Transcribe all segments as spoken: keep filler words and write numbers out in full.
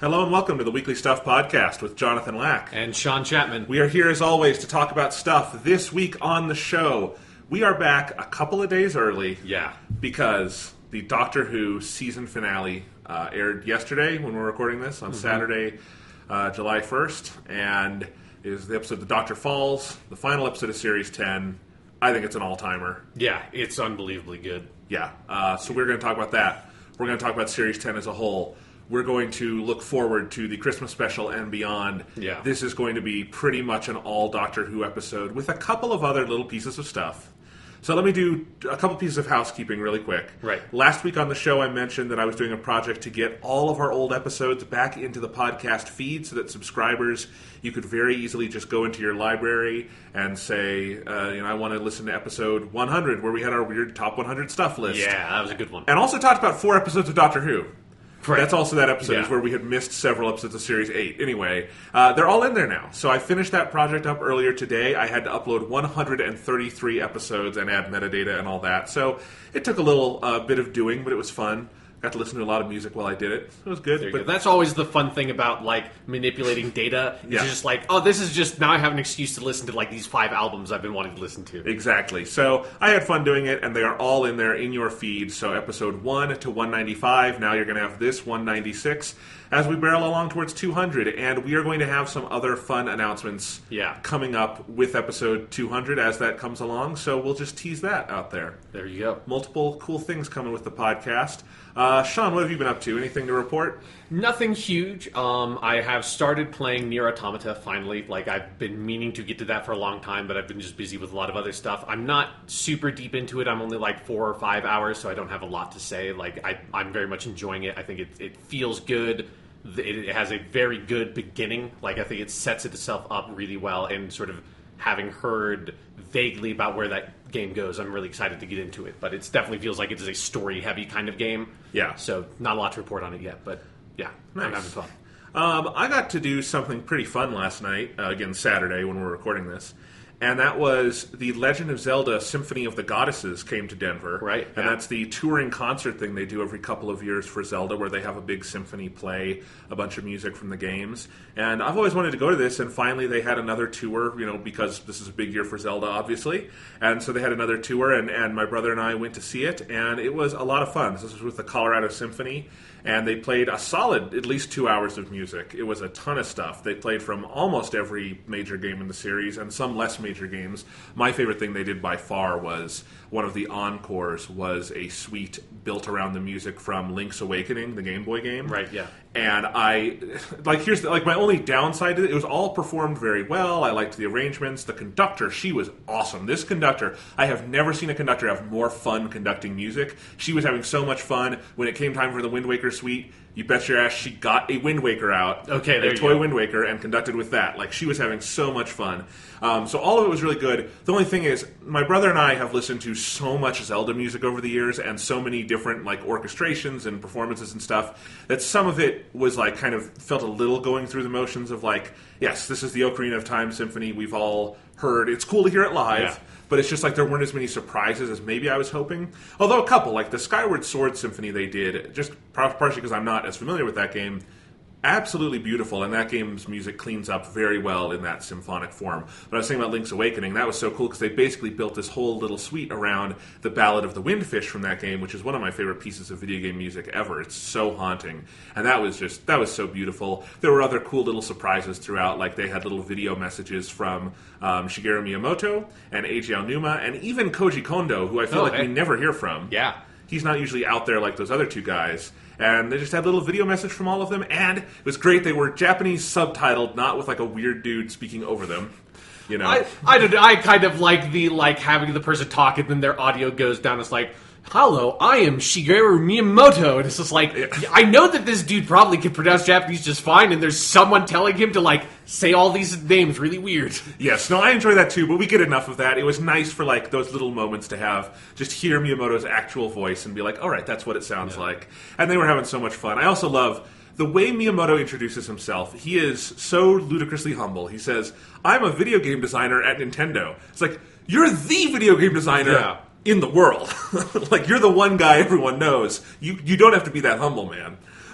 Hello and welcome to the Weekly Stuff Podcast with Jonathan Lack. And Sean Chapman. We are here as always to talk about stuff. This week on the show, we are back a couple of days early. Yeah. Because the Doctor Who season finale uh, aired yesterday when we're recording this, on mm-hmm. Saturday, uh, July first. And it is the episode The Doctor Falls, the final episode of Series ten. I think it's an all-timer. Yeah, it's unbelievably good. Yeah. Uh, so we're going to talk about that. We're going to talk about Series ten as a whole. We're going to look forward to the Christmas special and beyond. Yeah. This is going to be pretty much an all Doctor Who episode with a couple of other little pieces of stuff. So let me do a couple pieces of housekeeping really quick. Right. Last week on the show I mentioned that I was doing a project to get all of our old episodes back into the podcast feed so that subscribers, you could very easily just go into your library and say, uh, you know, I want to listen to episode one hundred where we had our weird top one hundred stuff list. Yeah, that was a good one. And also talked about four episodes of Doctor Who. Right. That's also that episode yeah. is where we had missed several episodes of Series eight. Anyway, uh, they're all in there now. So I finished that project up earlier today. I had to upload one hundred thirty-three episodes and add metadata and all that. So it took a little uh, bit of doing, but it was fun. Got to listen to a lot of music while I did it. It was good. There you but go. That's always the fun thing about like manipulating data. It's yeah. just like, oh, this is just, now I have an excuse to listen to like these five albums I've been wanting to listen to. Exactly. So I had fun doing it, and they are all in there in your feed. So episode one to one ninety-five. Now you're going to have this one ninety-six as we barrel along towards two hundred. And we are going to have some other fun announcements yeah. coming up with episode two hundred as that comes along. So we'll just tease that out there. There you go. Multiple cool things coming with the podcast. Uh, Sean, what have you been up to? Anything to report? Nothing huge. Um, I have started playing Nier Automata finally. Like, I've been meaning to get to that for a long time, but I've been just busy with a lot of other stuff. I'm not super deep into it. I'm only like four or five hours, so I don't have a lot to say. Like, I, I'm very much enjoying it. I think it, it feels good. It, it has a very good beginning. Like, I think it sets itself up really well, and sort of having heard vaguely about where that game goes, I'm really excited to get into it. But it definitely feels like it is a story-heavy kind of game. Yeah. So not a lot to report on it yet, but yeah, nice. I'm having fun. Um, I got to do something pretty fun last night, uh, again Saturday when we're recording this, and that was the Legend of Zelda Symphony of the Goddesses came to Denver. Right. And yeah. that's the touring concert thing they do every couple of years for Zelda, where they have a big symphony play a bunch of music from the games. And I've always wanted to go to this, and finally they had another tour, you know, because this is a big year for Zelda, obviously. And so they had another tour, and, and my brother and I went to see it, and it was a lot of fun. This was with the Colorado Symphony, and they played a solid at least two hours of music. It was a ton of stuff. They played from almost every major game in the series, and some less major games. My favorite thing they did by far was one of the encores was a suite built around the music from Link's Awakening, the Game Boy game. Right, yeah. And I, like, here's, the, like, my only downside to it, it was all performed very well. I liked the arrangements. The conductor, she was awesome. This conductor, I have never seen a conductor have more fun conducting music. She was having so much fun. When it came time for the Wind Waker suite, you bet your ass she got a Wind Waker out. Okay, there a you toy go. Wind Waker, and conducted with that. Like, she was having so much fun. Um, so all of it was really good. The only thing is, my brother and I have listened to so much Zelda music over the years, and so many different, like, orchestrations and performances and stuff, that some of it was, like, kind of felt a little going through the motions of, like, yes, this is the Ocarina of Time Symphony we've all heard. It's cool to hear it live. Yeah. But it's just like there weren't as many surprises as maybe I was hoping. Although a couple, like the Skyward Sword Symphony they did, just partially because I'm not as familiar with that game, absolutely beautiful, and that game's music cleans up very well in that symphonic form. But I was saying about Link's Awakening, that was so cool because they basically built this whole little suite around the Ballad of the Windfish from that game, which is one of my favorite pieces of video game music ever. It's so haunting. And that was just, that was so beautiful. There were other cool little surprises throughout, like they had little video messages from um, Shigeru Miyamoto and Eiji Aonuma, and even Koji Kondo, who I feel oh, like hey. we never hear from. Yeah. He's not usually out there like those other two guys. And they just had a little video message from all of them, and it was great. They were Japanese subtitled, not with like a weird dude speaking over them. You know, I I, don't, I kind of like the like having the person talk and then their audio goes down. It's like, hello, I am Shigeru Miyamoto, and it's just like, yeah. I know that this dude probably can pronounce Japanese just fine, and there's someone telling him to like say all these names really weird. Yes, no, I enjoy that too, but we get enough of that. It was nice for like those little moments to have, just hear Miyamoto's actual voice and be like, all right, that's what it sounds yeah. like. And they were having so much fun. I also love the way Miyamoto introduces himself. He is so ludicrously humble. He says, I'm a video game designer at Nintendo. It's like, you're the video game designer yeah. in the world. Like, you're the one guy everyone knows. You you don't have to be that humble, man.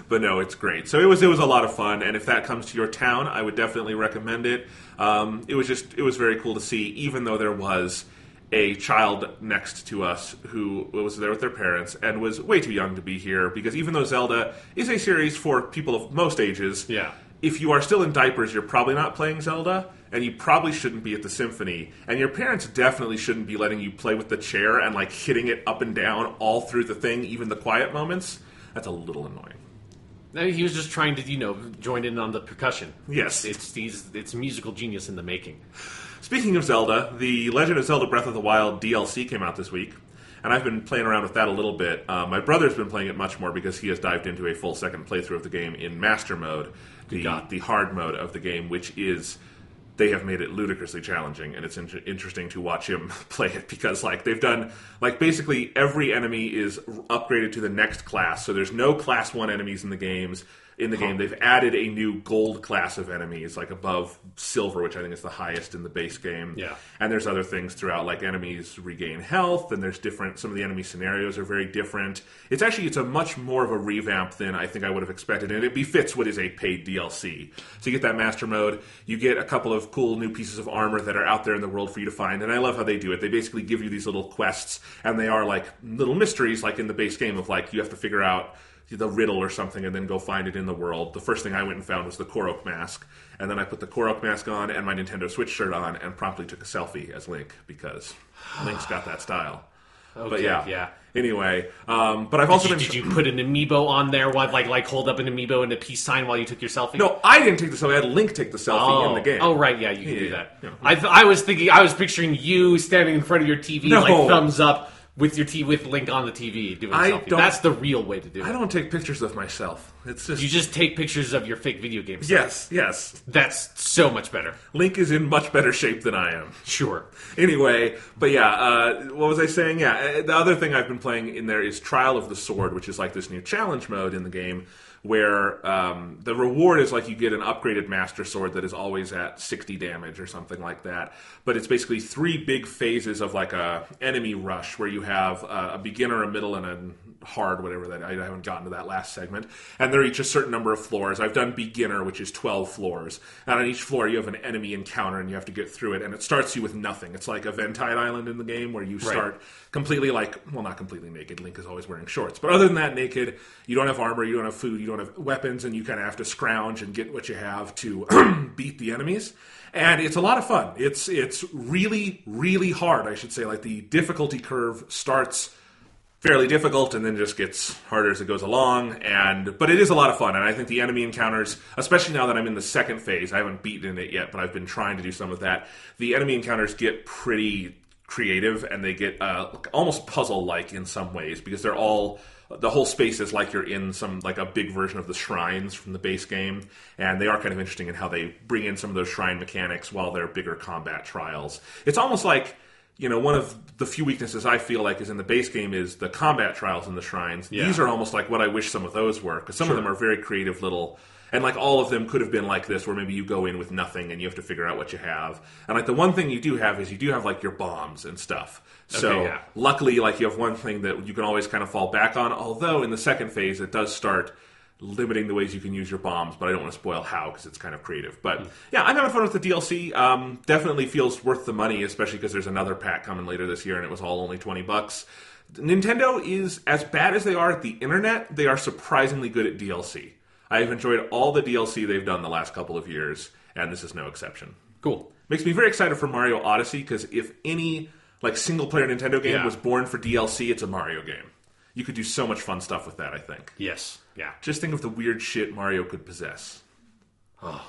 but no, it's great. So it was it was a lot of fun, and if that comes to your town, I would definitely recommend it. Um, it was just it was very cool to see, even though there was a child next to us who was there with their parents and was way too young to be here, because even though Zelda is a series for people of most ages, yeah. if you are still in diapers, you're probably not playing Zelda, and you probably shouldn't be at the Symphony, and your parents definitely shouldn't be letting you play with the chair and like hitting it up and down all through the thing, even the quiet moments. That's a little annoying. I mean, he was just trying to, you know, join in on the percussion. Yes. It's it's, it's musical genius in the making. Speaking of Zelda, the Legend of Zelda Breath of the Wild D L C came out this week, and I've been playing around with that a little bit. Uh, my brother's been playing it much more because he has dived into a full second playthrough of the game in Master Mode, the, the hard mode of the game, which is... they have made it ludicrously challenging, and it's in- interesting to watch him play it because, like, they've done, like, basically every enemy is upgraded to the next class, so there's no Class one enemies in the games. In the huh. game, they've added a new gold class of enemies, like above silver, which I think is the highest in the base game. Yeah. And there's other things throughout, like enemies regain health, and there's different, some of the enemy scenarios are very different. It's actually, it's a much more of a revamp than I think I would have expected, and it befits what is a paid D L C. So you get that master mode, you get a couple of cool new pieces of armor that are out there in the world for you to find, and I love how they do it. They basically give you these little quests, and they are like little mysteries, like in the base game of like, you have to figure out the riddle or something and then go find it in the world. The first thing I went and found was the Korok mask, and then I put the Korok mask on and my Nintendo Switch shirt on and promptly took a selfie as Link, because Link's got that style. Okay, but yeah, yeah. Anyway, um, but I've also did you, been... Did you put an amiibo on there, what, like like hold up an amiibo and a peace sign while you took your selfie? No, I didn't take the selfie. I had Link take the selfie oh. in the game. Oh, right, yeah, you can yeah, do that. Yeah. I, th- I was thinking, I was picturing you standing in front of your T V, no. like thumbs up, with your t- with Link on the T V doing a I selfie. don't- That's the real way to do it. I don't take pictures of myself. It's just... You just take pictures of your fake video games. Yes, yes. That's so much better. Link is in much better shape than I am. Sure. Anyway, but yeah, uh, what was I saying? Yeah, the other thing I've been playing in there is Trial of the Sword, which is like this new challenge mode in the game, where um, the reward is like you get an upgraded Master Sword that is always at sixty damage or something like that. But it's basically three big phases of like a enemy rush where you have uh, a beginner, a middle, and a hard, whatever that. I haven't gotten to that last segment. And they're each a certain number of floors. I've done beginner, which is twelve floors. And on each floor you have an enemy encounter and you have to get through it. And it starts you with nothing. It's like Eventide Island in the game where you start right. completely like, well, not completely naked. Link is always wearing shorts. But other than that, naked. You don't have armor, you don't have food, you don't have weapons, and you kind of have to scrounge and get what you have to beat the enemies. And it's a lot of fun. It's it's really, really hard, I should say. Like, the difficulty curve starts fairly difficult and then just gets harder as it goes along. And but it is a lot of fun. And I think the enemy encounters, especially now that I'm in the second phase, I haven't beaten it yet, but I've been trying to do some of that. The enemy encounters get pretty creative, and they get uh, almost puzzle-like in some ways, because they're all... the whole space is like you're in some, like a big version of the shrines from the base game, and they are kind of interesting in how they bring in some of those shrine mechanics while they're bigger combat trials. It's almost like, you know, one of the few weaknesses I feel like is in the base game is the combat trials in the shrines. Yeah. These are almost like what I wish some of those were, because some sure. of them are very creative little... and like all of them could have been like this, where maybe you go in with nothing and you have to figure out what you have. And like the one thing you do have is you do have like your bombs and stuff. So okay, yeah. luckily, like you have one thing that you can always kind of fall back on. Although in the second phase, it does start limiting the ways you can use your bombs, but I don't want to spoil how because it's kind of creative. But mm. yeah, I'm having fun with the D L C. Um, definitely feels worth the money, especially because there's another pack coming later this year, and it was all only twenty bucks. Nintendo is, as bad as they are at the internet, they are surprisingly good at D L C. I have enjoyed all the D L C they've done the last couple of years, and this is no exception. Cool. Makes me very excited for Mario Odyssey, because if any like single-player Nintendo game yeah. was born for D L C, it's a Mario game. You could do so much fun stuff with that, I think. Yes. Yeah. Just think of the weird shit Mario could possess. Oh.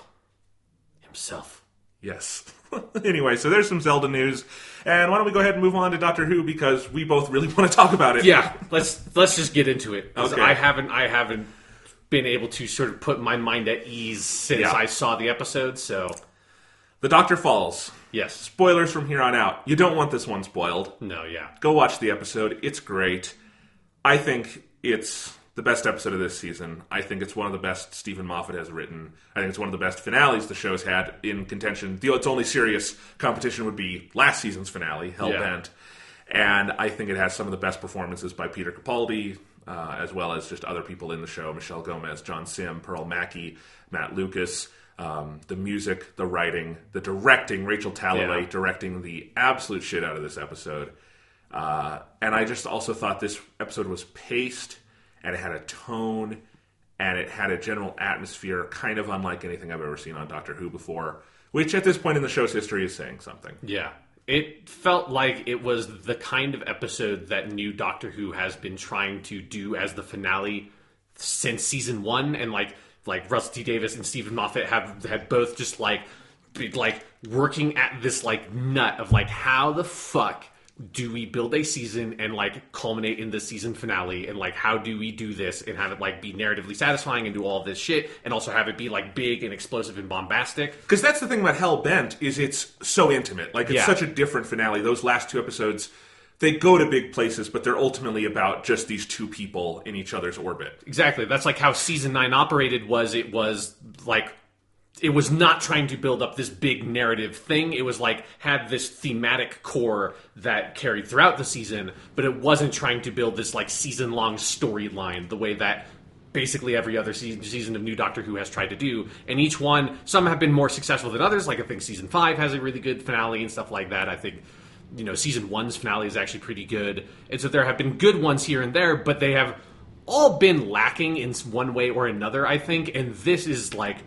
Himself. Yes. Anyway, so there's some Zelda news. And why don't we go ahead and move on to Doctor Who, because we both really want to talk about it. Yeah. Let's let's just get into it. Okay. I haven't I haven't been able to sort of put my mind at ease since yeah. I saw the episode, so... The Doctor falls. Yes. Spoilers from here on out. You don't want this one spoiled. No, yeah. Go watch the episode. It's great. I think it's the best episode of this season. I think it's one of the best Stephen Moffat has written. I think it's one of the best finales the show's had in contention. The, its only serious competition would be last season's finale, Hellbent. Yeah. And I think it has some of the best performances by Peter Capaldi. uh, as well as just other people in the show: Michelle Gomez, John Sim, Pearl Mackie, Matt Lucas. Um, the music, the writing, the directing, Rachel Talalay Yeah. directing the absolute shit out of this episode. Uh, and I just also thought this episode was paced, and it had a tone, and it had a general atmosphere kind of unlike anything I've ever seen on Doctor Who before, which at this point in the show's history is saying something. Yeah. It felt like it was the kind of episode that new Doctor Who has been trying to do as the finale since season one, and like like Russell T Davies and Stephen Moffat have had both just like be, like working at this like nut of like, how the fuck do we build a season and like culminate in the season finale, and like how do we do this and have it like be narratively satisfying and do all this shit and also have it be like big and explosive and bombastic? Because that's the thing about Hell Bent, is it's so intimate. Like, it's Yeah. such a different finale. Those last two episodes, they go to big places, but they're ultimately about just these two people in each other's orbit. Exactly. That's like how season nine operated. Was it was like it was not trying to build up this big narrative thing. It was like had this thematic core that carried throughout the season, but it wasn't trying to build this like season long storyline the way that basically every other season, season of New Doctor Who has tried to do. And each one, some have been more successful than others. Like I think season five has a really good finale and stuff like that. I think, you know, season one's finale is actually pretty good. And so there have been good ones here and there, but they have all been lacking in one way or another, I think. And this is like,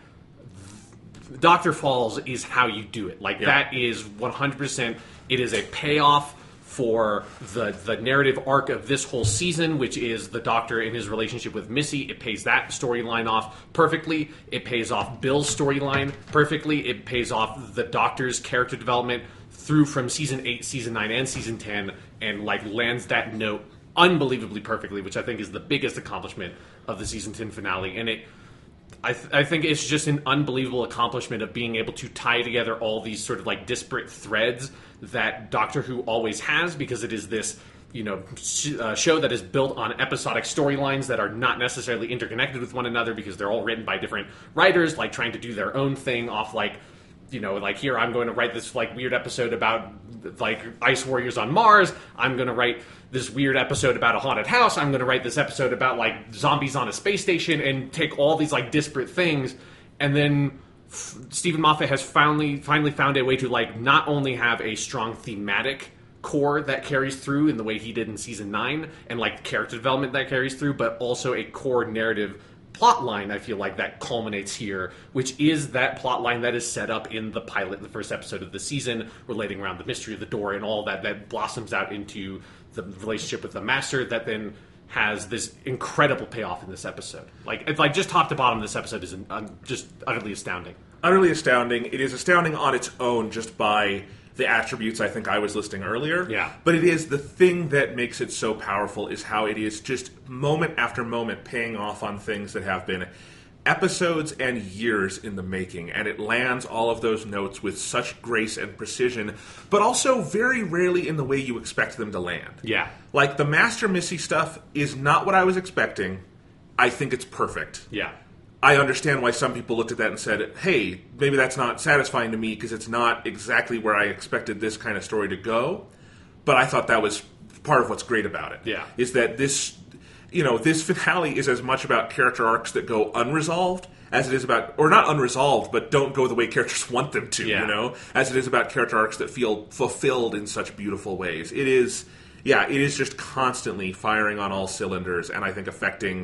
Doctor Falls is how you do it. Like, Yeah. that is one hundred percent, it is a payoff for the the narrative arc of this whole season, which is the Doctor and his relationship with Missy. It pays that storyline off perfectly. It pays off Bill's storyline perfectly. It pays off the Doctor's character development through from season eight, season nine, and season ten, and like lands that note unbelievably perfectly, which I think is the biggest accomplishment of the season ten finale. And it I, th- I think it's just an unbelievable accomplishment of being able to tie together all these sort of like disparate threads that Doctor Who always has, because it is this, you know, sh- uh, show that is built on episodic storylines that are not necessarily interconnected with one another because they're all written by different writers, like trying to do their own thing off like, you know, like here I'm going to write this like weird episode about like ice warriors on Mars. I'm going to write this weird episode about a haunted house. I'm going to write this episode about like zombies on a space station, and take all these like disparate things. And then F- Stephen Moffat has finally finally found a way to like not only have a strong thematic core that carries through in the way he did in season nine, and like character development that carries through, but also a core narrative plot line, I feel like, that culminates here, which is that plot line that is set up in the pilot, in the first episode of the season, relating around the mystery of the door and all that, that blossoms out into the relationship with the Master, that then has this incredible payoff in this episode. Like, it's like just top to bottom, this episode is um, just utterly astounding. Utterly astounding. It is astounding on its own just by the attributes I think I was listing earlier. Yeah. But it is the thing that makes it so powerful is how it is just moment after moment paying off on things that have been episodes and years in the making, and it lands all of those notes with such grace and precision, but also very rarely in the way you expect them to land. Yeah. Like, the Master Missy stuff is not what I was expecting. I think it's perfect. Yeah. I understand why some people looked at that and said, hey, maybe that's not satisfying to me because it's not exactly where I expected this kind of story to go. But I thought that was part of what's great about it. Yeah. Is that this, you know, this finale is as much about character arcs that go unresolved as it is about, or not unresolved, but don't go the way characters want them to, Yeah. you know, as it is about character arcs that feel fulfilled in such beautiful ways. It is, yeah, it is just constantly firing on all cylinders, and I think affecting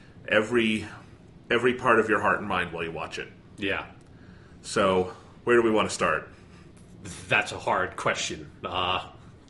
every every part of your heart and mind while you watch it. Yeah. So, where do we want to start? That's a hard question. Uh,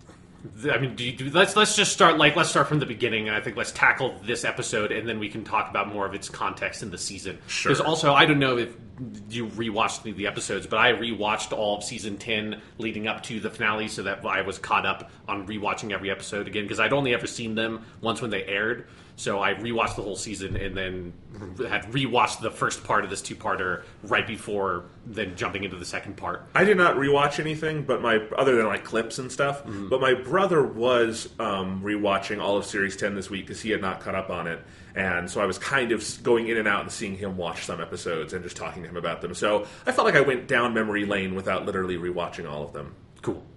I mean, do you, do, let's let's just start like let's start from the beginning, and I think let's tackle this episode, and then we can talk about more of its context in the season. Sure. Because also, I don't know if you rewatched the, the episodes, but I rewatched all of season ten leading up to the finale, so that I was caught up on rewatching every episode again. Because I'd only ever seen them once when they aired, so I rewatched the whole season, and then had rewatched the first part of this two-parter right before then jumping into the second part. I did not rewatch anything, but my other than like clips and stuff. Mm-hmm. But my brother was um, rewatching all of Series ten this week because he had not caught up on it, and so I was kind of going in and out and seeing him watch some episodes and just talking to him about them. So I felt like I went down memory lane without literally rewatching all of them. Cool.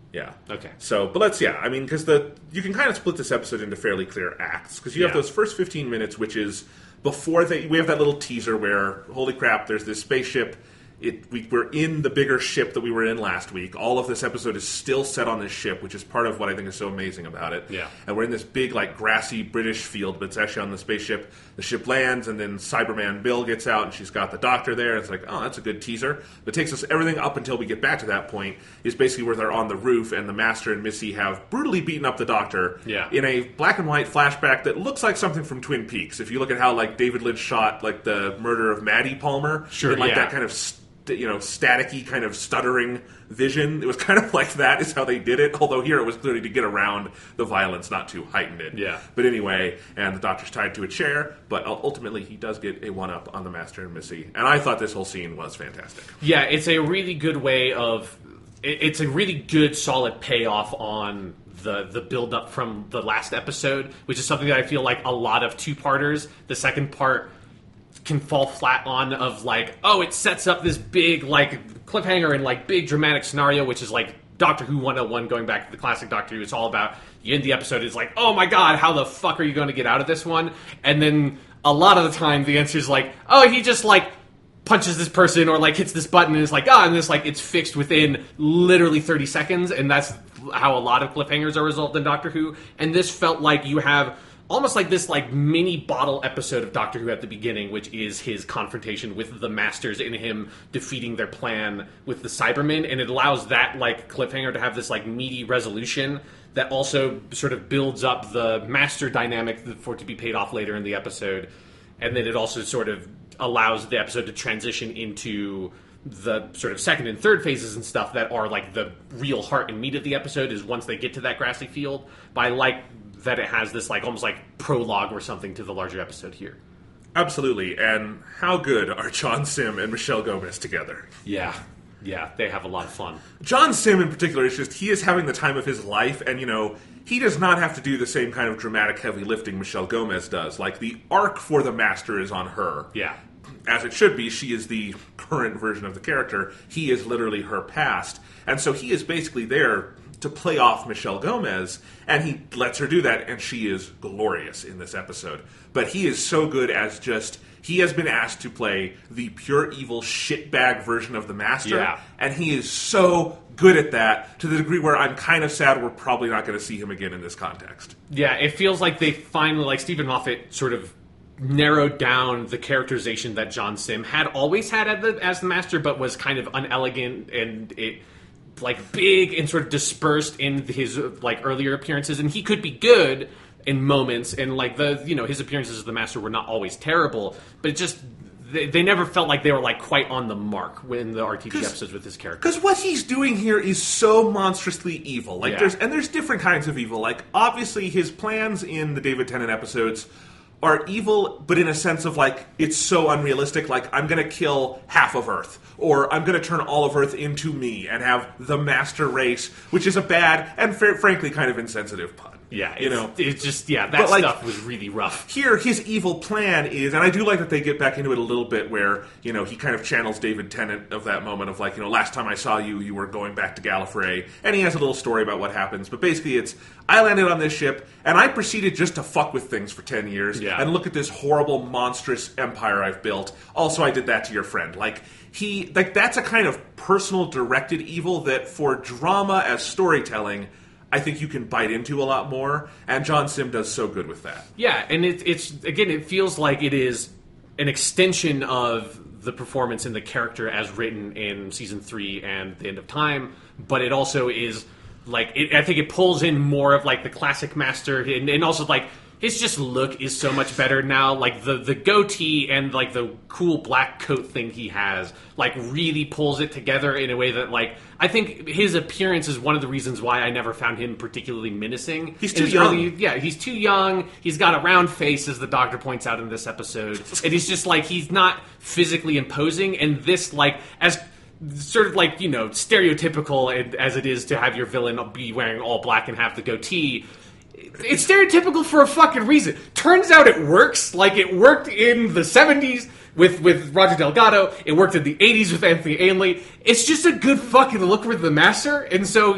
Yeah. Okay. So, but let's, yeah, I mean, because the you can kind of split this episode into fairly clear acts, because you have Yeah. those first fifteen minutes, which is before they, we have that little teaser where, holy crap, there's this spaceship. It, we, we're in the bigger ship that we were in last week. All of this episode is still set on this ship, which is part of what I think is so amazing about it. Yeah. And we're in this big, like, grassy British field, but it's actually on the spaceship. The ship lands, and then Cyberman Bill gets out, and she's got the doctor there. It's like, oh, that's a good teaser. But it takes us everything up until we get back to that point is basically where they're on the roof, and the Master and Missy have brutally beaten up the doctor Yeah. in a black and white flashback that looks like something from Twin Peaks. If you look at how, like, David Lynch shot, like, the murder of Maddie Palmer, Sure, in, like, yeah. that kind of st- you know, staticky kind of stuttering vision. It was kind of like that is how they did it, although here it was clearly to get around the violence, not to heighten it. Yeah. But anyway, and the doctor's tied to a chair, but ultimately he does get a one-up on the Master and Missy. And I thought this whole scene was fantastic. Yeah, it's a really good way of... it- It's a really good, solid payoff on the the build-up from the last episode, which is something that I feel like a lot of two-parters, the second part can fall flat on, of like, oh, it sets up this big, like, cliffhanger and, like, big dramatic scenario, which is like Doctor Who one oh one, going back to the classic Doctor Who. It's all about, you end the episode, it's like, oh my god, how the fuck are you going to get out of this one? And then a lot of the time the answer is like, oh, he just, like, punches this person or, like, hits this button, and it's like, ah, and this, like, it's fixed within literally thirty seconds, and that's how a lot of cliffhangers are resolved in Doctor Who. And this felt like you have almost like this, like, mini bottle episode of Doctor Who at the beginning, which is his confrontation with the Masters and him defeating their plan with the Cybermen, and it allows that, like, cliffhanger to have this, like, meaty resolution that also sort of builds up the Master dynamic for it to be paid off later in the episode, and then it also sort of allows the episode to transition into the sort of second and third phases and stuff that are, like, the real heart and meat of the episode is once they get to that grassy field. But I like that it has this, like, almost like prologue or something to the larger episode here. Absolutely. And how good are John Sim and Michelle Gomez together? Yeah. Yeah, they have a lot of fun. John Sim in particular is just, he is having the time of his life, and, you know, he does not have to do the same kind of dramatic heavy lifting Michelle Gomez does. Like, the arc for the Master is on her. Yeah. As it should be. She is the current version of the character. He is literally her past. And so he is basically there to play off Michelle Gomez, and he lets her do that, and she is glorious in this episode. But he is so good as just, he has been asked to play the pure evil shitbag version of the Master, Yeah. and he is so good at that, to the degree where I'm kind of sad we're probably not going to see him again in this context. Yeah, it feels like they finally, like, Stephen Moffat sort of narrowed down the characterization that John Sim had always had as the, as the Master, but was kind of unelegant and it, like, big and sort of dispersed in his, like, earlier appearances. And he could be good in moments, and, like, the, you know, his appearances as the Master were not always terrible, but it just, they, they never felt like they were, like, quite on the mark in the R T D episodes with this character. Because what he's doing here is so monstrously evil. Like, Yeah. there's and there's different kinds of evil. Like, obviously, his plans in the David Tennant episodes are evil, but in a sense of, like, it's so unrealistic. Like, I'm going to kill half of Earth, or I'm going to turn all of Earth into me and have the Master race, which is a bad and fr- frankly kind of insensitive pun. Yeah, you it's, know, it's just, yeah, that But, like, stuff was really rough. here, his evil plan is, and I do like that they get back into it a little bit, where, you know, he kind of channels David Tennant of that moment of, like, you know, last time I saw you, you were going back to Gallifrey, and he has a little story about what happens, but basically it's, I landed on this ship, and I proceeded just to fuck with things for ten years, Yeah. and look at this horrible, monstrous empire I've built. Also, I did that to your friend. Like, he, like, that's a kind of personal, directed evil that, for drama as storytelling, I think you can bite into a lot more, and John Sim does so good with that. Yeah, and it, it's, again, it feels like it is an extension of the performance and the character as written in season three and The End of Time, but it also is, like, it, I think it pulls in more of, like, the classic Master, and, and also, like, his just look is so much better now. Like, the, the goatee and, like, the cool black coat thing he has, like, really pulls it together in a way that, like, I think his appearance is one of the reasons why I never found him particularly menacing. He's In too his young. early- yeah, he's too young. He's got a round face, as the Doctor points out in this episode. And he's just, like, he's not physically imposing. And this, like, as sort of, like, you know, stereotypical and- as it is to have your villain be wearing all black and have the goatee, it's stereotypical for a fucking reason. Turns out it works. Like, it worked in the seventies with, with Roger Delgado. It worked in the eighties with Anthony Ainley. It's just a good fucking look for the Master. And so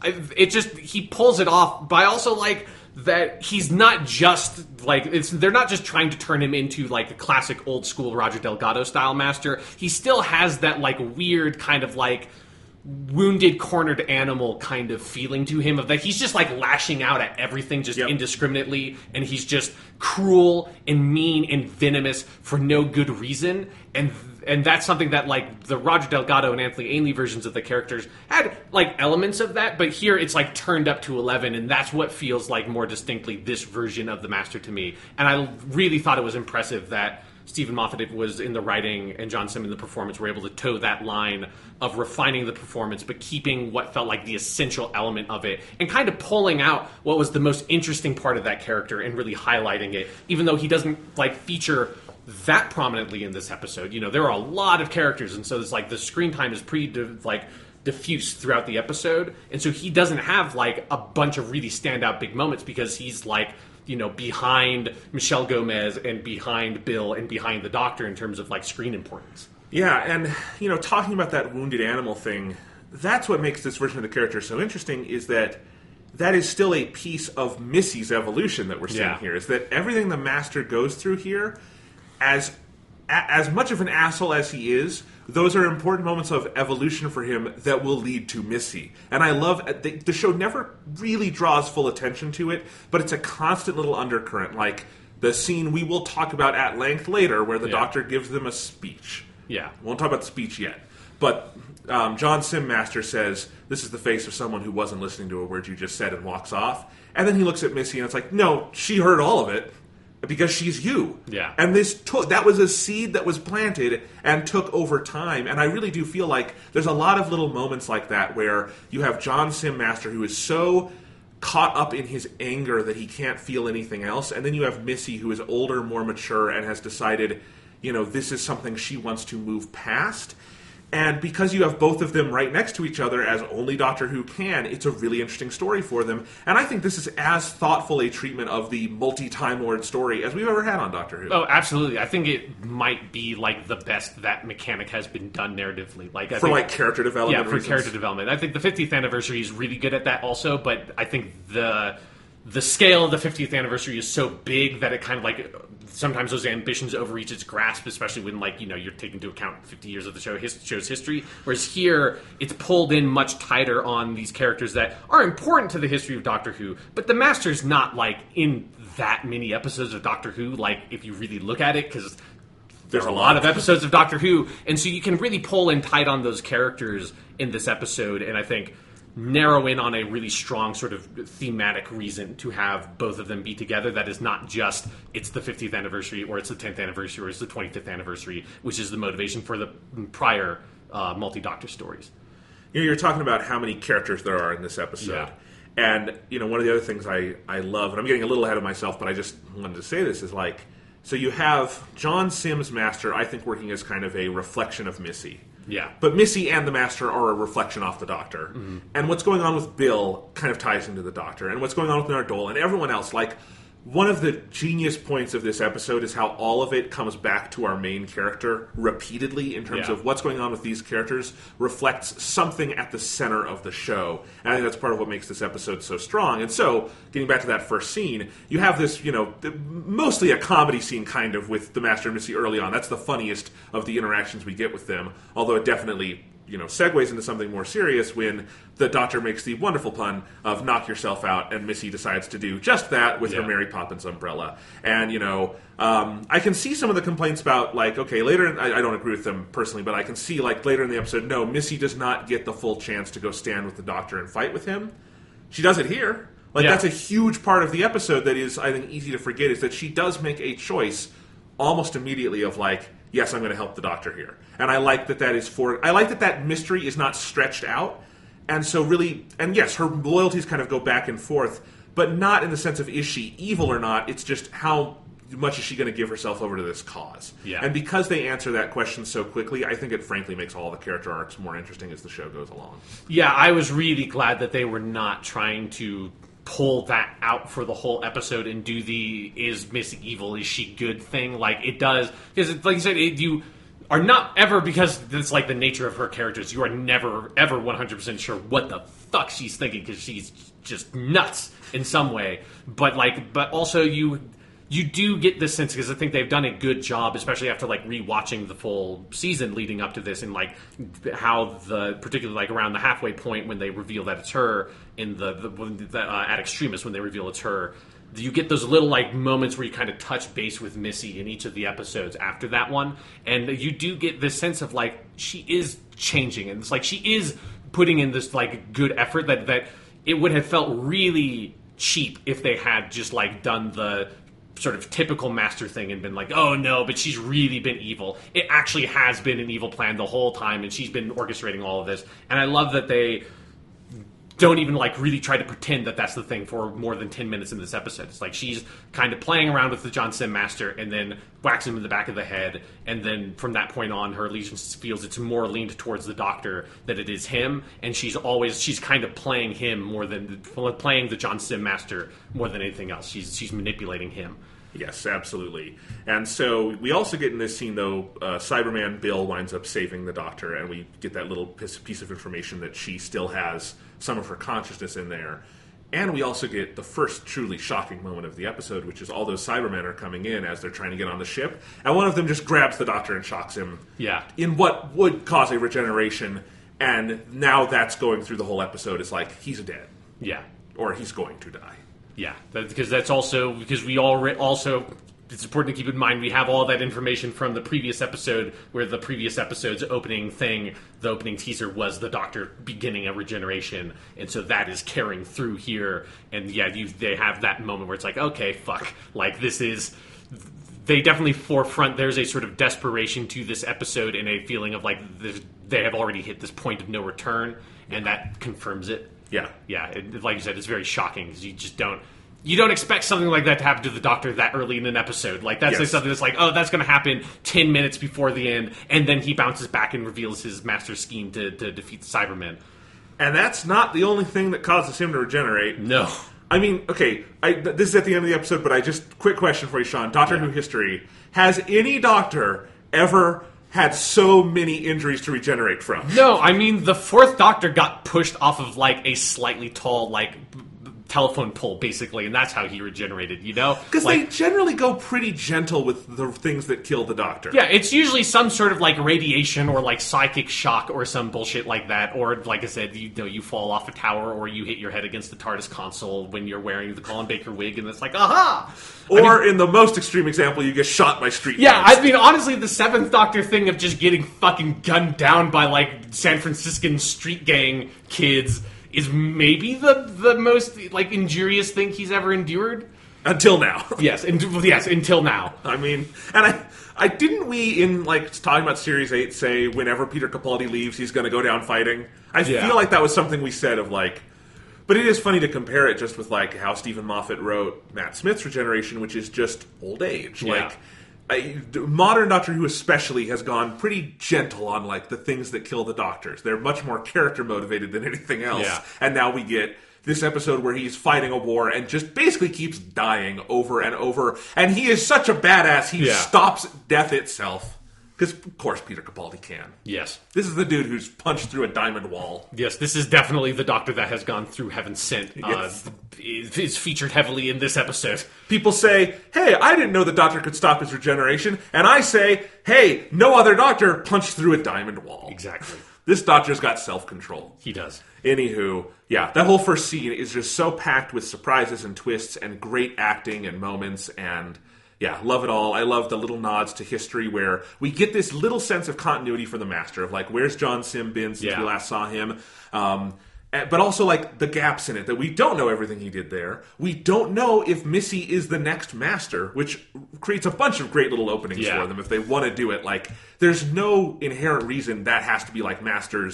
I, it just he pulls it off by also like that he's not just like it's they're not just trying to turn him into like the classic old school Roger Delgado style master. He still has that like weird kind of like wounded, cornered animal kind of feeling to him of that he's just like lashing out at everything just yep. indiscriminately, and he's just cruel and mean and venomous for no good reason. And and that's something that like the Roger Delgado and Anthony Ainley versions of the characters had like elements of that, but here it's like turned up to eleven, and that's what feels like more distinctly this version of the Master to me. And I really thought it was impressive that Stephen Moffat was in the writing and John Simm in the performance were able to toe that line of refining the performance, but keeping what felt like the essential element of it and kind of pulling out what was the most interesting part of that character and really highlighting it, even though he doesn't like feature that prominently in this episode. You know, there are a lot of characters, and so it's like the screen time is pretty like diffuse throughout the episode, and so he doesn't have like a bunch of really standout big moments because he's like, you know, behind Michelle Gomez and behind Bill and behind the Doctor in terms of like screen importance. Yeah, and you know, talking about that wounded animal thing, that's what makes this version of the character so interesting, is that that is still a piece of Missy's evolution that we're seeing yeah. here, is that everything the Master goes through here, as as much of an asshole as he is, those are important moments of evolution for him that will lead to Missy. And I love, the, the show never really draws full attention to it, but it's a constant little undercurrent, like the scene we will talk about at length later where the yeah. Doctor gives them a speech. Yeah. We won't talk about the speech yet. But um, John Simm Master says, "This is the face of someone who wasn't listening to a word you just said," and walks off. And then he looks at Missy and it's like, no, she heard all of it. Because she's you. Yeah. And this took, that was a seed that was planted and took over time. And I really do feel like there's a lot of little moments like that where you have John Simm Master who is so caught up in his anger that he can't feel anything else. And then you have Missy who is older, more mature, and has decided, you know, this is something she wants to move past. And because you have both of them right next to each other, as only Doctor Who can, it's a really interesting story for them. And I think this is as thoughtful a treatment of the multi-Time Lord story as we've ever had on Doctor Who. Oh, absolutely. I think it might be like the best that mechanic has been done narratively. Like I For think, like character development Yeah, for reasons. character development. I think the fiftieth anniversary is really good at that also, but I think the... the scale of the fiftieth anniversary is so big that it kind of like sometimes those ambitions overreach its grasp, especially when like, you know, you're taking into account fifty years of the show his, show's history. Whereas here, it's pulled in much tighter on these characters that are important to the history of Doctor Who, but the Master's not like in that many episodes of Doctor Who, like if you really look at it, because there's a lot of episodes of Doctor Who, and so you can really pull in tight on those characters in this episode, and I think narrow in on a really strong sort of thematic reason to have both of them be together that is not just it's the fiftieth anniversary or it's the tenth anniversary or it's the twenty-fifth anniversary, which is the motivation for the prior uh, multi-Doctor stories. You know, you're talking about how many characters there are in this episode. Yeah. And, you know, one of the other things I, I love, and I'm getting a little ahead of myself, but I just wanted to say this, is like, so you have John Simm's Master, I think, working as kind of a reflection of Missy. Yeah. But Missy and the Master are a reflection off the Doctor. Mm-hmm. And what's going on with Bill kind of ties into the Doctor. And what's going on with Nardole and everyone else, like, one of the genius points of this episode is how all of it comes back to our main character repeatedly in terms yeah. of what's going on with these characters reflects something at the center of the show. And I think that's part of what makes this episode so strong. And so, getting back to that first scene, you have this, you know, mostly a comedy scene kind of with the Master and Missy early on. That's the funniest of the interactions we get with them, although it definitely, you know, segues into something more serious when the Doctor makes the wonderful pun of knock yourself out, and Missy decides to do just that with yeah. her Mary Poppins umbrella. And, you know, um, I can see some of the complaints about, like, okay, later, in, I, I don't agree with them personally, but I can see, like, later in the episode, no, Missy does not get the full chance to go stand with the Doctor and fight with him. She does it here. Like, yeah. that's a huge part of the episode that is, I think, easy to forget, is that she does make a choice almost immediately of, like, yes, I'm going to help the Doctor here. And I like that that is for... I like that that mystery is not stretched out. And so really... And yes, her loyalties kind of go back and forth, but not in the sense of is she evil or not. It's just how much is she going to give herself over to this cause. Yeah. And because they answer that question so quickly, I think it frankly makes all the character arcs more interesting as the show goes along. Yeah, I was really glad that they were not trying to pull that out for the whole episode and do the is Missy evil, is she good thing. Like, it does, because like you said, it, you are not ever, because it's like the nature of her characters, you are never, ever one hundred percent sure what the fuck she's thinking, because she's just nuts in some way. But, like, but also you... You do get this sense, because I think they've done a good job, especially after like rewatching the full season leading up to this, and like how the particularly like around the halfway point when they reveal that it's her in the, the, the uh, at Extremis, when they reveal it's her, you get those little like moments where you kind of touch base with Missy in each of the episodes after that one, and you do get this sense of like she is changing, and it's like she is putting in this like good effort that that it would have felt really cheap if they had just like done the sort of typical master thing and been like, oh no, but she's really been evil. It actually has been an evil plan the whole time, and she's been orchestrating all of this. And I love that they don't even like really try to pretend that that's the thing for more than ten minutes in this episode. It's like she's kind of playing around with the John Sim Master and then whacks him in the back of the head, and then from that point on her allegiance feels it's more leaned towards the Doctor than it is him, and she's always she's kind of playing him more than playing the John Sim Master more than anything else. She's she's manipulating him. Yes, absolutely. And so we also get in this scene, though, uh, Cyberman Bill winds up saving the Doctor, and we get that little piece of information that she still has some of her consciousness in there. And we also get the first truly shocking moment of the episode, which is all those Cybermen are coming in as they're trying to get on the ship, and one of them just grabs the Doctor and shocks him yeah. in what would cause a regeneration, and now that's going through the whole episode. It's like, he's dead. Yeah. Or he's going to die. Yeah, that, because that's also, because we all re- also, it's important to keep in mind, we have all that information from the previous episode, where the previous episode's opening thing, the opening teaser was the Doctor beginning a regeneration, and so that is carrying through here, and yeah, you, they have that moment where it's like, okay, fuck, like this is, they definitely forefront, there's a sort of desperation to this episode and a feeling of like, they have already hit this point of no return, and that confirms it. Yeah, yeah. It, like you said, it's very shocking because you just don't you don't expect something like that to happen to the Doctor that early in an episode. Like that's yes. like something that's like, oh, that's going to happen ten minutes before the end, and then he bounces back and reveals his master scheme to, to defeat the Cybermen. And that's not the only thing that causes him to regenerate. No, I mean, okay, I, this is at the end of the episode, but I just quick question for you, Sean. Doctor yeah. Who history: has any Doctor ever had so many injuries to regenerate from? No, I mean, the fourth Doctor got pushed off of, like, a slightly tall, like, telephone pole, basically, and that's how he regenerated, you know? Because like, they generally go pretty gentle with the things that kill the Doctor. Yeah, it's usually some sort of, like, radiation or, like, psychic shock or some bullshit like that, or, like I said, you know, you fall off a tower or you hit your head against the TARDIS console when you're wearing the Colin Baker wig, and it's like, aha! Or, I mean, in the most extreme example, you get shot by street Yeah, guns. I mean, honestly, the Seventh Doctor thing of just getting fucking gunned down by, like, San Franciscan street gang kids is maybe the the most, like, injurious thing he's ever endured. Until now. Yes, in, yes, until now. I mean, and I, I didn't we, in, like, talking about Series eight, say whenever Peter Capaldi leaves, he's going to go down fighting? I yeah. feel like that was something we said of, like... But it is funny to compare it just with, like, how Stephen Moffat wrote Matt Smith's regeneration, which is just old age. Yeah. Like, I, modern Doctor Who especially has gone pretty gentle on, like, the things that kill the Doctors. They're much more character-motivated than anything else. Yeah. And now we get this episode where he's fighting a war and just basically keeps dying over and over. And he is such a badass, he yeah. stops death itself. Because, of course, Peter Capaldi can. Yes. This is the dude who's punched through a diamond wall. Yes, this is definitely the Doctor that has gone through Heaven Sent. Yes. Uh, is featured heavily in this episode. People say, hey, I didn't know the Doctor could stop his regeneration. And I say, hey, no other Doctor punched through a diamond wall. Exactly. This Doctor's got self-control. He does. Anywho, yeah, that whole first scene is just so packed with surprises and twists and great acting and moments, and yeah, love it all. I love the little nods to history where we get this little sense of continuity for the Master, of like, where's John Sim been since yeah. we last saw him? Um, but also, like, the gaps in it, that we don't know everything he did there. We don't know if Missy is the next Master, which creates a bunch of great little openings yeah. for them if they want to do it. Like, there's no inherent reason that has to be, like, Master's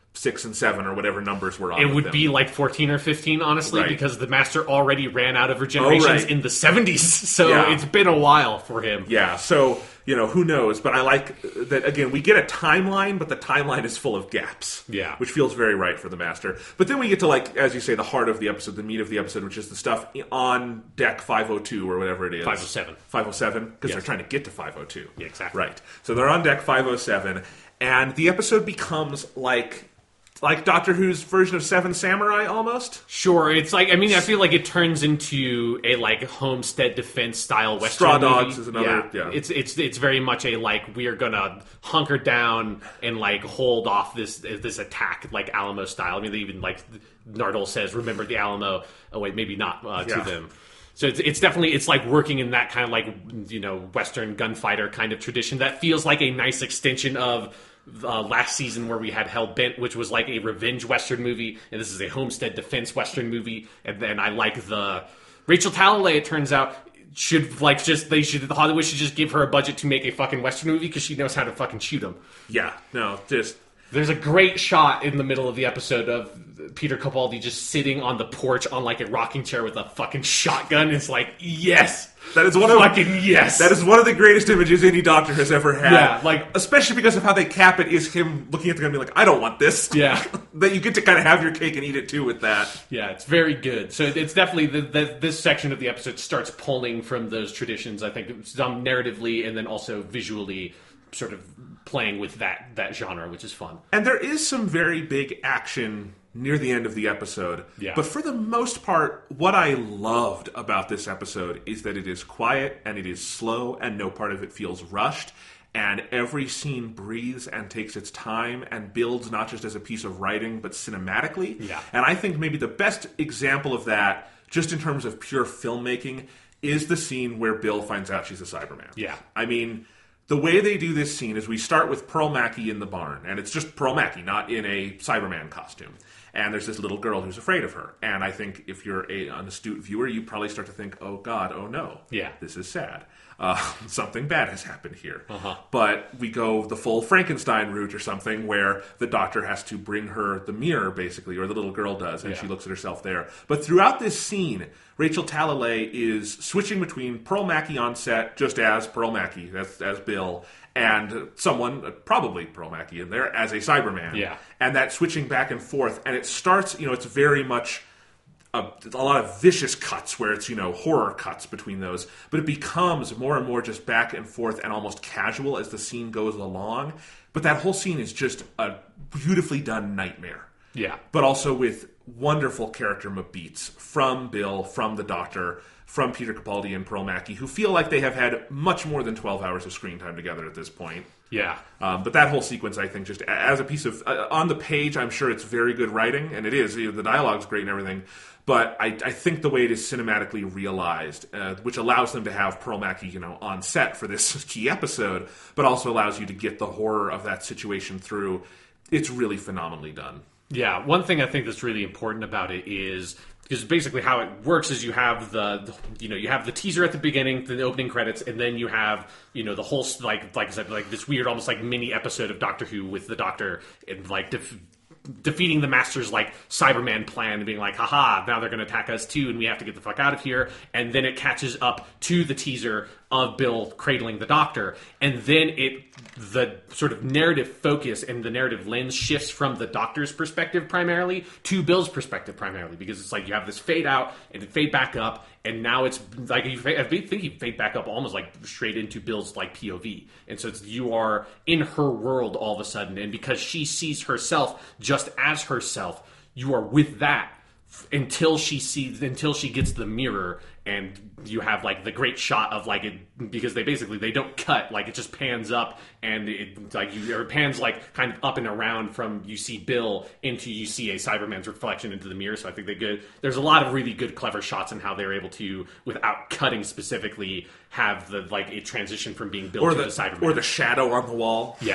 six and seven or whatever numbers were on. It with would them. be like fourteen or fifteen, honestly, Right. because the Master already ran out of regenerations Oh, right. in the seventies. So Yeah. it's been a while for him. Yeah, so, you know, who knows? But I like that, again, we get a timeline, but the timeline is full of gaps. Yeah. Which feels very right for the Master. But then we get to, like, as you say, the heart of the episode, the meat of the episode, which is the stuff on deck five oh two or whatever it is. five oh seven. five oh seven? Because Yes. they're trying to get to five oh two. Yeah, exactly. Right. So they're on deck five oh seven, and the episode becomes like... Like Doctor Who's version of Seven Samurai, almost? Sure, it's like, I mean, I feel like it turns into a, like, homestead defense style Western Straw movie. Dogs is another- yeah. It's, it's, it's very much a, like, we are gonna hunker down and, like, hold off this this attack, like, Alamo style. I mean, they even, like, Nardole says, remember the Alamo. Oh, wait, maybe not uh, to Yeah. them. So it's, it's definitely, it's like working in that kind of, like, you know, Western gunfighter kind of tradition that feels like a nice extension of Uh, last season where we had Hellbent, which was like a revenge Western movie, and this is a homestead defense Western movie. And then I like the Rachel Talalay, it turns out, should like just they should Hollywood should just give her a budget to make a fucking Western movie because she knows how to fucking shoot them. Yeah, no, just... There's a great shot in the middle of the episode of Peter Capaldi just sitting on the porch on like a rocking chair with a fucking shotgun. It's like, yes! That is one of Fucking yes! That is one of the greatest images any Doctor has ever had. Yeah, like- especially because of how they cap it is him looking at the gun and being like, I don't want this. Yeah. That you get to kind of have your cake and eat it too with that. Yeah, it's very good. So it's definitely the, the, this section of the episode starts pulling from those traditions. I think some narratively and then also visually, sort of playing with that that genre, which is fun. And there is some very big action near the end of the episode. Yeah. But for the most part, what I loved about this episode is that it is quiet and it is slow and no part of it feels rushed. And every scene breathes and takes its time and builds not just as a piece of writing, but cinematically. Yeah. And I think maybe the best example of that, just in terms of pure filmmaking, is the scene where Bill finds out she's a Cyberman. Yeah. I mean, the way they do this scene is we start with Pearl Mackie in the barn, and it's just Pearl Mackie, not in a Cyberman costume. And there's this little girl who's afraid of her. And I think if you're a, an astute viewer, you probably start to think, oh God, oh no. Yeah. This is sad. Uh, something bad has happened here. Uh-huh. But we go the full Frankenstein route or something where the doctor has to bring her the mirror, basically, or the little girl does, and Yeah. she looks at herself there. But throughout this scene, Rachel Talalay is switching between Pearl Mackie on set, just as Pearl Mackie, that's as Bill, and someone, uh, probably Pearl Mackie in there, as a Cyberman. Yeah. And that switching back and forth. And it starts, you know, it's very much a, a lot of vicious cuts where it's, you know, horror cuts between those. But it becomes more and more just back and forth and almost casual as the scene goes along. But that whole scene is just a beautifully done nightmare. Yeah. But also with wonderful character beats from Bill, from the Doctor, from Peter Capaldi and Pearl Mackie, who feel like they have had much more than twelve hours of screen time together at this point. Yeah. Um, but that whole sequence, I think, just as a piece of... Uh, on the page, I'm sure it's very good writing, and it is. You know, the dialogue's great and everything. But I, I think the way it is cinematically realized, uh, which allows them to have Pearl Mackie, you know, on set for this key episode, but also allows you to get the horror of that situation through, it's really phenomenally done. Yeah, one thing I think that's really important about it is because basically how it works is you have the, the you know you have the teaser at the beginning, the opening credits, and then you have you know the whole like like I said like this weird almost like mini episode of Doctor Who with the Doctor and like def- defeating the Master's like Cyberman plan and being like, haha, now they're going to attack us too, and we have to get the fuck out of here. And then it catches up to the teaser of Bill cradling the Doctor, and then it the sort of narrative focus and the narrative lens shifts from the Doctor's perspective primarily to Bill's perspective primarily, because it's like you have this fade out and then fade back up, and now it's like you, I think you fade back up almost like straight into Bill's like P O V, and so it's, you are in her world all of a sudden, and because she sees herself just as herself, you are with that until she sees until she gets the mirror, and you have like the great shot of like it, because they basically they don't cut, like it just pans up and it like you or it pans like kind of up and around from you see Bill into you see a Cyberman's reflection into the mirror. So I think they good there's a lot of really good clever shots in how they're able to, without cutting specifically, have the like a transition from being Bill Or to the, the Cyberman or the shadow on the wall. yeah.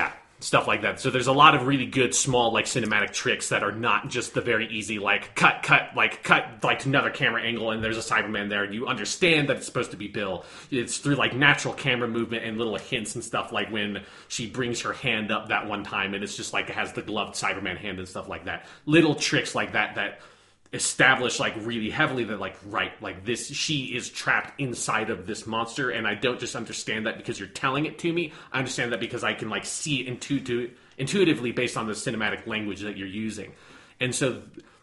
stuff like that. So there's a lot of really good small like cinematic tricks that are not just the very easy like cut cut like cut like to another camera angle and there's a Cyberman there and you understand that it's supposed to be Bill. It's through like natural camera movement and little hints and stuff, like when she brings her hand up that one time and it's just like it has the gloved Cyberman hand and stuff like that. Little tricks like that that establish like really heavily that like right like this she is trapped inside of this monster, and I don't just understand that because you're telling it to me. I understand that because I can like see it intu- intuitively based on the cinematic language that you're using. And so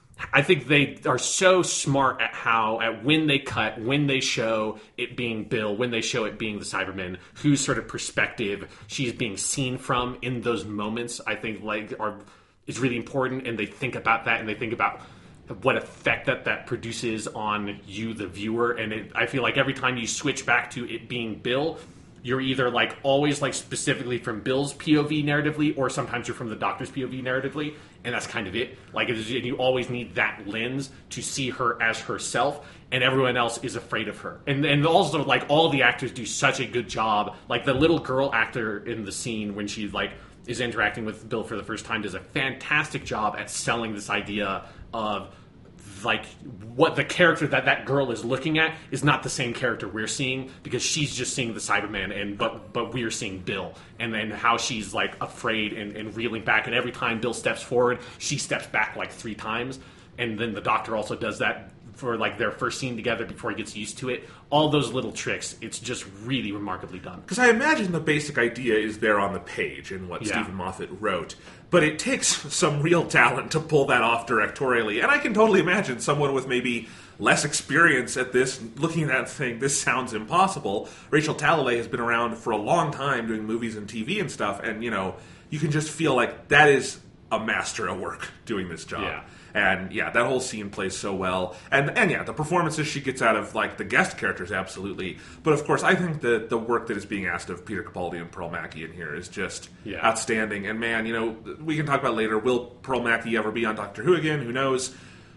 I think they are so smart at how at when they cut, when they show it being Bill, when they show it being the Cyberman, whose sort of perspective she's being seen from in those moments, I think like are is really important. And they think about that, and they think about what effect that that produces on you, the viewer. And it, I feel like every time you switch back to it being Bill, you're either like always like specifically from Bill's P O V narratively, or sometimes you're from the Doctor's P O V narratively, and that's kind of it. Like it is, you always need that lens to see her as herself, and everyone else is afraid of her. And and also like all the actors do such a good job. Like the little girl actor in the scene when she like is interacting with Bill for the first time does a fantastic job at selling this idea of like what the character that that girl is looking at is not the same character we're seeing, because she's just seeing the Cyberman, and but but we're seeing Bill, and then how she's like afraid and, and reeling back, and every time Bill steps forward she steps back like three times, and then the Doctor also does that for like their first scene together before he gets used to it. All those little tricks, it's just really remarkably done. Because I imagine the basic idea is there on the page in what yeah. Stephen Moffat wrote, but it takes some real talent to pull that off directorially. And I can totally imagine someone with maybe less experience at this looking at that and saying, this sounds impossible. Rachel Talalay has been around for a long time doing movies and T V and stuff, and you know, you can just feel like that is a master at work doing this job. Yeah. And yeah, that whole scene plays so well. And and yeah, the performances she gets out of like the guest characters, absolutely. But of course, I think the the work that is being asked of Peter Capaldi and Pearl Mackie in here is just yeah. outstanding. And man, you know, we can talk about later, will Pearl Mackie ever be on Doctor Who again? Who knows?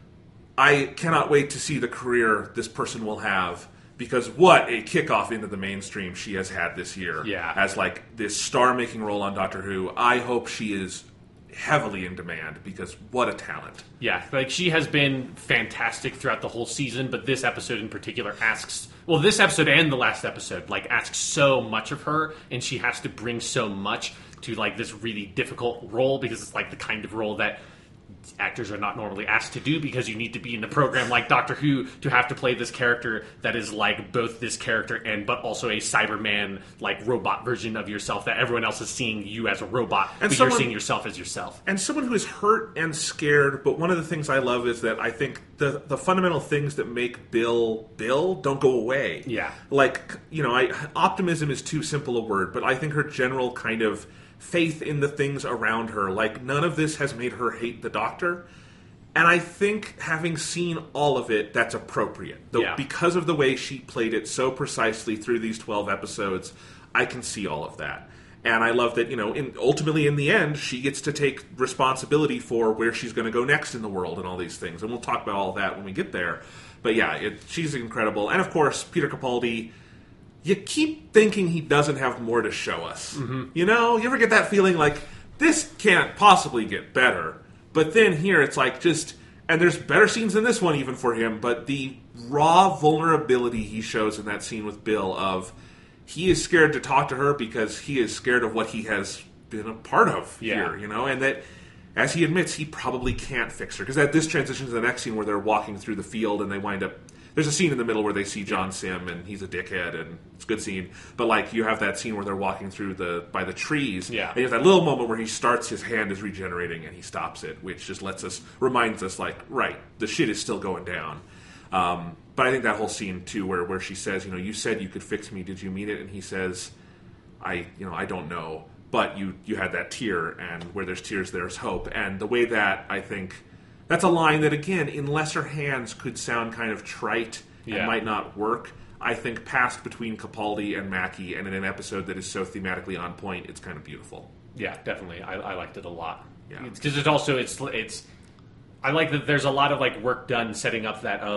I cannot wait to see the career this person will have, because what a kickoff into the mainstream she has had this year. Yeah. As like this star-making role on Doctor Who. I hope she is heavily in demand, because what a talent. Yeah, like she has been fantastic throughout the whole season, but this episode in particular asks, well, this episode and the last episode, like asks so much of her, and she has to bring so much to like this really difficult role, because it's like the kind of role that actors are not normally asked to do, because you need to be in a program like Doctor Who to have to play this character that is like both this character and but also a Cyberman like robot version of yourself, that everyone else is seeing you as a robot, and but someone, you're seeing yourself as yourself. And someone who is hurt and scared, but one of the things I love is that I think the the fundamental things that make Bill Bill don't go away. Yeah. Like, you know, I optimism is too simple a word, but I think her general kind of faith in the things around her, like none of this has made her hate the Doctor, and I think having seen all of it, that's appropriate. Though, yeah. because of the way she played it so precisely through these twelve episodes, I can see all of that. And I love that, you know, in, ultimately in the end, she gets to take responsibility for where she's going to go next in the world and all these things, and we'll talk about all of that when we get there. But yeah, it, she's incredible. And of course, Peter Capaldi, you keep thinking he doesn't have more to show us. Mm-hmm. You know, you ever get that feeling like, this can't possibly get better? But then here it's like just, and there's better scenes than this one even for him, but the raw vulnerability he shows in that scene with Bill of, he is scared to talk to her because he is scared of what he has been a part of yeah. here, you know, and that, as he admits, he probably can't fix her. Because that this transitions to the next scene where they're walking through the field and they wind up, there's a scene in the middle where they see John Sim, and he's a dickhead, and it's a good scene. But like, you have that scene where they're walking through the by the trees, yeah. and you have that little moment where he starts, his hand is regenerating, and he stops it, which just lets us, reminds us, like, right, the shit is still going down. Um, but I think that whole scene too, where where she says, you know, you said you could fix me, did you mean it? And he says, I, you know, I don't know, but you you had that tear, and where there's tears, there's hope, and the way that I think. That's a line that, again, in lesser hands could sound kind of trite yeah. and might not work. I think passed between Capaldi and Mackie, and in an episode that is so thematically on point, it's kind of beautiful. Yeah, definitely. I, I liked it a lot. Yeah, because it's also it's it's. I like that there's a lot of like work done setting up that of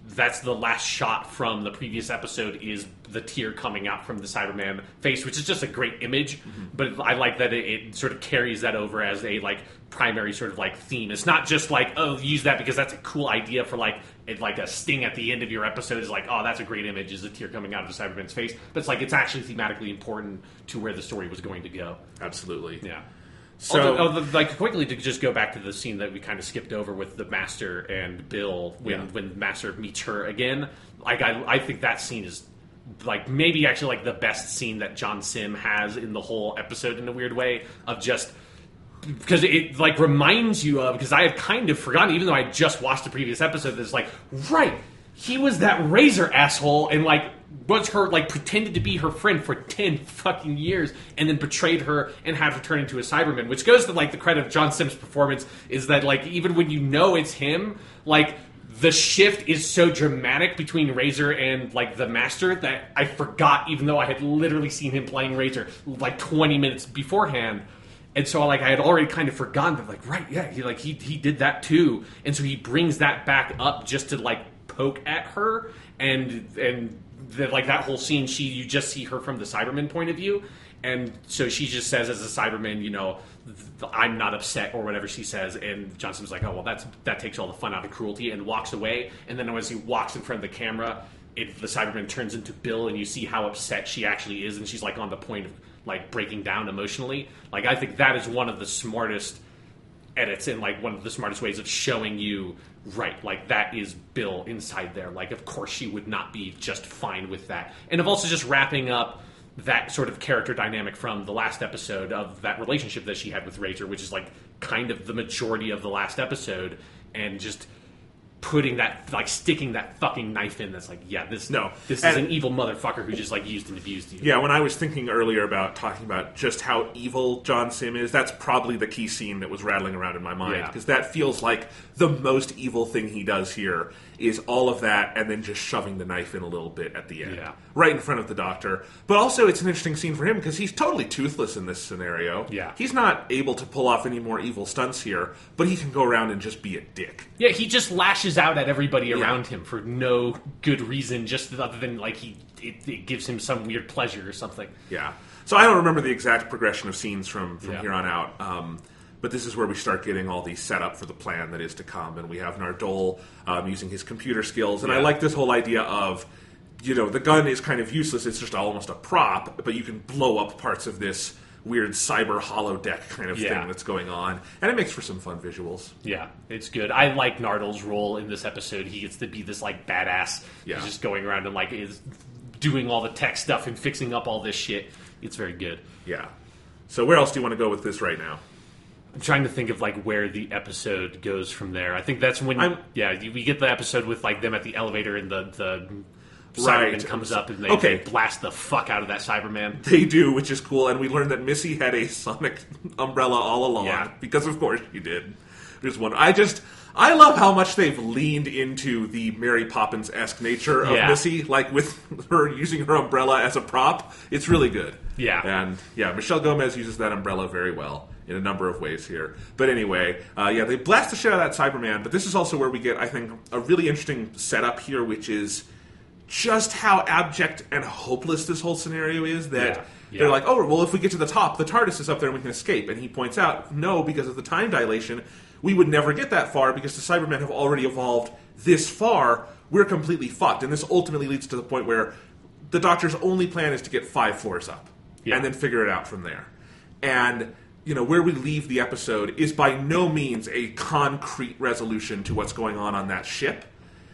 that's the last shot from the previous episode is the tear coming out from the Cyberman face, which is just a great image. Mm-hmm. But I like that it, it sort of carries that over as a like primary sort of like theme. It's not just like, oh, use that because that's a cool idea for like it, like a sting at the end of your episode is like, oh, that's a great image, is a tear coming out of the Cyberman's face. But it's like it's actually thematically important to where the story was going to go. Absolutely. Yeah. So, although, although, like quickly to just go back to the scene that we kind of skipped over with the Master and Bill when yeah. when Master meets her again, like I I think that scene is like maybe actually like the best scene that John Sim has in the whole episode in a weird way of just because it like reminds you of because I had kind of forgotten even though I just watched the previous episode that's like right he was that Razor asshole and like. Was her, like, pretended to be her friend for ten fucking years and then betrayed her and had her turn into a Cyberman, which goes to, like, the credit of John Sims' performance is that, like, even when you know it's him, like, the shift is so dramatic between Razor and, like, the Master that I forgot, even though I had literally seen him playing Razor, like, twenty minutes beforehand. And so, like, I had already kind of forgotten that, like, right, yeah, he, like, he, he did that, too. And so he brings that back up just to, like, poke at her and, and... The, like that whole scene, she you just see her from the Cyberman point of view, and so she just says as a Cyberman, you know, I'm not upset or whatever she says, and Johnson's like, oh well, that's that takes all the fun out of cruelty, and walks away. And then as he walks in front of the camera, it, the Cyberman turns into Bill, and you see how upset she actually is, and she's like on the point of like breaking down emotionally. Like I think that is one of the smartest edits and like one of the smartest ways of showing you. Right, like that is Bill inside there. Like, of course, she would not be just fine with that. And of also just wrapping up that sort of character dynamic from the last episode of that relationship that she had with Razor, which is like kind of the majority of the last episode, and just putting that, like, sticking that fucking knife in. That's like, yeah, this no, this and, is an evil motherfucker who just like used and abused you. Yeah, when I was thinking earlier about talking about just how evil John Sim is, that's probably the key scene that was rattling around in my mind because yeah. that feels like the most evil thing he does here is all of that and then just shoving the knife in a little bit at the end, yeah. right in front of the doctor. But also, it's an interesting scene for him because he's totally toothless in this scenario. Yeah, he's not able to pull off any more evil stunts here, but he can go around and just be a dick. Yeah, he just lashes out at everybody around yeah. him for no good reason, just other than like he it, it gives him some weird pleasure or something. Yeah. So I don't remember the exact progression of scenes from, from yeah. here on out, um, but this is where we start getting all the setup for the plan that is to come, and we have Nardole um, using his computer skills, and yeah. I like this whole idea of, you know, the gun is kind of useless, it's just almost a prop, but you can blow up parts of this weird cyber holodeck kind of yeah. thing that's going on, and it makes for some fun visuals. Yeah, it's good. I like Nardole's role in this episode. He gets to be this like badass. Yeah. He's just going around and like is doing all the tech stuff and fixing up all this shit. It's very good. Yeah. So where else do you want to go with this right now? I'm trying to think of like where the episode goes from there. I think that's when I'm, yeah, we get the episode with like them at the elevator and the the Cyberman right. comes up and they, okay. they blast the fuck out of that Cyberman. They do, which is cool, and we learn that Missy had a sonic umbrella all along, yeah. because of course she did. There's one. I just, I love how much they've leaned into the Mary Poppins-esque nature of yeah. Missy, like with her using her umbrella as a prop. It's really good. Yeah. And yeah, Michelle Gomez uses that umbrella very well in a number of ways here. But anyway, uh, yeah, they blast the shit out of that Cyberman, but this is also where we get, I think, a really interesting setup here, which is just how abject and hopeless this whole scenario is, that yeah, yeah. they're like, oh, well, if we get to the top, the TARDIS is up there and we can escape. And he points out, no, because of the time dilation, we would never get that far because the Cybermen have already evolved this far. We're completely fucked. And this ultimately leads to the point where the Doctor's only plan is to get five floors up yeah. and then figure it out from there. And, you know, where we leave the episode is by no means a concrete resolution to what's going on on that ship.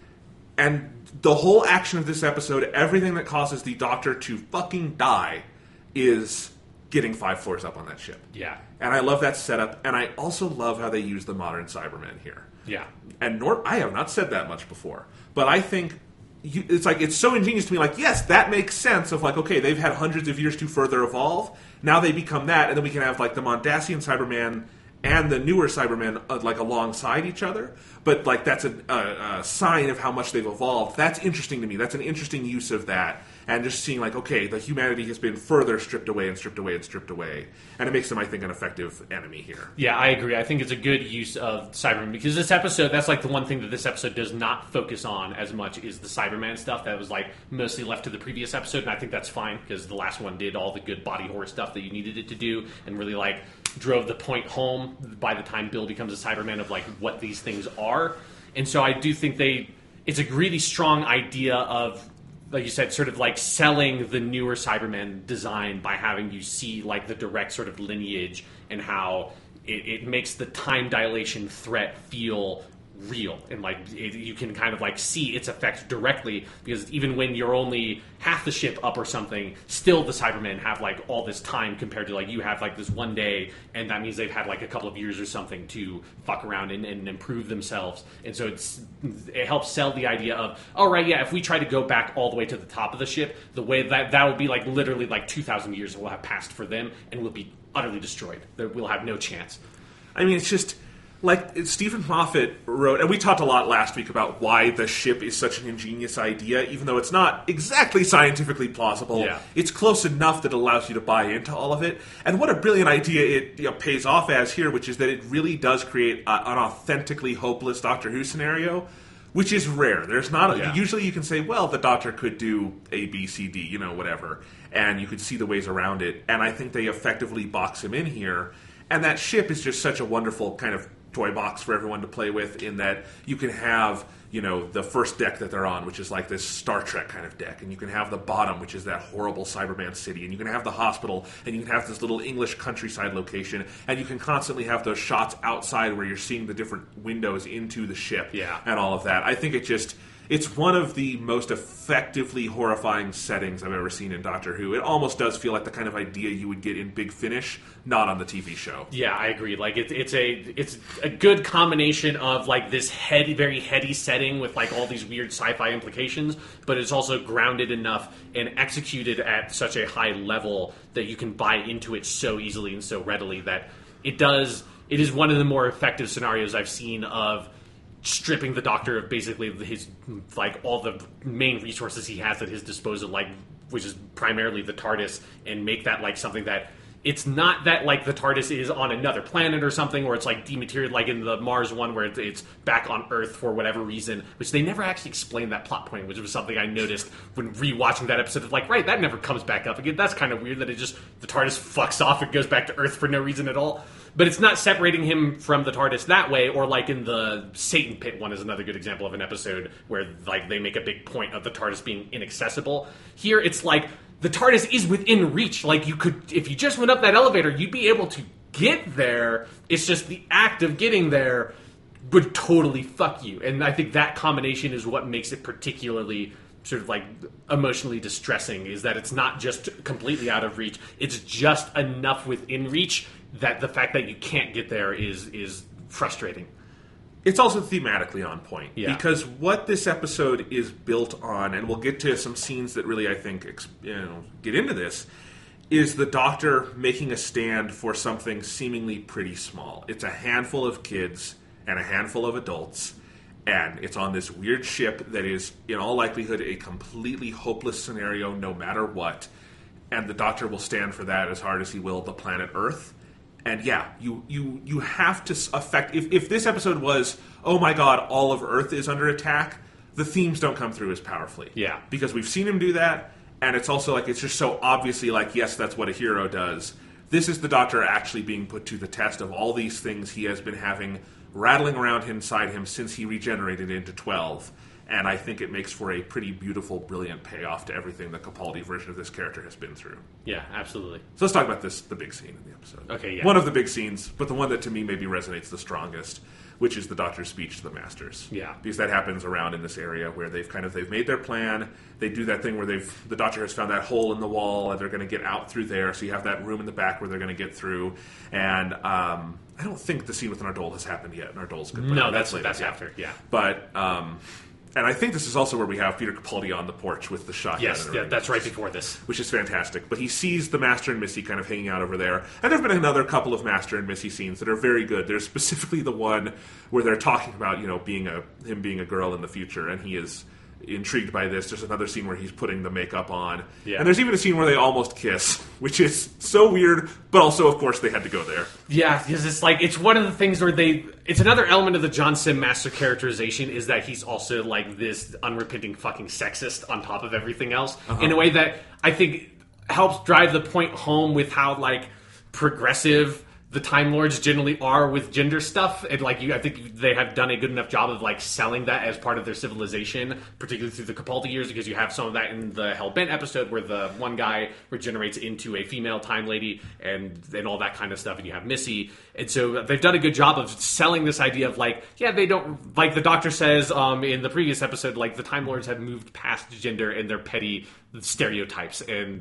And the whole action of this episode, everything that causes the Doctor to fucking die, is getting five floors up on that ship. Yeah. And I love that setup, and I also love how they use the modern Cybermen here. Yeah. And nor I have not said that much before, but I think you, it's like it's so ingenious to me. Like, yes, that makes sense. Of like, okay, they've had hundreds of years to further evolve. Now they become that, and then we can have like the Mondasian Cyberman and the newer Cybermen uh, like alongside each other. But like that's a, a, a sign of how much they've evolved. That's interesting to me. That's an interesting use of that. and just seeing like, okay, the humanity has been further stripped away and stripped away and stripped away, and it makes them, I think, an effective enemy here. Yeah, I agree. I think it's a good use of Cyberman, because this episode, that's like the one thing that this episode does not focus on as much is the Cyberman stuff that was like mostly left to the previous episode, and I think that's fine because the last one did all the good body horror stuff that you needed it to do and really like drove the point home by the time Bill becomes a Cyberman of like what these things are. And so I do think they it's a really strong idea of, like you said, sort of like selling the newer Cyberman design by having you see like the direct sort of lineage and how it, it makes the time dilation threat feel real, and like it, you can kind of like see its effects directly, because even when you're only half the ship up or something, still the Cybermen have like all this time compared to like you have like this one day, and that means they've had like a couple of years or something to fuck around and, and improve themselves. And so it's it helps sell the idea of, all right, yeah, if we try to go back all the way to the top of the ship, the way that that will be like literally like two thousand years will have passed for them, and we'll be utterly destroyed. We'll have no chance. I mean, it's just like Stephen Moffat wrote, and we talked a lot last week about why the ship is such an ingenious idea, even though it's not exactly scientifically plausible. Yeah. It's close enough that it allows you to buy into all of it. And what a brilliant idea it, you know, pays off as here, which is that it really does create a, an authentically hopeless Doctor Who scenario, which is rare. There's not a, Yeah. usually you can say, well, the Doctor could do A, B, C, D, you know, whatever, and you could see the ways around it. And I think they effectively box him in here. And that ship is just such a wonderful kind of toy box for everyone to play with, in that you can have, you know, the first deck that they're on, which is like this Star Trek kind of deck, and you can have the bottom, which is that horrible Cyberman city, and you can have the hospital, and you can have this little English countryside location, and you can constantly have those shots outside where you're seeing the different windows into the ship, Yeah. and all of that. I think it just... It's one of the most effectively horrifying settings I've ever seen in Doctor Who. It almost does feel like the kind of idea you would get in Big Finish, not on the T V show. Yeah, I agree. Like it's it's a it's a good combination of like this heady, very heady setting with like all these weird sci-fi implications, but it's also grounded enough and executed at such a high level that you can buy into it so easily and so readily that it does. It is one of the more effective scenarios I've seen of stripping the Doctor of basically his like all the main resources he has at his disposal, like which is primarily the TARDIS, and make that like something that it's not that like the TARDIS is on another planet or something, or it's like dematerialized, like in the Mars one where it's, it's back on Earth for whatever reason, which they never actually explained that plot point, which was something I noticed when rewatching that episode of like, right, that never comes back up again. That's kind of weird that it just the TARDIS fucks off and goes back to Earth for no reason at all. But it's not separating him from the TARDIS that way, or like in the Satan Pit one is another good example of an episode where like they make a big point of the TARDIS being inaccessible. Here it's like the TARDIS is within reach. Like you could, if you just went up that elevator, you'd be able to get there. It's just the act of getting there would totally fuck you. And I think that combination is what makes it particularly sort of like emotionally distressing, is that it's not just completely out of reach. It's just enough within reach that the fact that you can't get there is is frustrating. It's also thematically on point, Yeah. because what this episode is built on, and we'll get to some scenes that really, I think, you know, get into this, is the Doctor making a stand for something seemingly pretty small. It's a handful of kids and a handful of adults, and it's on this weird ship that is, in all likelihood, a completely hopeless scenario no matter what, and the Doctor will stand for that as hard as he will the planet Earth. And yeah, you you you have to affect... If, if this episode was, oh my god, all of Earth is under attack, the themes don't come through as powerfully. Yeah. Because we've seen him do that, and it's also like, it's just so obviously like, yes, that's what a hero does. This is the Doctor actually being put to the test of all these things he has been having rattling around inside him since he regenerated into twelve. And I think it makes for a pretty beautiful, brilliant payoff to everything the Capaldi version of this character has been through. Yeah, absolutely. So let's talk about this, the big scene in the episode. Okay, yeah. One of the big scenes, but the one that to me maybe resonates the strongest, which is the Doctor's speech to the Masters. Yeah. Because that happens around in this area where they've kind of, they've made their plan, they do that thing where they've, the Doctor has found that hole in the wall, and they're going to get out through there, so you have that room in the back where they're going to get through, and um, I don't think the scene with Nardole has happened yet. Nardole's good. No, that's later, that's yeah. after, yeah. But, um... and I think this is also where we have Peter Capaldi on the porch with the shotgun. Yes, and yeah, everything. that's right before this. Which is fantastic. But he sees the Master and Missy kind of hanging out over there. And there have been another couple of Master and Missy scenes that are very good. There's specifically the one where they're talking about, you know, being a him being a girl in the future, and he is intrigued by this. There's another scene where he's putting the makeup on. Yeah. And there's even a scene where they almost kiss, which is so weird, but also, of course, they had to go there. Yeah, because it's like, it's one of the things where they, it's another element of the John Sim master characterization is that he's also like this unrepenting fucking sexist on top of everything else, uh-huh. in a way that I think helps drive the point home with how like progressive the Time Lords generally are with gender stuff, and like you, I think they have done a good enough job of like selling that as part of their civilization, particularly through the Capaldi years, because you have some of that in the Hellbent episode where the one guy regenerates into a female Time Lady and and all that kind of stuff, and you have Missy, and so they've done a good job of selling this idea of like, yeah, they don't, like the Doctor says um, in the previous episode, like the Time Lords have moved past gender and their petty stereotypes, and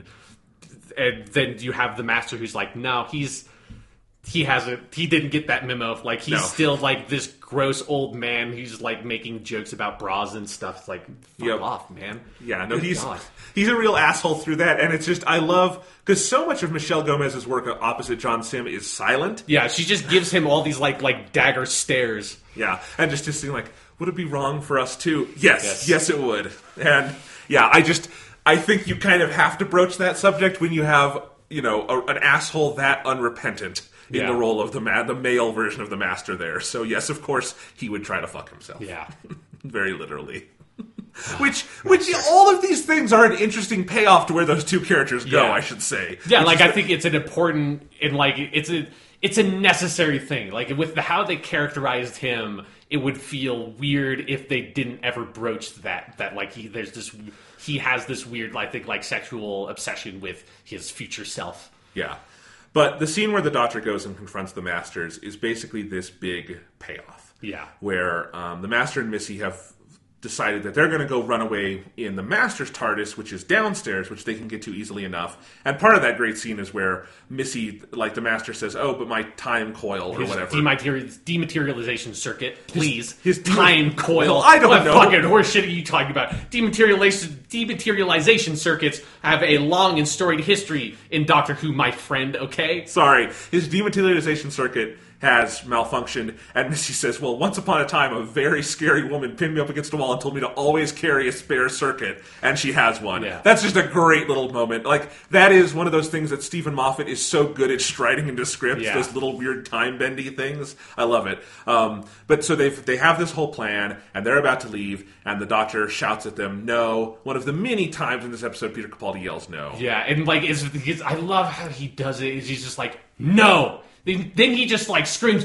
and then you have the Master who's like, no, he's He hasn't. He didn't get that memo. Like he's no. still like this gross old man who's like making jokes about bras and stuff. It's like, fuck yep. off, man. Yeah, no, Good he's God. he's a real asshole through that, and it's just I love because so much of Michelle Gomez's work opposite John Sim is silent. Yeah, she just gives him all these like like dagger stares. Yeah, and just just seeing like, would it be wrong for us to? Yes, yes, yes, it would. And yeah, I just I think you kind of have to broach that subject when you have you know a, an asshole that unrepentant in yeah. the role of the ma- the male version of the Master there. So yes, of course, he would try to fuck himself. Yeah. Very literally. which, which all of these things are an interesting payoff to where those two characters go, yeah. I should say. Yeah, which like I think it's an important, and like, it's a it's a necessary thing. Like, with the, how they characterized him, it would feel weird if they didn't ever broach that, that like, he there's this, he has this weird, I think, like, sexual obsession with his future self. Yeah. But the scene where the Doctor goes and confronts the Masters is basically this big payoff. Yeah. Where um, the Master and Missy have decided that they're going to go run away in the Master's TARDIS, which is downstairs, which they can get to easily enough. And part of that great scene is where Missy, like the Master says, oh, but my time coil or his whatever. Dematerial- dematerialization circuit, please. His, his time de- coil. Well, I don't what know. What fucking horse shit are you talking about? Dematerialization, dematerialization circuits have a long and storied history in Doctor Who, my friend, okay? Sorry. His dematerialization circuit has malfunctioned, and Missy says, well, once upon a time, a very scary woman pinned me up against a wall and told me to always carry a spare circuit, and she has one. Yeah. That's just a great little moment. Like, that is one of those things that Stephen Moffat is so good at striding into scripts, yeah. those little weird time-bendy things. I love it. Um, but so they they have this whole plan, and they're about to leave, and the Doctor shouts at them, no. One of the many times in this episode, Peter Capaldi yells no. Yeah, and like, it's, it's, I love how he does it. He's just like, no! Then he just, like, screams,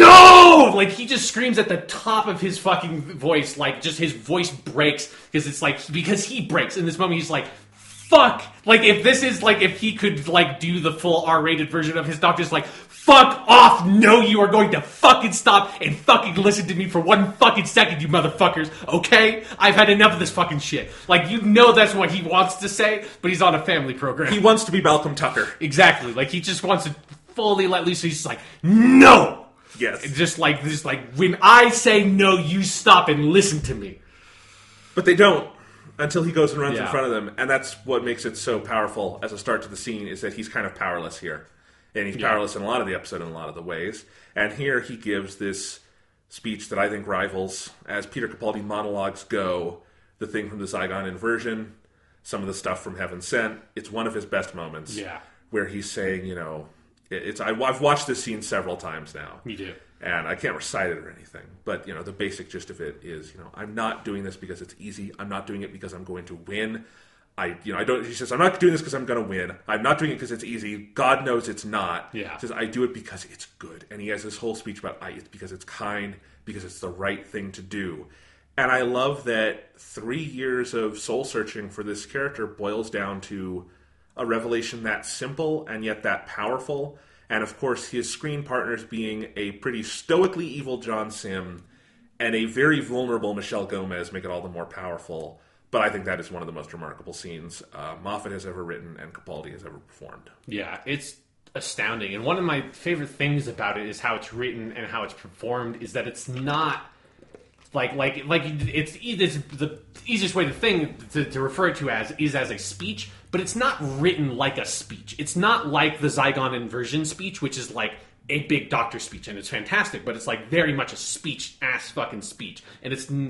no! Like, he just screams at the top of his fucking voice. Like, just his voice breaks. Because it's like, because he breaks. In this moment, he's like, fuck! Like, if this is, like, if he could, like, do the full R-rated version of his Doctor's like, fuck off! No, you are going to fucking stop and fucking listen to me for one fucking second, you motherfuckers. Okay? I've had enough of this fucking shit. Like, you know that's what he wants to say, but he's on a family program. He wants to be Malcolm Tucker. Exactly. Like, he just wants to fully let loose. So he's just like, no. Yes. It's just like, just like when I say no, you stop and listen to me. But they don't until he goes and runs yeah. in front of them, and that's what makes it so powerful as a start to the scene. Is that he's kind of powerless here, and he's yeah. powerless in a lot of the episode in a lot of the ways. And here he gives this speech that I think rivals, as Peter Capaldi monologues go, the thing from the Zygon inversion, some of the stuff from Heaven Sent. It's one of his best moments. Yeah. Where he's saying, you know. It's I, I've watched this scene several times now. Me too. And I can't recite it or anything. But, you know, the basic gist of it is, you know, I'm not doing this because it's easy. I'm not doing it because I'm going to win. I, you know, I don't, he says, I'm not doing this because I'm going to win. I'm not doing it because it's easy. God knows it's not. Yeah. He says, I do it because it's good. And he has this whole speech about, I, it's because it's kind, because it's the right thing to do. And I love that three years of soul searching for this character boils down to a revelation that simple and yet that powerful. And of course, his screen partners being a pretty stoically evil John Sim and a very vulnerable Michelle Gomez make it all the more powerful. But I think that is one of the most remarkable scenes uh, Moffat has ever written and Capaldi has ever performed. Yeah, it's astounding. And one of my favorite things about it is how it's written and how it's performed is that it's not Like, like, like it's, it's the easiest way to thing to, to refer to as is as a speech, but it's not written like a speech. It's not like the Zygon inversion speech, which is like a big Doctor speech, and it's fantastic. But it's like very much a speech ass fucking speech, and it's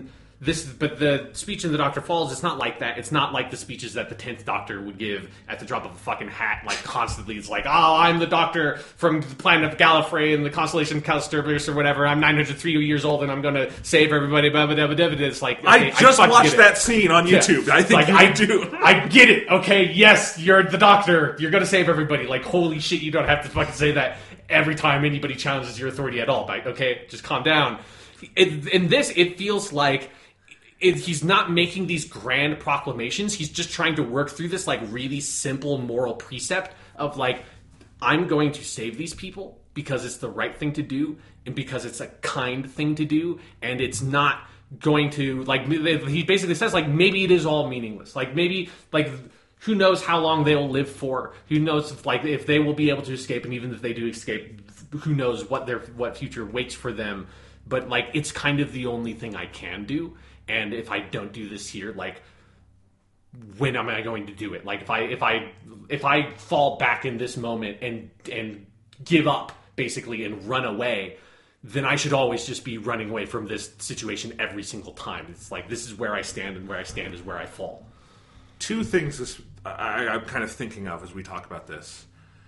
this, but the speech in The Doctor Falls, it's not like that. It's not like the speeches that the tenth Doctor would give at the drop of a fucking hat, like constantly. It's like, oh, I'm the Doctor from the planet of Gallifrey and the constellation of Caldistrubus or whatever. I'm nine hundred three years old and I'm going to save everybody. Blah, blah, blah, blah, blah. It's like, okay, I just I watched that scene on YouTube. Yeah. I think like, you I do. I get it. Okay, yes, you're the Doctor. You're going to save everybody. Like, holy shit, you don't have to fucking say that every time anybody challenges your authority at all. Like, okay, just calm down. It, in this, it feels like it, he's not making these grand proclamations. He's just trying to work through this like really simple moral precept of like, I'm going to save these people because it's the right thing to do and because it's a kind thing to do, and it's not going to like. He basically says like maybe it is all meaningless. Like maybe like. Who knows how long they'll live for? Who knows if, like, if they will be able to escape? And even if they do escape, who knows what their what future waits for them? But like, it's kind of the only thing I can do. And if I don't do this here, like, when am I going to do it? Like, if I if I if I fall back in this moment and and give up basically and run away, then I should always just be running away from this situation every single time. It's like, this is where I stand, and where I stand is where I fall. Two things this, I, I'm kind of thinking of as we talk about this.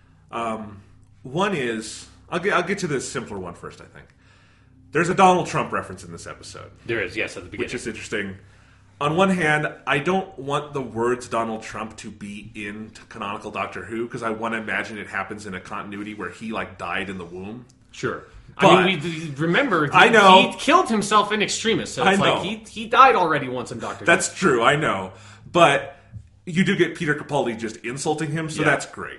Um, one is, I'll get, I'll get to the simpler one first, I think. There's a Donald Trump reference in this episode. There is, yes, at the beginning. Which is interesting. On one hand, I don't want the words Donald Trump to be in canonical Doctor Who, because I want to imagine it happens in a continuity where he, like, died in the womb. Sure. But, I mean, we remember, he, I know. he killed himself in Extremis, so it's I know. like he, he died already once in Doctor Who. That's true, I know. But you do get Peter Capaldi just insulting him, so yeah. that's great.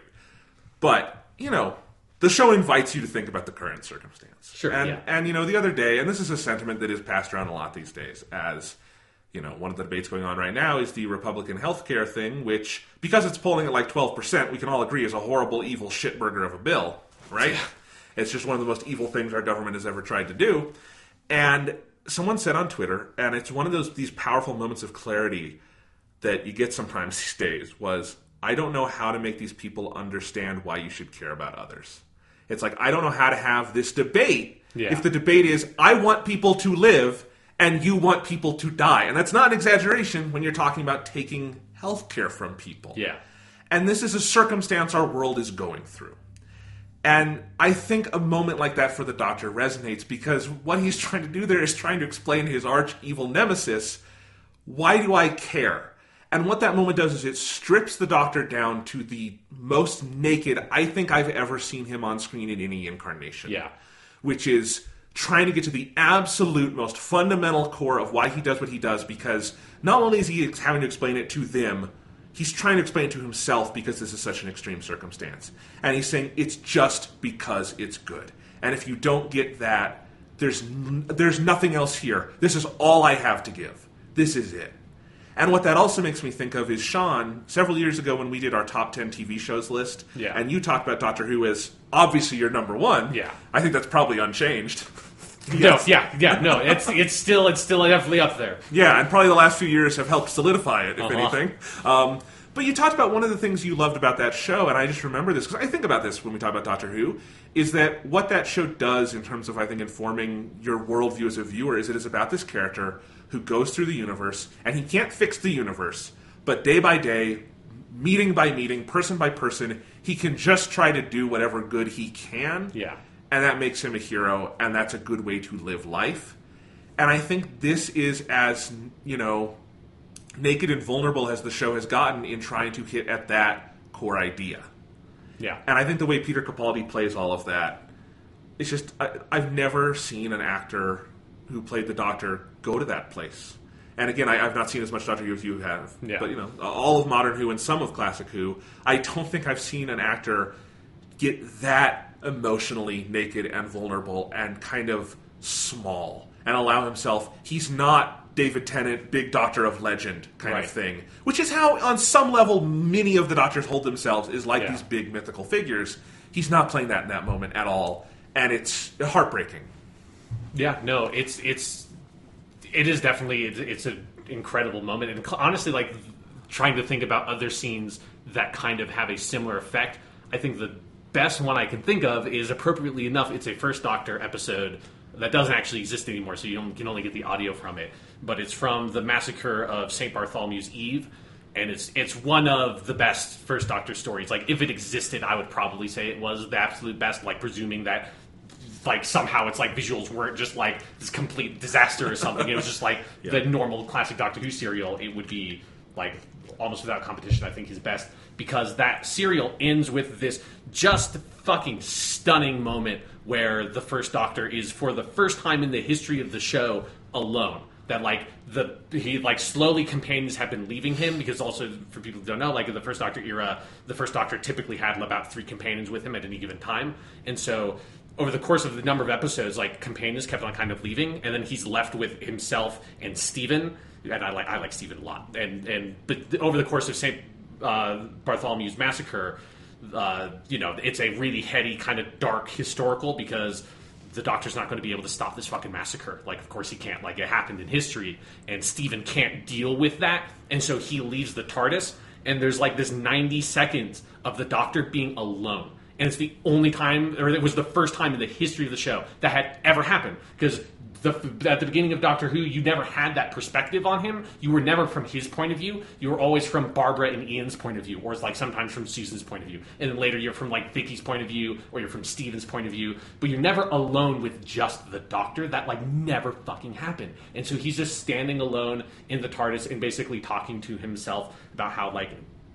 But, you know, the show invites you to think about the current circumstance. Sure, and, yeah. And, you know, the other day, and this is a sentiment that is passed around a lot these days, as, you know, one of the debates going on right now is the Republican healthcare thing, which, because it's polling at like twelve percent, we can all agree is a horrible, evil shitburger of a bill, right? Yeah. It's just one of the most evil things our government has ever tried to do. And someone said on Twitter, and it's one of those these powerful moments of clarity that you get sometimes these days, was, I don't know how to make these people understand why you should care about others. It's like, I don't know how to have this debate yeah. if the debate is, I want people to live and you want people to die. And that's not an exaggeration when you're talking about taking health care from people. Yeah. And this is a circumstance our world is going through. And I think a moment like that for the Doctor resonates, because what he's trying to do there is trying to explain to his arch-evil nemesis, why do I care? And what that moment does is it strips the Doctor down to the most naked I think I've ever seen him on screen in any incarnation. Yeah. Which is trying to get to the absolute most fundamental core of why he does what he does, because not only is he having to explain it to them, he's trying to explain it to himself because this is such an extreme circumstance. And he's saying it's just because it's good. And if you don't get that, there's n- there's nothing else here. This is all I have to give. This is it. And what that also makes me think of is, Sean, several years ago when we did our top ten T V shows list, yeah. and you talked about Doctor Who as obviously your number one. Yeah. I think that's probably unchanged. Yes. No, yeah, yeah, no, it's it's still it's still definitely up there. Yeah, and probably the last few years have helped solidify it, if uh-huh. anything. Um, but you talked about one of the things you loved about that show, and I just remember this, because I think about this when we talk about Doctor Who, is that what that show does in terms of, I think, informing your worldview as a viewer is it is about this character who goes through the universe, and he can't fix the universe, but day by day, meeting by meeting, person by person, he can just try to do whatever good he can. Yeah. And that makes him a hero, and that's a good way to live life. And I think this is as, you know, naked and vulnerable as the show has gotten in trying to hit at that core idea. Yeah. And I think the way Peter Capaldi plays all of that, it's just, I, I've never seen an actor who played the Doctor go to that place. And again, I, I've not seen as much Doctor Who as you have. Yeah. But, you know, all of modern Who and some of classic Who, I don't think I've seen an actor get that emotionally naked and vulnerable and kind of small and allow himself, he's not David Tennant, big Doctor of legend kind right. of thing, which is how on some level many of the Doctors hold themselves, is like yeah. these big mythical figures. He's not playing that in that moment at all, and it's heartbreaking. Yeah, no, it's it's it is definitely it's, it's an incredible moment, and honestly, like trying to think about other scenes that kind of have a similar effect, I think the best one I can think of is, appropriately enough, it's a First Doctor episode that doesn't actually exist anymore, so you don't, can only get the audio from it. But it's from the Massacre of Saint Bartholomew's Eve, and it's it's one of the best First Doctor stories. Like, if it existed, I would probably say it was the absolute best, like, presuming that, like, somehow it's like visuals weren't just like this complete disaster or something. It was just like yeah. the normal classic Doctor Who serial. It would be like almost without competition, I think, his best, because that serial ends with this just fucking stunning moment where the First Doctor is, for the first time in the history of the show, alone. That, like, the he, like, slowly companions have been leaving him, because also, for people who don't know, like, in the First Doctor era, the First Doctor typically had about three companions with him at any given time. And so, over the course of the number of episodes, like, companions kept on kind of leaving, and then he's left with himself and Stephen, and I like I like Stephen a lot. And, and but over the course of Saint Uh, Bartholomew's Massacre, uh, you know, it's a really heady, kind of dark historical, because the Doctor's not going to be able to stop this fucking massacre. Like, of course he can't. Like, it happened in history, and Stephen can't deal with that, and so he leaves the TARDIS, and there's like this ninety seconds of the Doctor being alone. And it's the only time, or it was the first time in the history of the show that had ever happened, because The, at the beginning of Doctor Who, you never had that perspective on him. You were never from his point of view. You were always from Barbara and Ian's point of view, or it's like sometimes from Susan's point of view. And then later you're from like Vicky's point of view, or you're from Stephen's point of view. But you're never alone with just the Doctor. That like never fucking happened. And so he's just standing alone in the TARDIS and basically talking to himself about how like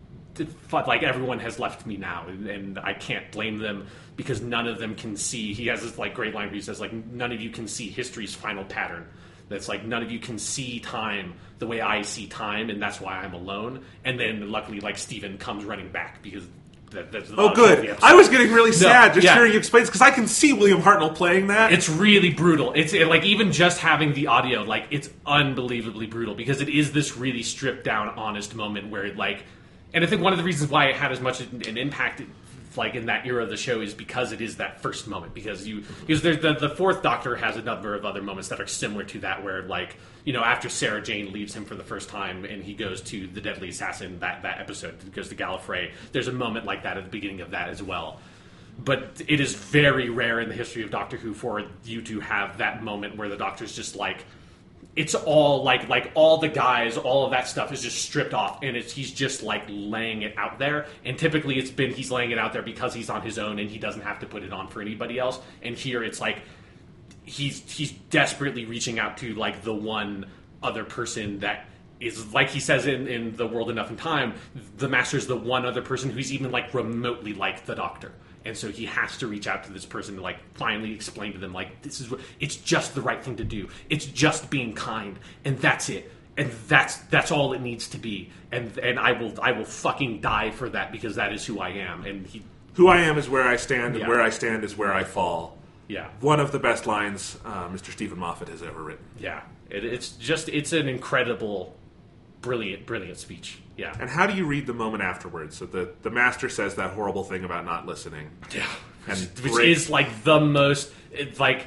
like everyone has left me now, and, and I can't blame them, because none of them can see. He has this like great line where he says like, none of you can see history's final pattern. That's like, none of you can see time the way I see time, and that's why I'm alone. And then luckily, like, Stephen comes running back, because that, that's oh good. I was getting really sad no, just yeah. hearing you explain this, because I can see William Hartnell playing that. It's really brutal. It's it, like, even just having the audio, like, it's unbelievably brutal, because it is this really stripped down, honest moment where it like. And I think one of the reasons why it had as much an impact, like in that era of the show, is because it is that first moment. Because you, because there's the the fourth Doctor has a number of other moments that are similar to that, where like, you know, after Sarah Jane leaves him for the first time and he goes to the Deadly Assassin, that that episode goes to Gallifrey. There's a moment like that at the beginning of that as well. But it is very rare in the history of Doctor Who for you to have that moment where the Doctor's just like. It's all like like all the guys, all of that stuff is just stripped off, and it's he's just like laying it out there. And typically, it's been he's laying it out there because he's on his own and he doesn't have to put it on for anybody else. And here, it's like he's he's desperately reaching out to like the one other person that is, like he says in in The World Enough in Time, the Master's the one other person who's even like remotely like the Doctor. And so he has to reach out to this person to, like, finally explain to them, like, this is what, it's just the right thing to do. It's just being kind, and that's it. And that's that's all it needs to be. And and I will I will fucking die for that, because that is who I am. And he, who I am is where I stand, and yeah. where I stand is where I fall. Yeah, one of the best lines uh, Mister Stephen Moffat has ever written. Yeah, it, it's just it's an incredible, brilliant, brilliant speech. Yeah. And how do you read the moment afterwards? So the, the Master says that horrible thing about not listening. Yeah. And which break. is like the most, it's like,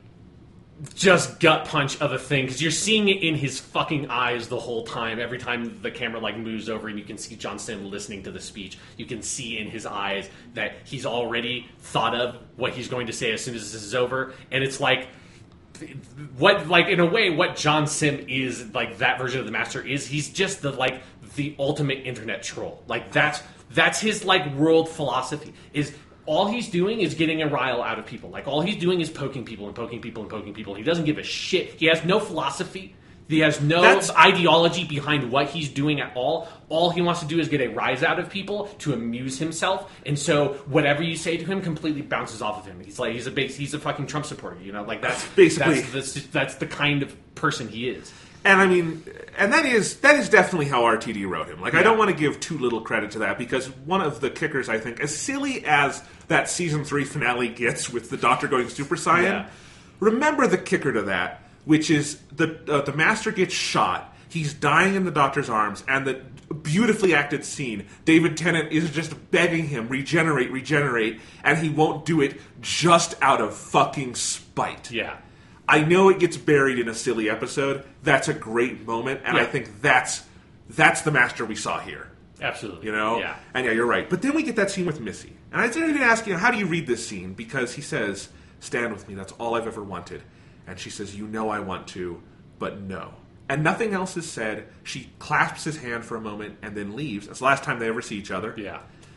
just gut punch of a thing. Because you're seeing it in his fucking eyes the whole time. Every time the camera like moves over and you can see John Sim listening to the speech, you can see in his eyes that he's already thought of what he's going to say as soon as this is over. And it's like, what, like, in a way, what John Sim is, like, that version of the Master is, he's just the, like, the ultimate internet troll. Like, that's that's his, like, world philosophy, is all he's doing is getting a rile out of people. Like, all he's doing is poking people and poking people and poking people. He doesn't give a shit. He has no philosophy. He has no That's, ideology behind what he's doing at all. All he wants to do is get a rise out of people to amuse himself, and so whatever you say to him completely bounces off of him. He's like he's a base, he's a fucking Trump supporter, you know, like that's basically that's the, that's the kind of person he is. And I mean, and that is that is definitely how R T D wrote him. Like, yeah. I don't want to give too little credit to that, because one of the kickers, I think, as silly as that season three finale gets with the Doctor going Super Saiyan, yeah. remember the kicker to that. Which is the uh, the Master gets shot. He's dying in the Doctor's arms, and the beautifully acted scene. David Tennant is just begging him, regenerate, regenerate, and he won't do it just out of fucking spite. Yeah, I know it gets buried in a silly episode. That's a great moment, and yeah. I think that's that's the Master we saw here. Absolutely, you know. Yeah, and yeah, you're right. But then we get that scene with Missy, and I was going to ask you, how do you read this scene? Because he says, "Stand with me. That's all I've ever wanted." And she says, you know I want to, but no. And nothing else is said. She clasps his hand for a moment and then leaves. It's the last time they ever see each other. Yeah.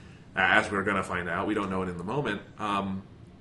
As we're going to find out. We don't know it in the moment. Um,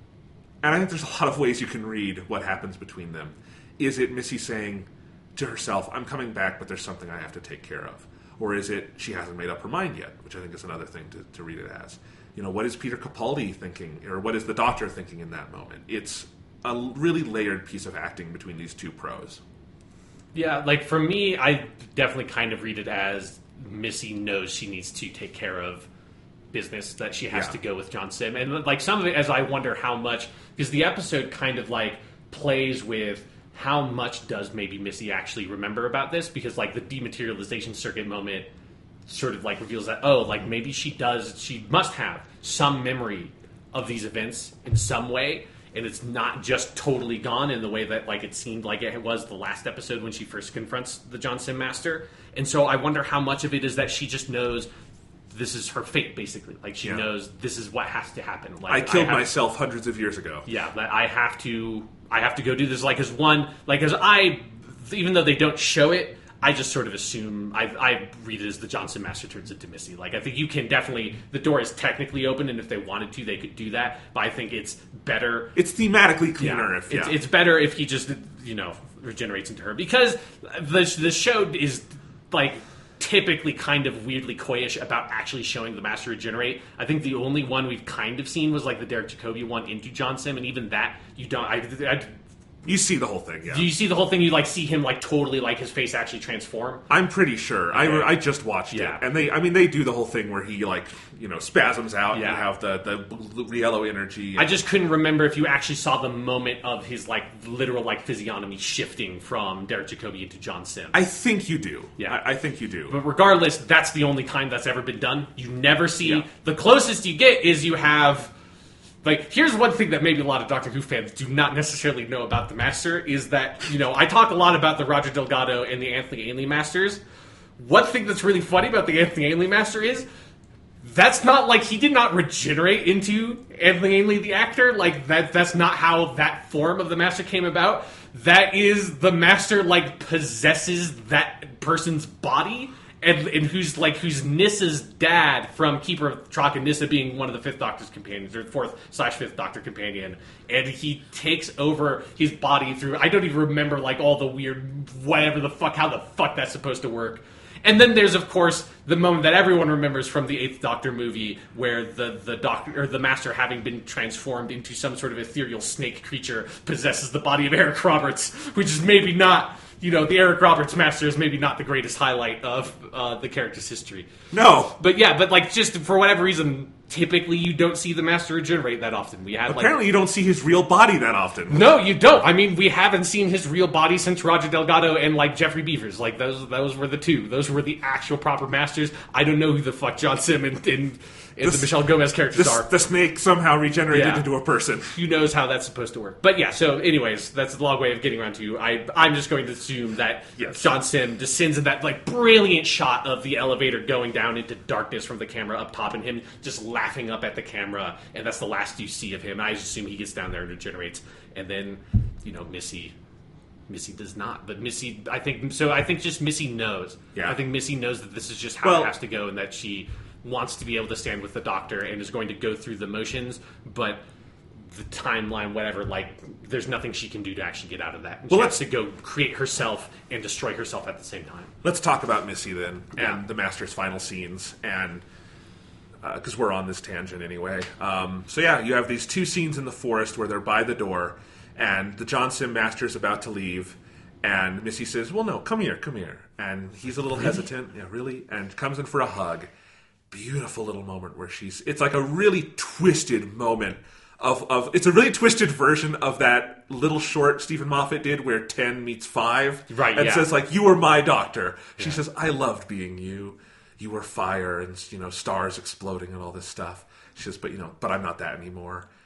and I think there's a lot of ways you can read what happens between them. Is it Missy saying to herself, I'm coming back, but there's something I have to take care of? Or is it she hasn't made up her mind yet, which I think is another thing to, to read it as. You know, what is Peter Capaldi thinking, or what is the Doctor thinking in that moment? It's a really layered piece of acting between these two pros. Yeah, like for me, I definitely kind of read it as Missy knows she needs to take care of business, that she has yeah. to go with John Sim. And like some of it, as I wonder how much, because the episode kind of like plays with how much does maybe Missy actually remember about this, because like the dematerialization circuit moment sort of like reveals that, oh, like maybe she does, she must have some memory of these events in some way, and it's not just totally gone in the way that like it seemed like it was the last episode when she first confronts the John Sim Master. And so I wonder how much of it is that she just knows this is her fate, basically. Like she yeah. knows this is what has to happen. Like I killed I have, myself hundreds of years ago. Yeah, that I have to. I have to go do this. Like as one, like as I, even though they don't show it, I just sort of assume I, I read it as the John Sim Master turns into Missy. Like I think you can definitely, the door is technically open, and if they wanted to, they could do that. But I think it's better. It's thematically cleaner. Yeah, if yeah. it's, it's better if he just you know regenerates into her, because the the show is like typically kind of weirdly coyish about actually showing the Master regenerate. I think the only one we've kind of seen was like the Derek Jacobi one into John Sim, and even that you don't. I, I You see the whole thing, yeah. Do you see the whole thing? You like see him like totally like his face actually transform? I'm pretty sure. Okay. I, I just watched Yeah. it, and they I mean they do the whole thing where he like you know spasms out, and Yeah. you have the the blue, yellow energy. I just couldn't remember if you actually saw the moment of his like literal like physiognomy shifting from Derek Jacobi into John Sim. I think you do. Yeah. I, I think you do. But regardless, that's the only time that's ever been done. You never see Yeah. the closest you get is you have. Like, here's one thing that maybe a lot of Doctor Who fans do not necessarily know about the Master, is that, you know, I talk a lot about the Roger Delgado and the Anthony Ainley Masters. One thing that's really funny about the Anthony Ainley Master is, that's not, like, he did not regenerate into Anthony Ainley the actor. Like, that that's not how that form of the Master came about. That is, the Master, like, possesses that person's body. And, and who's like who's Nissa's dad from Keeper of Traken, Nissa being one of the Fifth Doctor's companions, or fourth slash fifth Doctor companion, and he takes over his body through. I don't even remember like all the weird whatever the fuck how the fuck that's supposed to work. And then there's of course the moment that everyone remembers from the Eighth Doctor movie, where the the Doctor or the Master, having been transformed into some sort of ethereal snake creature, possesses the body of Eric Roberts, which is maybe not. You know, the Eric Roberts Master is maybe not the greatest highlight of uh, the character's history. No. But yeah, but like just for whatever reason, typically you don't see the Master regenerate that often. We had Apparently like, you don't see his real body that often. No, you don't. I mean, we haven't seen his real body since Roger Delgado and like Jeffrey Beavers. Like those those were the two. Those were the actual proper Masters. I don't know who the fuck John Sim and, and, and the Michelle Gomez characters The, are. the snake somehow regenerated Yeah. into a person. Who knows how that's supposed to work? But yeah, so anyways, that's a long way of getting around to. I I'm just going to assume that Yes. John Sim descends in that like brilliant shot of the elevator going down into darkness from the camera up top, and him just laughing up at the camera, and that's the last you see of him. I just assume he gets down there and regenerates, and then you know Missy. Missy does not, but Missy, I think so. I think just Missy knows. Yeah. I think Missy knows that this is just how Well- it has to go, and that she wants to be able to stand with the Doctor and is going to go through the motions, but the timeline, whatever, like, there's nothing she can do to actually get out of that. And Well, she let's- has to go create herself and destroy herself at the same time. Let's talk about Missy then, Yeah. and the Master's final scenes, and because uh, we're on this tangent anyway. Um, so yeah, you have these two scenes in the forest where they're by the door, and the John Sim Master's about to leave, and Missy says, well, no, come here, come here. And he's a little hesitant, yeah, really, and comes in for a hug. Beautiful little moment where she's, it's like a really twisted moment of, of it's a really twisted version of that little short Stephen Moffat did where ten meets five. Right, And yeah. says, like, you were my doctor. She Yeah. says, I loved being you. You were fire and, you know, stars exploding and all this stuff. She says, but, you know, but I'm not that anymore.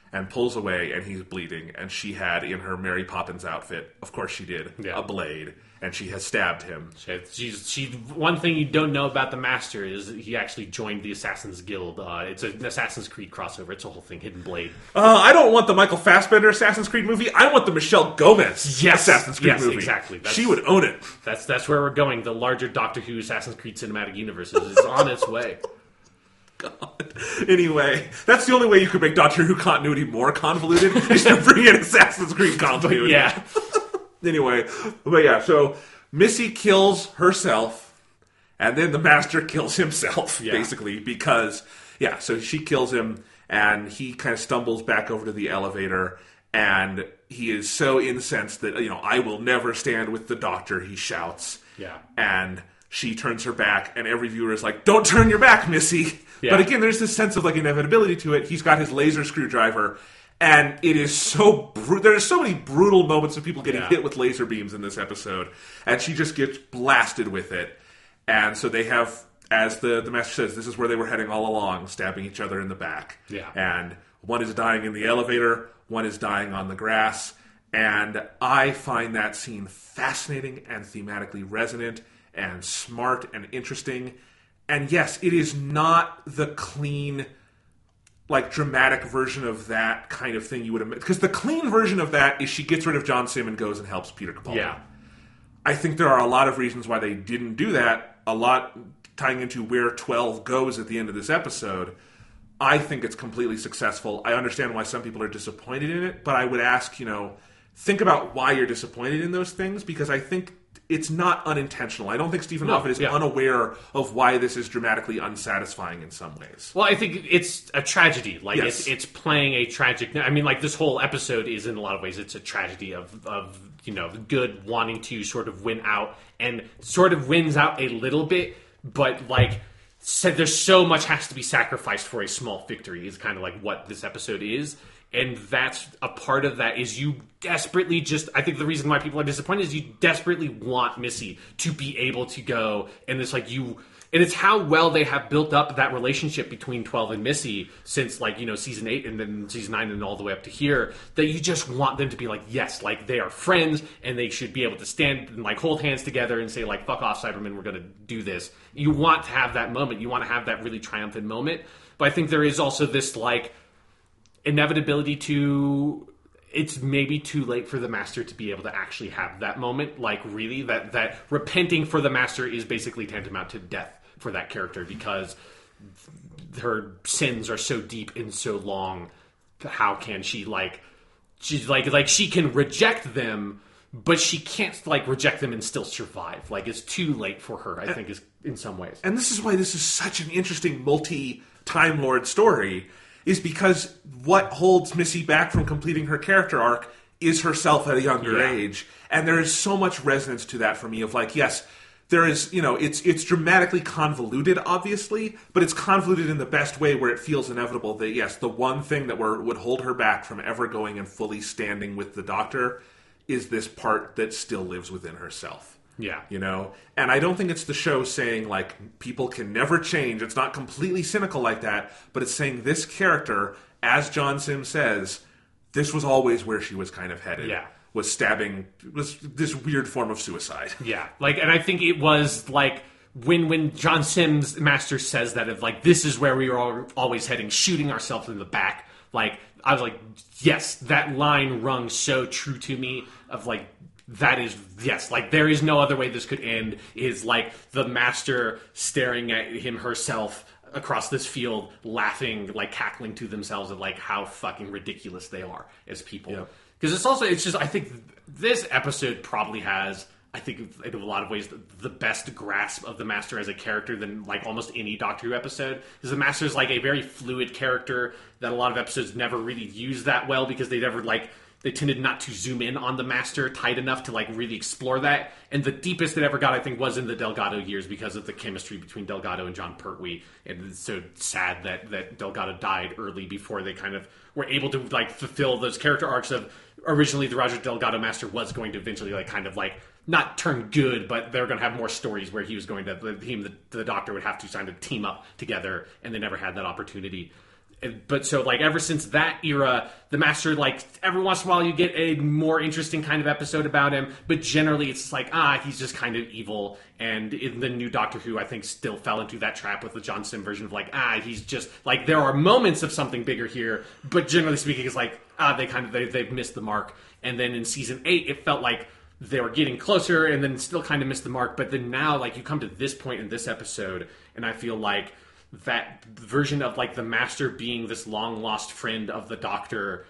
and pulls away, and he's bleeding. And she had in her Mary Poppins outfit, of course she did, Yeah. a blade, and she has stabbed him. She, she's she. One thing you don't know about the Master is he actually joined the Assassin's Guild. Uh, it's an Assassin's Creed crossover. It's a whole thing. Hidden Blade. Uh, I don't want the Michael Fassbender Assassin's Creed movie. I want the Michelle Gomez Yes. Assassin's Creed Yes, movie. exactly. That's- She would own it. That's that's where we're going. The larger Doctor Who Assassin's Creed cinematic universe is, is on its way. God. Anyway, that's the only way you could make Doctor Who continuity more convoluted is to bring in Assassin's Creed continuity. Yeah. Anyway, but yeah, so Missy kills herself, and then the Master kills himself, Yeah. basically, because, yeah, so she kills him, and he kind of stumbles back over to the elevator, and he is so incensed that, you know, I will never stand with the Doctor, he shouts. Yeah. And she turns her back, and every viewer is like, don't turn your back, Missy. Yeah. But again, there's this sense of like inevitability to it. He's got his laser screwdriver, and it is so bru- there's so many brutal moments of people getting Yeah. hit with laser beams in this episode, and she just gets blasted with it. And so they have, as the, the Master says, this is where they were heading all along, stabbing each other in the back. Yeah. And one is dying in the elevator, one is dying on the grass, and I find that scene fascinating and thematically resonant and smart and interesting. And yes, it is not the clean, like, dramatic version of that kind of thing you would imagine. Because the clean version of that is she gets rid of John Sim and goes and helps Peter Capaldi. Yeah. I think there are a lot of reasons why they didn't do that. A lot tying into where twelve goes at the end of this episode. I think it's completely successful. I understand why some people are disappointed in it, but I would ask, you know, think about why you're disappointed in those things, because I think it's not unintentional. I don't think Stephen No, Moffat is yeah. unaware of why this is dramatically unsatisfying in some ways. Well, I think it's a tragedy. Like Yes. it's it's playing a tragic. I mean, like this whole episode is in a lot of ways it's a tragedy of of you know the good wanting to sort of win out and sort of wins out a little bit, but like said, there's so much has to be sacrificed for a small victory. Is kind of like what this episode is. And that's a part of that is you desperately just, I think the reason why people are disappointed is you desperately want Missy to be able to go. And it's like you, and it's how well they have built up that relationship between twelve and Missy since like, you know, season eight and then season nine and all the way up to here, that you just want them to be like, yes, like they are friends and they should be able to stand and like hold hands together and say like, fuck off Cybermen, we're going to do this. You want to have that moment. You want to have that really triumphant moment. But I think there is also this like, inevitability to it's maybe too late for the Master to be able to actually have that moment, like really that that repenting for the Master is basically tantamount to death for that character because her sins are so deep and so long. How can she like she's like like she can reject them, but she can't like reject them and still survive. Like it's too late for her, I think, is in some ways. And this is why this is such an interesting multi-Time Lord story, is because what holds Missy back from completing her character arc is herself at a younger Yeah. age. And there is so much resonance to that for me of like, yes, there is, you know, it's it's dramatically convoluted, obviously, but it's convoluted in the best way where it feels inevitable that, yes, the one thing that were, would hold her back from ever going and fully standing with the Doctor is this part that still lives within herself. Yeah. You know? And I don't think it's the show saying, like, people can never change. It's not completely cynical like that, but it's saying this character, as John Sim says, this was always where she was kind of headed. Yeah. Was stabbing, was this weird form of suicide. Yeah, like, and I think it was like when when John Sims Master says that of like this is where we are all, always heading, shooting ourselves in the back. Like I was like, yes, that line rung so true to me. Of like that is yes, like there is no other way this could end. Is like the Master staring at him herself across this field, laughing, like cackling to themselves, at like how fucking ridiculous they are as people. Yep. Because it's also, it's just, I think this episode probably has, I think in a lot of ways, the, the best grasp of the Master as a character than like almost any Doctor Who episode. Because the Master is like a very fluid character that a lot of episodes never really use that well because they never like, they tended not to zoom in on the Master tight enough to like really explore that. And the deepest it ever got, I think, was in the Delgado years because of the chemistry between Delgado and John Pertwee. And it's so sad that, that Delgado died early before they kind of were able to like fulfill those character arcs of originally the Roger Delgado Master was going to eventually like kind of like not turn good, but they're going to have more stories where he was going to, the, him, the, the Doctor would have to kind of team up together, and they never had that opportunity. But so, like, ever since that era, the Master, like, every once in a while you get a more interesting kind of episode about him, but generally it's like, ah, he's just kind of evil. And in the new Doctor Who, I think, still fell into that trap with the John Sim version of, like, ah, he's just, like, there are moments of something bigger here, but generally speaking, it's like, ah, they kind of, they, they've missed the mark. And then in season eight, it felt like they were getting closer and then still kind of missed the mark. But then now, like, you come to this point in this episode, and I feel like that version of, like, the Master being this long-lost friend of the Doctor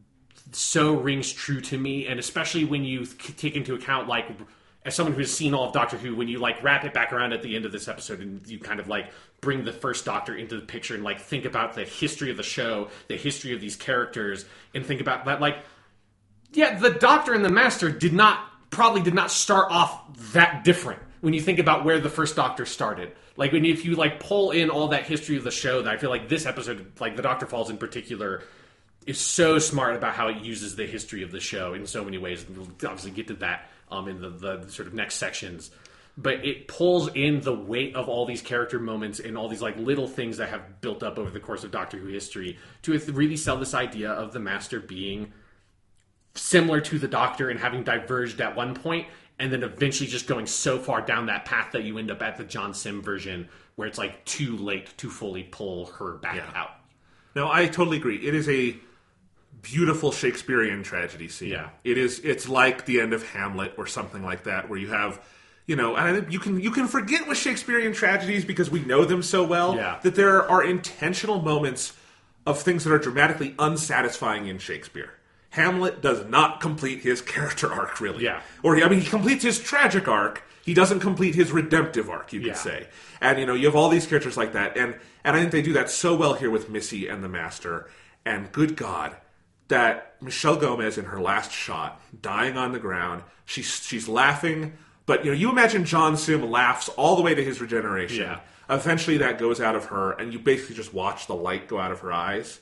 so rings true to me, and especially when you take into account, like, as someone who's seen all of Doctor Who, when you, like, wrap it back around at the end of this episode and you kind of, like, bring the first Doctor into the picture and, like, think about the history of the show, the history of these characters, and think about that, like, yeah, the Doctor and the Master did not, probably did not start off that different when you think about where the first Doctor started. Like, when if you, like, pull in all that history of the show, that I feel like this episode, like, The Doctor Falls in particular, is so smart about how it uses the history of the show in so many ways. And we'll obviously get to that um, in the, the sort of next sections. But it pulls in the weight of all these character moments and all these, like, little things that have built up over the course of Doctor Who history to really sell this idea of the Master being similar to the Doctor and having diverged at one point, and then eventually just going so far down that path that you end up at the John Sim version where it's, like, too late to fully pull her back yeah. out. No, I totally agree. It is a beautiful Shakespearean tragedy scene. Yeah. It is. It's like the end of Hamlet or something like that, where you have, you know, and I think you can you can forget with Shakespearean tragedies because we know them so well yeah. that there are intentional moments of things that are dramatically unsatisfying in Shakespeare. Hamlet does not complete his character arc, really. Yeah. Or, I mean, he completes his tragic arc. He doesn't complete his redemptive arc, you could yeah. say. And, you know, you have all these characters like that. And, and I think they do that so well here with Missy and the Master. And good God, that Michelle Gomez in her last shot, dying on the ground, she's, she's laughing. But, you know, you imagine John Sim laughs all the way to his regeneration. Yeah. Eventually that goes out of her, and you basically just watch the light go out of her eyes.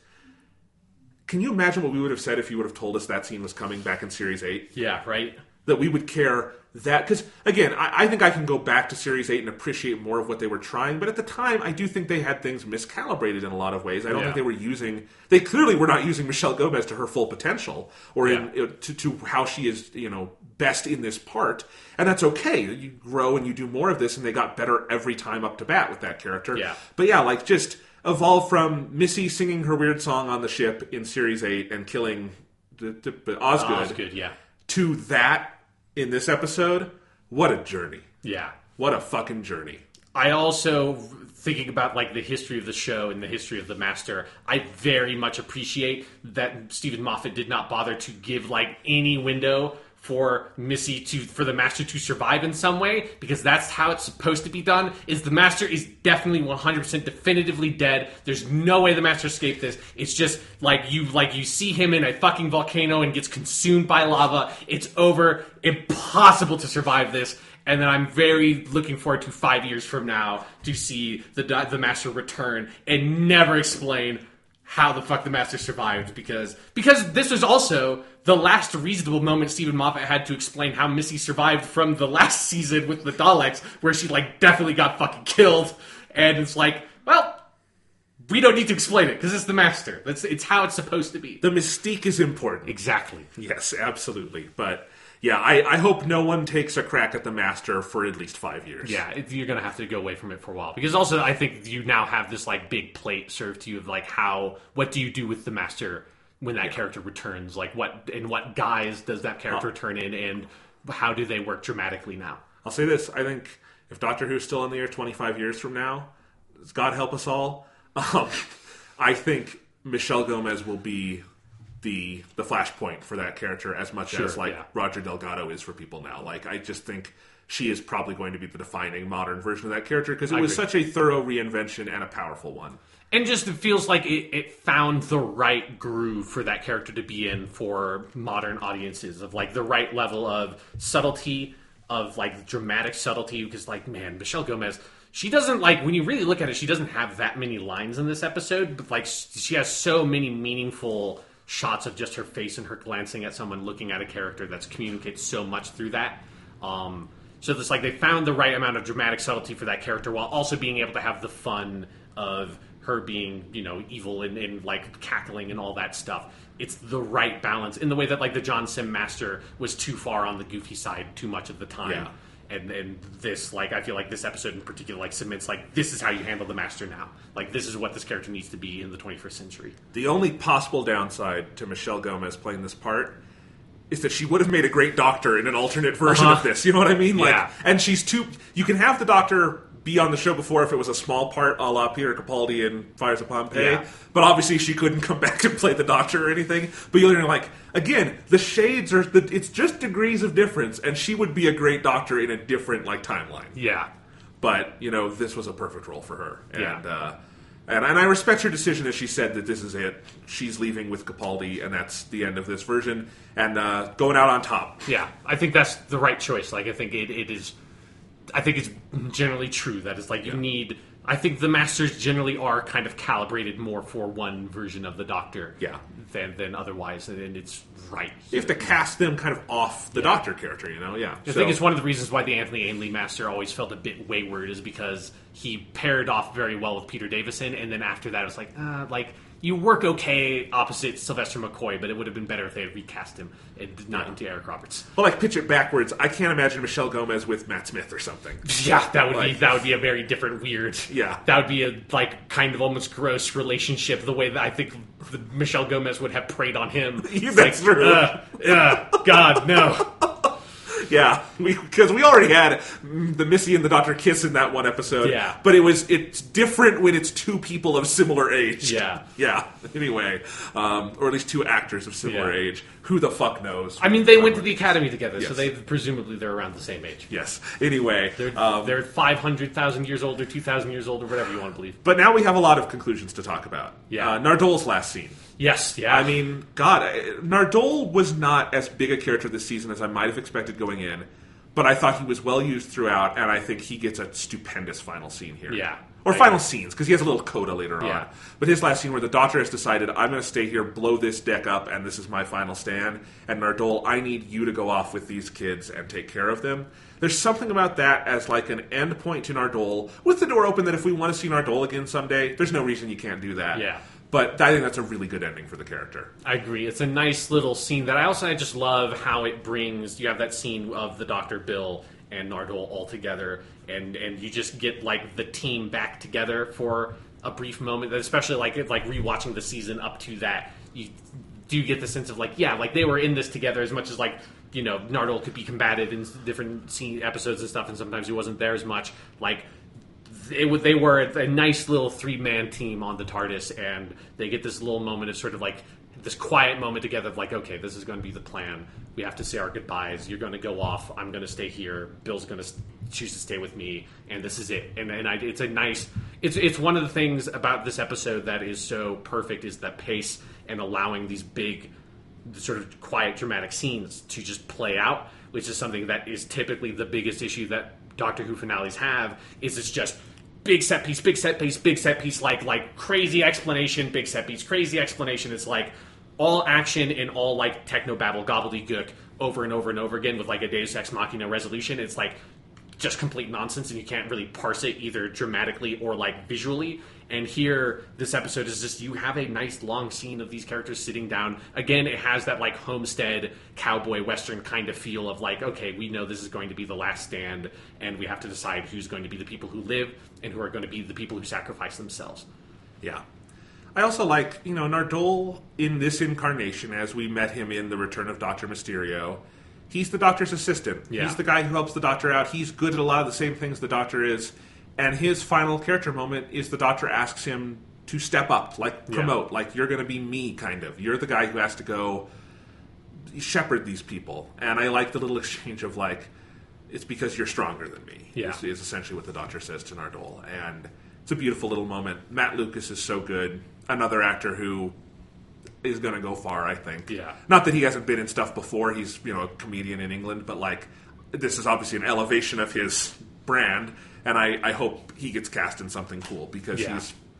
Can you imagine what we would have said if you would have told us that scene was coming back in Series eight? Yeah, right? That we would care that... Because, again, I, I think I can go back to Series eight and appreciate more of what they were trying, but at the time, I do think they had things miscalibrated in a lot of ways. I don't yeah. think they were using... They clearly were not using Michelle Gomez to her full potential, or in, yeah. to, to how she is, you know, best in this part. And that's okay. You grow and you do more of this, and they got better every time up to bat with that character. Yeah. But yeah, like, just... evolve from Missy singing her weird song on the ship in Series eight and killing the, the, the Osgood, Osgood, yeah. to that in this episode. What a journey. Yeah. What a fucking journey. I also, thinking about, like, the history of the show and the history of the Master, I very much appreciate that Stephen Moffat did not bother to give, like, any window for Missy to, for the Master to survive in some way, because that's how it's supposed to be done, is the Master is definitely one hundred percent definitively dead. There's no way the Master escaped this. It's just, like, you, like, you see him in a fucking volcano and gets consumed by lava. It's over. Impossible to survive this. And then I'm very looking forward to five years from now to see the, the Master return and never explain how the fuck the Master survived, because because this was also the last reasonable moment Stephen Moffat had to explain how Missy survived from the last season with the Daleks, where she, like, definitely got fucking killed. And it's like, well, we don't need to explain it, because it's the Master. That's, it's how it's supposed to be. The mystique is important. Exactly. Yes, absolutely. But... yeah, I, I hope no one takes a crack at the Master for at least five years. Yeah, it, you're going to have to go away from it for a while. Because also, I think you now have this, like, big plate served to you of, like, how, what do you do with the Master when that yeah. character returns? Like, what, in what guise does that character oh. turn in, and how do they work dramatically now? I'll say this, I think if Doctor Who's still in the air twenty-five years from now, God help us all, um, I think Michelle Gomez will be... the the flashpoint for that character as much sure, as like yeah. Roger Delgado is for people now. Like, I just think she is probably going to be the defining modern version of that character, because it I was agree. such a thorough reinvention and a powerful one. And just it feels like it, it found the right groove for that character to be in for modern audiences, of, like, the right level of subtlety, of, like, dramatic subtlety, because, like, man, Michelle Gomez... she doesn't, like, when you really look at it, she doesn't have that many lines in this episode, but, like, she has so many meaningful shots of just her face and her glancing at someone, looking at a character, that's communicates so much through that. Um, so it's like they found the right amount of dramatic subtlety for that character while also being able to have the fun of her being, you know, evil and, and like cackling and all that stuff. It's the right balance in the way that like the John Sim Master was too far on the goofy side too much of the time. Yeah. And and this, like, I feel like this episode in particular, like, submits, like, this is how you handle the Master now. Like, this is what this character needs to be in the twenty-first century. The only possible downside to Michelle Gomez playing this part is that she would have made a great Doctor in an alternate version uh-huh. of this. You know what I mean? Like, yeah. And she's too... You can have the Doctor be on the show before if it was a small part, a la Peter Capaldi in Fires of Pompeii. Yeah. But obviously she couldn't come back and play the Doctor or anything. But you're like, again, the shades are... The, it's just degrees of difference, and she would be a great Doctor in a different, like, timeline. Yeah. But, you know, this was a perfect role for her. And, Yeah. uh, and, and I respect her decision as she said that this is it. She's leaving with Capaldi, and that's the end of this version. And uh, going out on top. Yeah. I think that's the right choice. Like, I think it, it is... I think it's generally true that it's like you Yeah. need... I think the Masters generally are kind of calibrated more for one version of the Doctor Yeah. than, than otherwise, and, and it's right. You have to cast them kind of off the Yeah. Doctor character, you know? Yeah. I think it's one of the reasons why the Anthony Ainley Master always felt a bit wayward is because he paired off very well with Peter Davison, and then after that it was like, uh, like... You work okay opposite Sylvester McCoy, but it would have been better if they had recast him and not into Eric Roberts. Well, like, pitch it backwards. I can't imagine Michelle Gomez with Matt Smith or something. Yeah, that would Like- be that would be a very different, weird. Yeah. That would be a like kind of almost gross relationship. The way that I think the, Michelle Gomez would have preyed on him. Yeah, It's that's like, true. Uh, uh, God, no. Yeah, because we, we already had the Missy and the Doctor kiss in that one episode. Yeah. But it was it's different when it's two people of similar age. Yeah. Yeah. Anyway, um, or at least two actors of similar Yeah. age. Who the fuck knows? I mean, they went to the academy together, so Yes. they presumably they're around the same age. Yes. Anyway, They're um, they're five hundred thousand years old or two thousand years old or whatever you want to believe. but now we have a lot of conclusions to talk about. Yeah. Uh, Nardol's last scene. Yes, yeah. I mean, God, I- Nardole was not as big a character this season as I might have expected going in, but I thought he was well used throughout, and I think he gets a stupendous final scene here. Yeah. Or I final agree. scenes, because he has a little coda later Yeah. on. But his last scene where the Doctor has decided, I'm going to stay here, blow this deck up, and this is my final stand, and Nardole, I need you to go off with these kids and take care of them. There's something about that as like an end point to Nardole, with the door open that if we want to see Nardole again someday, there's no reason you can't do that. Yeah. But I think that's a really good ending for the character. I agree. It's a nice little scene that I also I just love how it brings. You have that scene of the Doctor, Bill, and Nardole all together, and and you just get like the team back together for a brief moment. Especially like like rewatching the season up to that, you do get the sense of like yeah, like they were in this together as much as like. You know, Nardole could be combated in different scene episodes and stuff, and sometimes he wasn't there as much. Like, it, would- they were a nice little three-man team on the TARDIS, and they get this little moment of sort of like this quiet moment together of like, okay, this is going to be the plan. We have to say our goodbyes. You're going to go off. I'm going to stay here. Bill's going to choose to stay with me, and this is it. And, and I, it's a nice. It's it's one of the things about this episode that is so perfect is that pace and allowing these big, sort of quiet, dramatic scenes to just play out, which is something that is typically the biggest issue that Doctor Who finales have. Is it's just big set piece, big set piece, big set piece, like like crazy explanation, big set piece, crazy explanation. It's like all action and all like techno babble gobbledygook over and over and over again with like a Deus Ex Machina resolution. It's like just complete nonsense, and you can't really parse it either dramatically or like visually. And here, this episode is just you have a nice long scene of these characters sitting down. Again, it has that like homestead cowboy western kind of feel of like, okay, we know this is going to be the last stand, and we have to decide who's going to be the people who live and who are going to be the people who sacrifice themselves. Yeah. I also like, you know, Nardole in this incarnation, as we met him in The Return of Doctor Mysterio, he's the Doctor's assistant. Yeah. He's the guy who helps the Doctor out. He's good at a lot of the same things the Doctor is. And his final character moment is the Doctor asks him to step up, like promote, Yeah. like you're going to be me, kind of. You're the guy who has to go shepherd these people. And I like the little exchange of like, it's because you're stronger than me, Yeah. is, is essentially what the Doctor says to Nardole. And it's a beautiful little moment. Matt Lucas is so good. Another actor who is going to go far, I think. Yeah. Not that he hasn't been in stuff before. He's, you know, a comedian in England, but like, this is obviously an elevation of his brand. And I, I hope he gets cast in something cool because Yeah. he's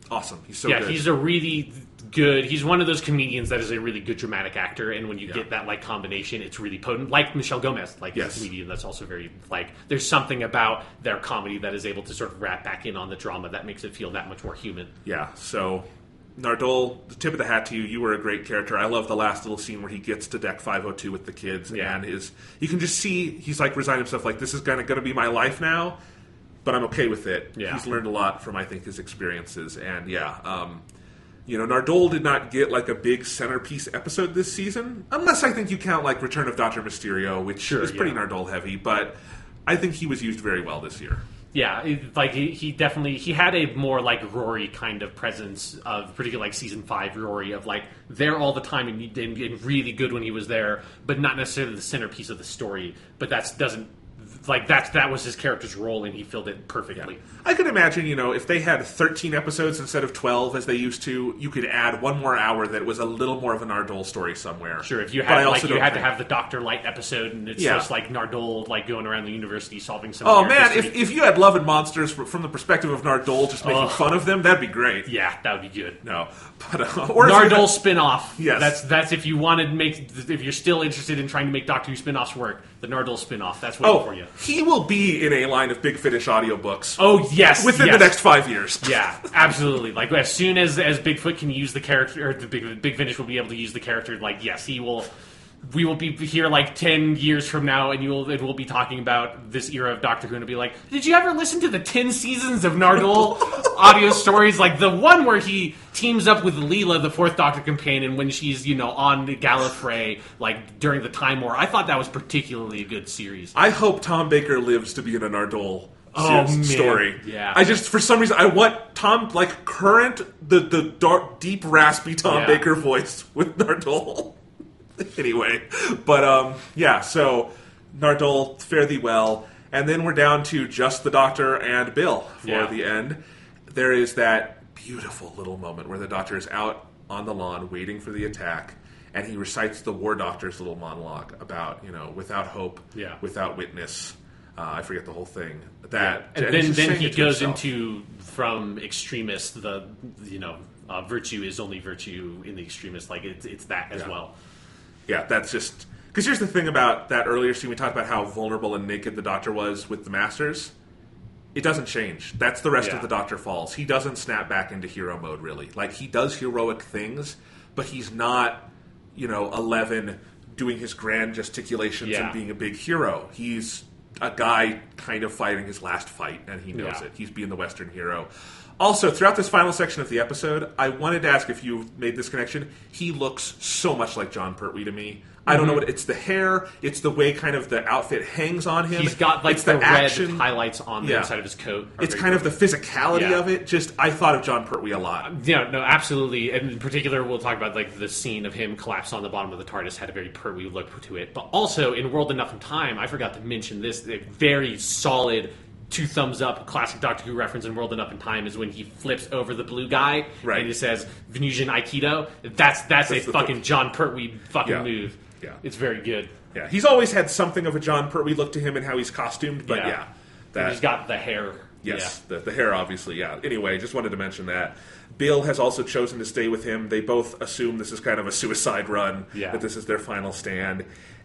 awesome. He's so yeah, good. he's a really good. He's one of those comedians that is a really good dramatic actor, and when you Yeah. get that like combination, it's really potent. Like Michelle Gomez, like Yes. a comedian that's also very like. There's something about their comedy that is able to sort of wrap back in on the drama that makes it feel that much more human. Yeah, so Nardole, the tip of the hat to you. You were a great character. I love the last little scene where he gets to deck five oh two with the kids, Yeah. and his you can just see he's like resigning himself, like this is kind of going to be my life now, but I'm okay with it. Yeah. He's learned a lot from I think his experiences, and yeah, um, you know, Nardole did not get like a big centerpiece episode this season, unless I think you count like Return of Doctor Mysterio, which Sure, is pretty yeah. Nardole heavy, but I think he was used very well this year. Yeah, it, like he, he definitely he had a more like Rory kind of presence of particularly like season five Rory of like there all the time and, and, and really good when he was there, but not necessarily the centerpiece of the story. But that's doesn't like that's that was his character's role and he filled it perfectly. I could imagine, you know, if they had thirteen episodes instead of twelve as they used to, you could add one more hour that was a little more of an Nardole story somewhere. Sure, if you But I had also like you don't had to think- have the Doctor Light episode and it's Yeah. just like Nardole like going around the university solving some. Oh weird man, mystery. if, if you had Love and Monsters fr- from the perspective of Nardole just making Ugh. fun of them, that'd be great. yeah, that would be good. No, but uh, or if you Nardole had- spin-off. Yes. That's that's if you wanted to make if you're still interested in trying to make Doctor Who spin-offs work, the Nardole spin-off. That's waiting Oh, for you. he will be in a line of Big Finish audiobooks Oh yes, within yes. the next five years. Yeah, absolutely. Like as soon as as Bigfoot can use the character, or the Big Big Finish will be able to use the character. Like yes, he will. We will be here like ten years from now, and you will and we'll be talking about this era of Doctor Who, and it'll be like, did you ever listen to the ten seasons of Nardole audio stories? Like the one where he teams up with Leela, the Fourth Doctor companion, when she's you know on Gallifrey, like during the Time War. I thought that was particularly a good series. I hope Tom Baker lives to be in a Nardole Oh, se- man. story. Yeah. I just, for some reason, I want Tom, like, current, the, the dark, deep, raspy Tom Yeah. Baker voice with Nardole. Anyway, but, um, yeah, so Nardole, fare thee well. And then we're down to just the Doctor and Bill for Yeah. the end. There is that beautiful little moment where the Doctor is out on the lawn waiting for the attack, and he recites the War Doctor's little monologue about, you know, without hope, Yeah. without witness. Uh, I forget the whole thing. That and he's then just then saying he it to goes himself. into from extremist the you know uh, virtue is only virtue in the extremist like it's it's that as Yeah. well. Yeah, that's just because here's the thing about that earlier scene. We talked about how vulnerable and naked the Doctor was with the Masters. It doesn't change. That's the rest Yeah. of the Doctor Falls. He doesn't snap back into hero mode really. Like he does heroic things, but he's not, you know, Eleven doing his grand gesticulations Yeah. and being a big hero. He's a guy kind of fighting his last fight, and he knows Yeah. it. He's being the Western hero. Also, throughout this final section of the episode, I wanted to ask if you made this connection. He looks so much like John Pertwee to me. I don't know what it's the hair, it's the way kind of the outfit hangs on him. He's got like it's the, the, red action. highlights on the Yeah. inside of his coat. Are It's very kind of the physicality Yeah. of it. Just I thought of John Pertwee a lot. Yeah, no, absolutely. And in particular, we'll talk about like the scene of him collapsed on the bottom of the TARDIS had a very Pertwee look to it. But also in World Enough in Time, I forgot to mention this. A very solid two thumbs up classic Doctor Who reference in World Enough in Time is when he flips over the blue guy Right. and it says Venusian Aikido. That's that's, That's a the fucking th- John Pertwee fucking Yeah. move. Yeah. It's very good. Yeah, he's always had something of a John Pertwee look to him and how he's costumed. But yeah, Yeah. that He's got the hair. Yes, the, the hair, obviously, yeah. Anyway, just wanted to mention that. Bill has also chosen to stay with him. They both assume this is kind of a suicide run, Yeah. that this is their final stand.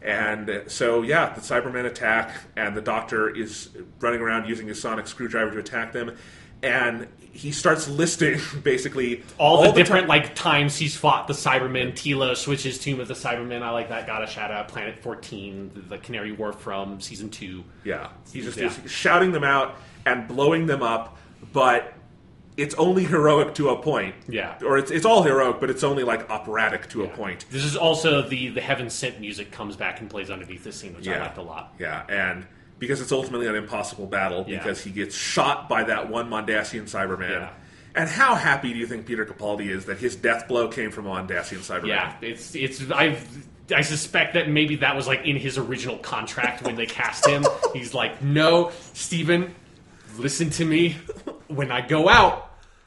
And so, yeah, the Cybermen attack, and the Doctor is running around using his sonic screwdriver to attack them. And he starts listing, basically, All, the, ti- different like times he's fought the Cybermen. Tilo switches Tomb of the Cybermen. I like that. Got a shout out. Planet fourteen, the, the Canary Wharf from season two. Yeah, he's just Yeah. he's shouting them out and blowing them up, but it's only heroic to a point. Yeah. Or it's it's all heroic, but it's only like operatic to a point. This is also the the Heaven Sent music comes back and plays underneath this scene, which I liked a lot. Yeah, and because it's ultimately an impossible battle, Yeah. because he gets shot by that one Mondasian Cyberman. Yeah. And how happy do you think Peter Capaldi is that his death blow came from a Mondasian Cyberman? Yeah, it's it's I I suspect that maybe that was like in his original contract when they cast him. He's like, no, Steven, listen to me. When I go out,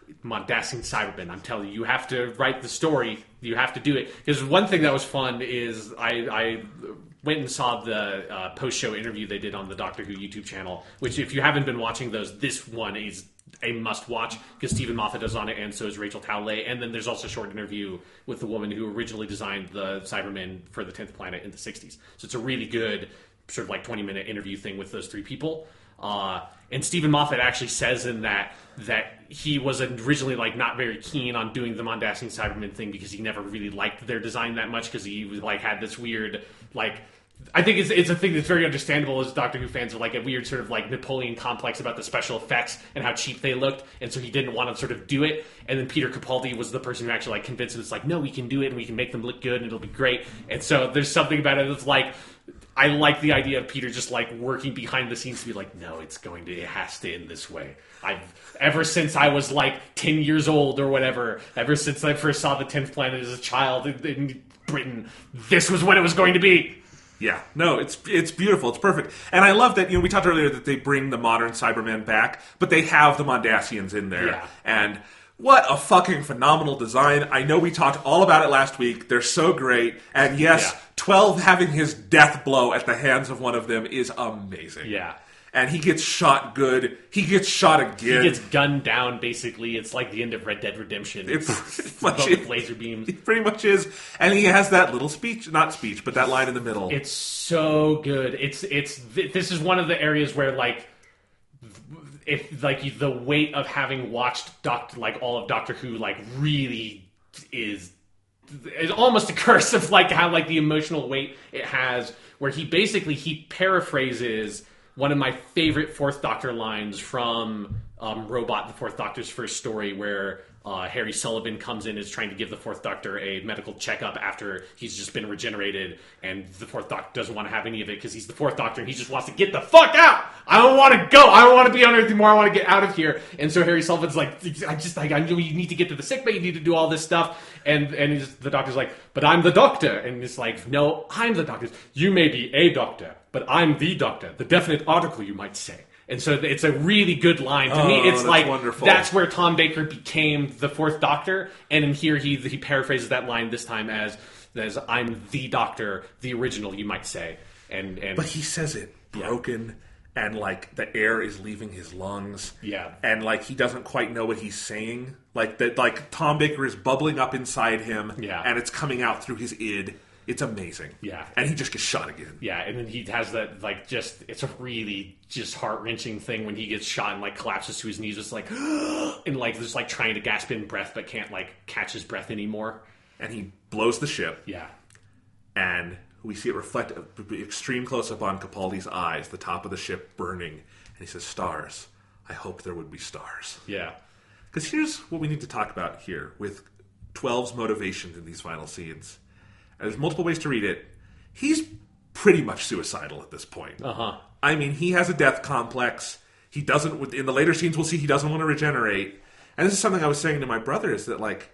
Mondasian Cybermen. I'm telling you, you have to write the story. You have to do it. Because one thing that was fun is I, I went and saw the uh, post-show interview they did on the Doctor Who YouTube channel, which if you haven't been watching those, this one is a must-watch because Stephen Moffat is on it, and so is Rachel Talalay. And then there's also a short interview with the woman who originally designed the Cybermen for the tenth Planet in the sixties. So it's a really good sort of like twenty-minute interview thing with those three people. Uh, and Stephen Moffat actually says in that that he was originally like not very keen on doing the Mondasian Cybermen thing because he never really liked their design that much because he was like had this weird like I think it's it's a thing that's very understandable as Doctor Who fans are like a weird sort of like Napoleon complex about the special effects and how cheap they looked, and so he didn't want to sort of do it. And then Peter Capaldi was the person who actually like convinced him. It's like, no, we can do it and we can make them look good and it'll be great. And so there's something about it that's like, I like the idea of Peter just like working behind the scenes to be like, no, it's going to, it has to end this way. I've ever since I was like ten years old or whatever, ever since I first saw the tenth Planet as a child in, in Britain, this was what it was going to be. Yeah, no, it's it's beautiful, it's perfect, and I love that. You know, we talked earlier that they bring the modern Cybermen back, but they have the Mondasians in there, yeah. And what a fucking phenomenal design! I know we talked all about it last week. They're so great, and yes, yeah. twelve having his death blow at the hands of one of them is amazing. Yeah. And he gets shot good. He gets shot again. He gets gunned down, basically. It's like the end of Red Dead Redemption. It It's pretty much with is. laser beams. It pretty much is. And he has that little speech, not speech, but that line in the middle. It's so good. It's it's this is one of the areas where like if like the weight of having watched Doctor like all of Doctor Who like really is is almost a curse of like how like the emotional weight it has, where he basically he paraphrases one of my favorite Fourth Doctor lines from um, Robot, the Fourth Doctor's first story, where uh, Harry Sullivan comes in and is trying to give the Fourth Doctor a medical checkup after he's just been regenerated, and the Fourth Doctor doesn't want to have any of it because he's the Fourth Doctor and he just wants to get the fuck out! I don't want to go! I don't want to be on Earth anymore, I want to get out of here! And so Harry Sullivan's like, I just, like, I know you need to get to the sickbay, you need to do all this stuff, and and he's, the Doctor's like, but I'm the Doctor! And it's like, no, I'm the Doctor. You may be a Doctor, but I'm the Doctor. The definite article, you might say. And so it's a really good line. To oh, me, it's that's like, wonderful. That's where Tom Baker became the Fourth Doctor. And in here, he he paraphrases that line this time as, as I'm the Doctor, the original, you might say. And, and But he says it broken, yeah. And like the air is leaving his lungs. Yeah. And like he doesn't quite know what he's saying. Like that, like Tom Baker is bubbling up inside him. Yeah. And it's coming out through his id. It's amazing. Yeah. And he just gets shot again. Yeah, and then he has that, like, just, it's a really just heart-wrenching thing when he gets shot and, like, collapses to his knees, just like, and, like, just, like, trying to gasp in breath, but can't, like, catch his breath anymore. And he blows the ship. Yeah. And we see it reflect, extreme close-up on Capaldi's eyes, the top of the ship burning. And he says, stars. I hope there would be stars. Yeah. Because here's what we need to talk about here with twelve's motivations in these final scenes. And there's multiple ways to read it. He's pretty much suicidal at this point. Uh-huh. I mean, he has a death complex. He doesn't, in the later scenes, we'll see he doesn't want to regenerate. And this is something I was saying to my brother, is that, like,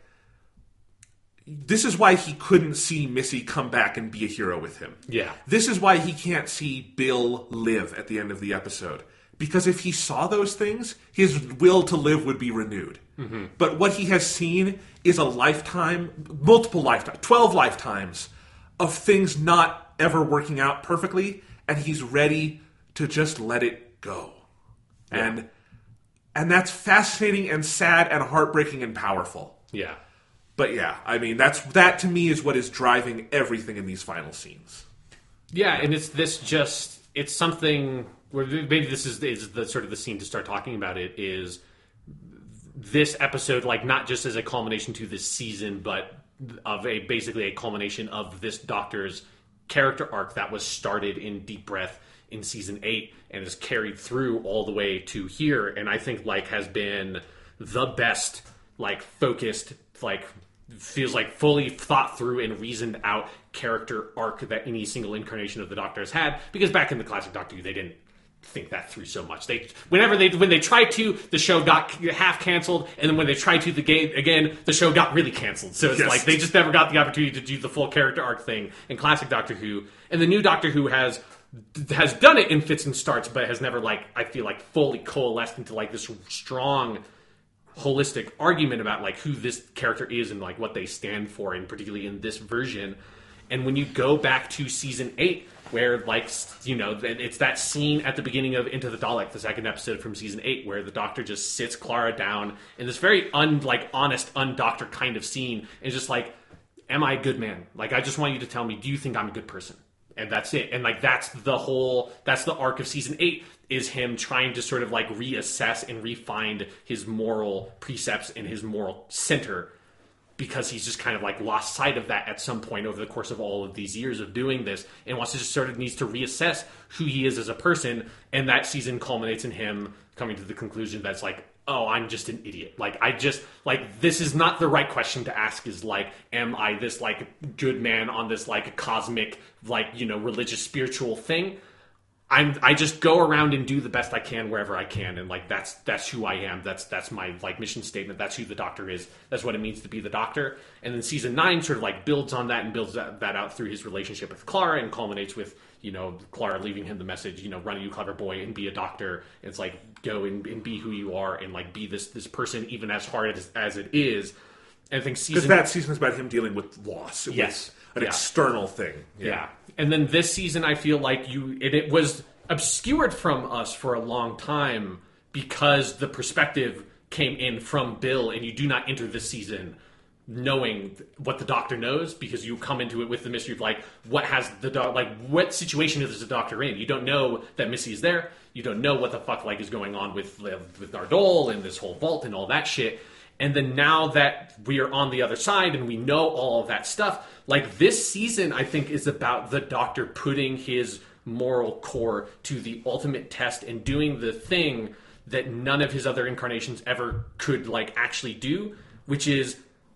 this is why he couldn't see Missy come back and be a hero with him. Yeah. This is why he can't see Bill live at the end of the episode. Because if he saw those things, his will to live would be renewed. Mm-hmm. But what he has seen is a lifetime, multiple lifetimes, twelve lifetimes of things not ever working out perfectly, and he's ready to just let it go. Yeah. And and that's fascinating and sad and heartbreaking and powerful. Yeah. But yeah, I mean, that's that to me is what is driving everything in these final scenes. Yeah, and it's this just, it's something where maybe this is, is the sort of the scene to start talking about it, is this episode, like, not just as a culmination to this season, but of a basically a culmination of this Doctor's character arc that was started in Deep Breath in season eight and is carried through all the way to here, and I think, like, has been the best, like, focused, like, feels like fully thought through and reasoned out character arc that any single incarnation of the Doctor has had, because back in the classic Doctor Who, they didn't think that through so much. They, whenever they, when they tried to, the show got half canceled, and then when they tried to the game again, the show got really canceled. So it's yes. like they just never got the opportunity to do the full character arc thing in classic Doctor Who. And the new Doctor Who has has done it in fits and starts, but has never, like, I feel like fully coalesced into, like, this strong holistic argument about like who this character is and like what they stand for, and particularly in this version. And when you go back to season eight, where like you know it's that scene at the beginning of Into the Dalek, the second episode from season eight, where the Doctor just sits Clara down in this very un like honest, undoctor kind of scene, and just like, am I a good man? Like, I just want you to tell me, do you think I'm a good person? And that's it. And like that's the whole that's the arc of season eight, is him trying to sort of like reassess and refine his moral precepts and his moral center, because he's just kind of like lost sight of that at some point over the course of all of these years of doing this, and wants to just sort of needs to reassess who he is as a person. And that season culminates in him coming to the conclusion that's like, oh, I'm just an idiot. Like, I just, like, this is not the right question to ask, is like, am I this, like, good man on this, like, cosmic, like, you know, religious, spiritual thing? I'm, I just go around and do the best I can wherever I can, and, like, that's that's who I am. That's that's my, like, mission statement. That's who the Doctor is. That's what it means to be the Doctor. And then season nine sort of, like, builds on that and builds that, that out through his relationship with Clara, and culminates with, you know, Clara leaving him the message, you know, run, you clever boy, and be a doctor. And it's like, go and, and be who you are, and like be this this person, even as hard as, as it is. And I think season because that season is about him dealing with loss. It yes, was an yeah. external thing. Yeah. yeah, and then this season, I feel like you it, it was obscured from us for a long time because the perspective came in from Bill, and you do not enter this season knowing what the Doctor knows, because you come into it with the mystery of like, what has the doc like what situation is the Doctor in? You don't know that Missy is there. You don't know what the fuck like is going on with with Nardole and this whole vault and all that shit. And then now that we are on the other side and we know all of that stuff, like this season, I think, is about the Doctor putting his moral core to the ultimate test and doing the thing that none of his other incarnations ever could like actually do, which is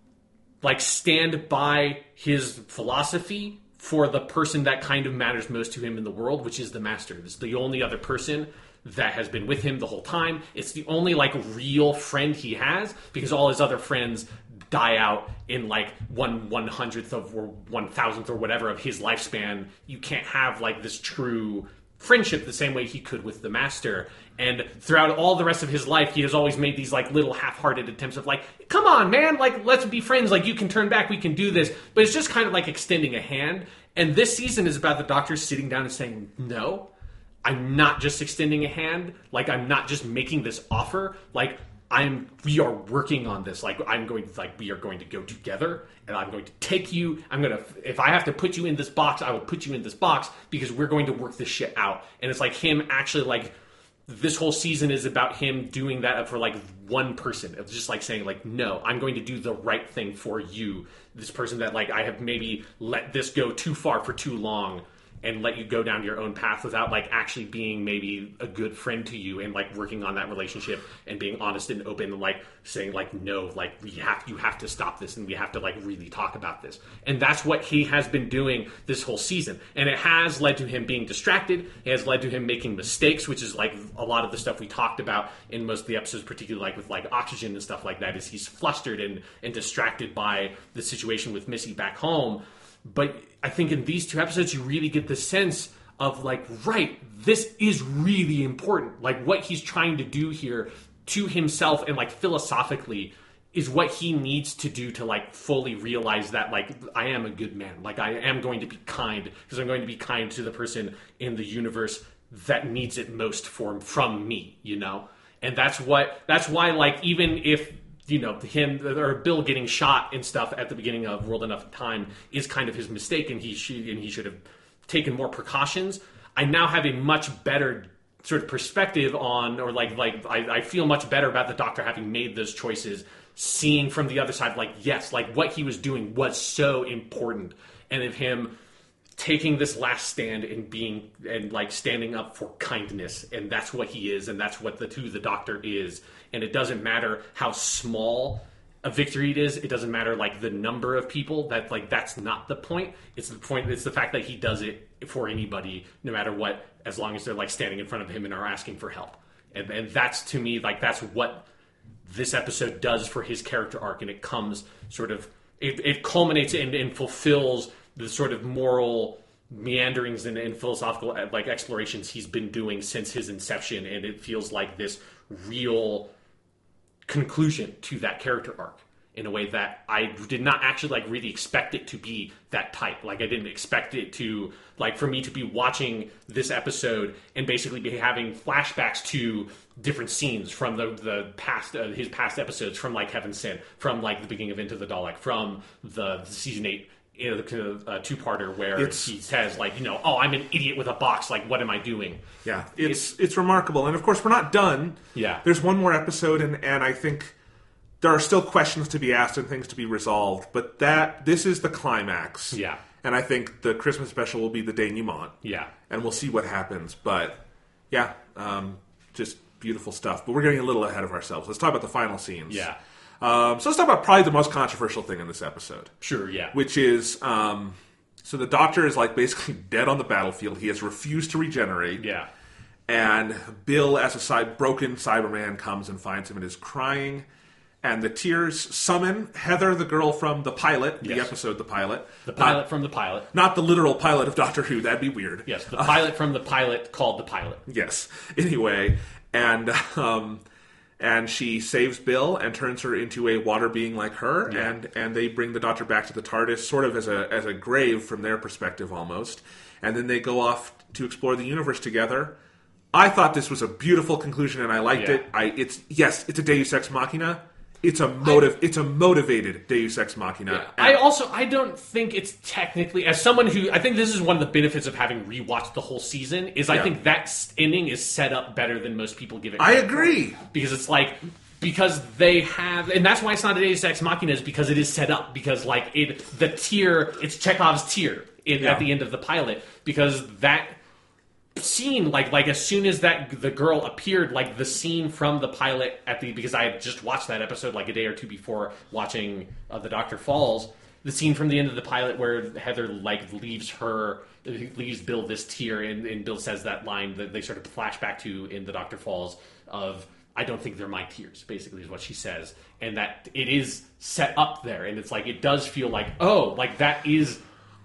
like stand by his philosophy for the person that kind of matters most to him in the world, which is the Master. It's the only other person that has been with him the whole time. It's the only like real friend he has, because all his other friends die out in like one one hundredth of or one thousandth or whatever of his lifespan. You can't have like this true friendship the same way he could with the Master. And throughout all the rest of his life, he has always made these like little half-hearted attempts of like, come on, man, like let's be friends, like you can turn back, we can do this. But it's just kind of like extending a hand. And this season is about the Doctor sitting down and saying, no, I'm not just extending a hand, like I'm not just making this offer, like I'm we are working on this. Like I'm going to like we are going to go together, and I'm going to take you. I'm gonna if I have to put you in this box, I will put you in this box, because we're going to work this shit out. And it's like him actually like this whole season is about him doing that for like one person. It's just like saying like, no, I'm going to do the right thing for you. This person that like I have maybe let this go too far for too long, and let you go down your own path without like actually being maybe a good friend to you, and like working on that relationship and being honest and open, and like saying like, no, like we have, you have to stop this, and we have to like really talk about this. And that's what he has been doing this whole season. And it has led to him being distracted. It has led to him making mistakes, which is like a lot of the stuff we talked about in most of the episodes, particularly like with like Oxygen and stuff like that, is he's flustered and, and distracted by the situation with Missy back home. But I think in these two episodes, you really get the sense of like, right, this is really important. Like what he's trying to do here to himself and like philosophically is what he needs to do to like fully realize that like I am a good man. Like I am going to be kind, because I'm going to be kind to the person in the universe that needs it most for, from me, you know? And that's what, that's why like even if, you know, him or Bill getting shot and stuff at the beginning of World Enough Time is kind of his mistake, and he should and he should have taken more precautions. I now have a much better sort of perspective on, or like like I, I feel much better about the Doctor having made those choices, seeing from the other side, like yes, like what he was doing was so important, and of him taking this last stand and being and like standing up for kindness, and that's what he is, and that's what the who the Doctor is. And it doesn't matter how small a victory it is. It doesn't matter like the number of people. That like that's not the point. It's the point. It's the fact that he does it for anybody, no matter what, as long as they're like standing in front of him and are asking for help. And and that's to me like that's what this episode does for his character arc, and it comes sort of it, it culminates and, and fulfills the sort of moral meanderings and, and philosophical like explorations he's been doing since his inception. And it feels like this real conclusion to that character arc in a way that I did not actually like really expect it to be that type. Like I didn't expect it to like for me to be watching this episode and basically be having flashbacks to different scenes from the the past uh, his past episodes, from like Heaven Sent, from like the beginning of Into the Dalek, from the, the season eight. You know, the uh, two-parter where it's, he says, like, you know, oh, I'm an idiot with a box. Like, what am I doing? Yeah, it's it's, it's remarkable. And, of course, we're not done. Yeah. There's one more episode, and, and I think there are still questions to be asked and things to be resolved. But that this is the climax. Yeah. And I think the Christmas special will be the denouement. Yeah. And we'll see what happens. But, yeah, um, just beautiful stuff. But we're getting a little ahead of ourselves. Let's talk about the final scenes. Yeah. Um, so let's talk about probably the most controversial thing in this episode. Sure, yeah. Which is, um, so the Doctor is like basically dead on the battlefield. He has refused to regenerate. Yeah. And Bill, as a side, broken Cyberman, comes and finds him and is crying. And the tears summon Heather, the girl from the pilot, the Yes. episode The Pilot. The pilot Not, from the pilot. not the literal pilot of Doctor Who. That'd be weird. Yes, the pilot from the pilot called the pilot. Yes. Anyway, and... Um, And she saves Bill and turns her into a water being like her, Yeah. and, and they bring the Doctor back to the TARDIS, sort of as a as a grave from their perspective almost. And then they go off to explore the universe together. I thought this was a beautiful conclusion, and I liked Yeah. it. I it's yes, it's a Deus Ex Machina. It's a motive. It's a motivated Deus Ex Machina. Yeah. I also I don't think it's technically, as someone who I think this is one of the benefits of having rewatched the whole season is I Yeah. think that s- ending is set up better than most people give it. I credit for. agree. Because it's like because they have, and that's why it's not a Deus Ex Machina, is because it is set up, because like it the tier it's Chekhov's tier in, Yeah. at the end of the pilot, because that scene, like like as soon as that the girl appeared, like the scene from the pilot at the, because I had just watched that episode like a day or two before watching uh, the Doctor Falls, the scene from the end of the pilot where Heather like leaves her leaves Bill this tear, and, and Bill says that line that they sort of flash back to in the Doctor Falls of, I don't think they're my tears, basically is what she says, and that it is set up there, and it's like it does feel like, oh, like that is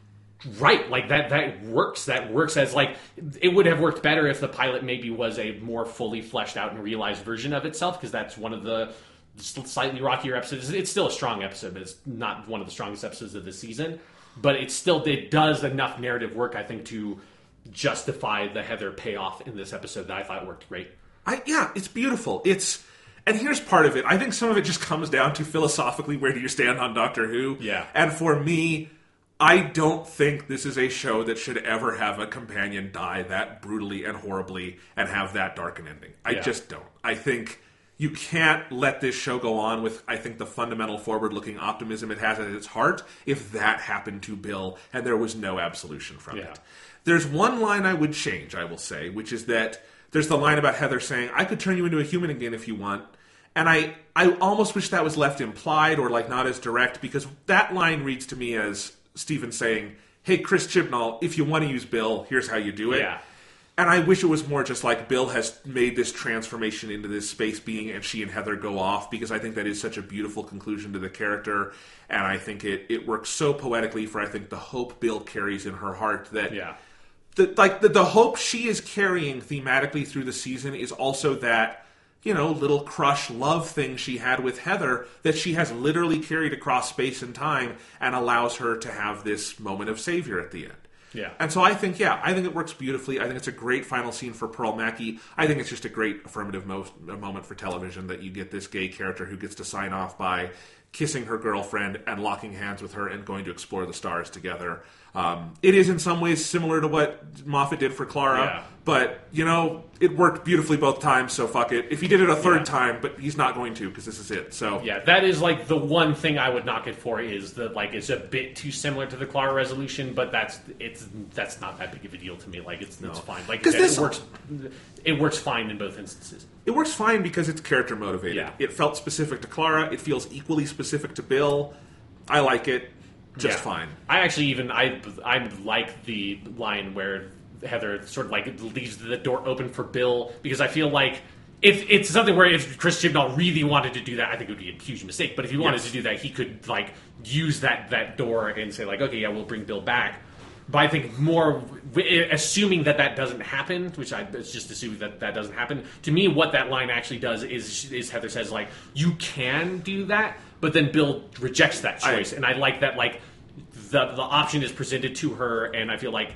right, like that that works that works as like it would have worked better if the pilot maybe was a more fully fleshed out and realized version of itself, because that's one of the slightly rockier episodes. It's still a strong episode, but it's not one of the strongest episodes of the season, but it still it does enough narrative work, I think, to justify the Heather payoff in this episode that I thought worked great. I, yeah, it's beautiful. It's and here's part of it. I think some of it just comes down to philosophically, where do you stand on Doctor Who? Yeah. And for me, I don't think this is a show that should ever have a companion die that brutally and horribly and have that dark an ending. I Yeah. just don't. I think you can't let this show go on with, I think, the fundamental forward-looking optimism it has at its heart if that happened to Bill and there was no absolution from Yeah. it. There's one line I would change, I will say, which is that there's the line about Heather saying, I could turn you into a human again if you want. And I, I almost wish that was left implied or like not as direct, because that line reads to me as Stephen saying, hey, Chris Chibnall, if you want to use Bill, here's how you do it. Yeah. And I wish it was more just like Bill has made this transformation into this space being and she and Heather go off, because I think that is such a beautiful conclusion to the character. And I think it, it works so poetically for, I think, the hope Bill carries in her heart that... Yeah. The, like the, the hope she is carrying thematically through the season is also that, you know, little crush love thing she had with Heather that she has literally carried across space and time and allows her to have this moment of savior at the end. Yeah. And so I think, yeah, I think it works beautifully. I think it's a great final scene for Pearl Mackie. I think it's just a great affirmative mo- moment for television that you get this gay character who gets to sign off by kissing her girlfriend and locking hands with her and going to explore the stars together. Um, it is in some ways similar to what Moffat did for Clara, Yeah. but, you know, it worked beautifully both times, so fuck it. If he did it a third Yeah. time, but he's not going to, because this is it. So Yeah, that is like the one thing I would knock it for, is that like it's a bit too similar to the Clara resolution, but that's it's that's not that big of a deal to me. Like it's it's fine. Like 'Cause I said, this- it works it works fine in both instances. it works fine because it's character motivated. Yeah. It felt specific to Clara. It feels equally specific to Bill. I like it just Yeah. fine. I actually even I I like the line where Heather sort of like leaves the door open for Bill, because I feel like if it's something where if Chris Chibnall really wanted to do that, I think it would be a huge mistake. But if he wanted Yes. to do that, he could like use that that door and say like, okay, yeah, we'll bring Bill back. But I think more, assuming that that doesn't happen, which I it's just assuming that that doesn't happen, to me what that line actually does is, is Heather says, like, you can do that, but then Bill rejects that choice. I, and I like that, like, the the option is presented to her, and I feel like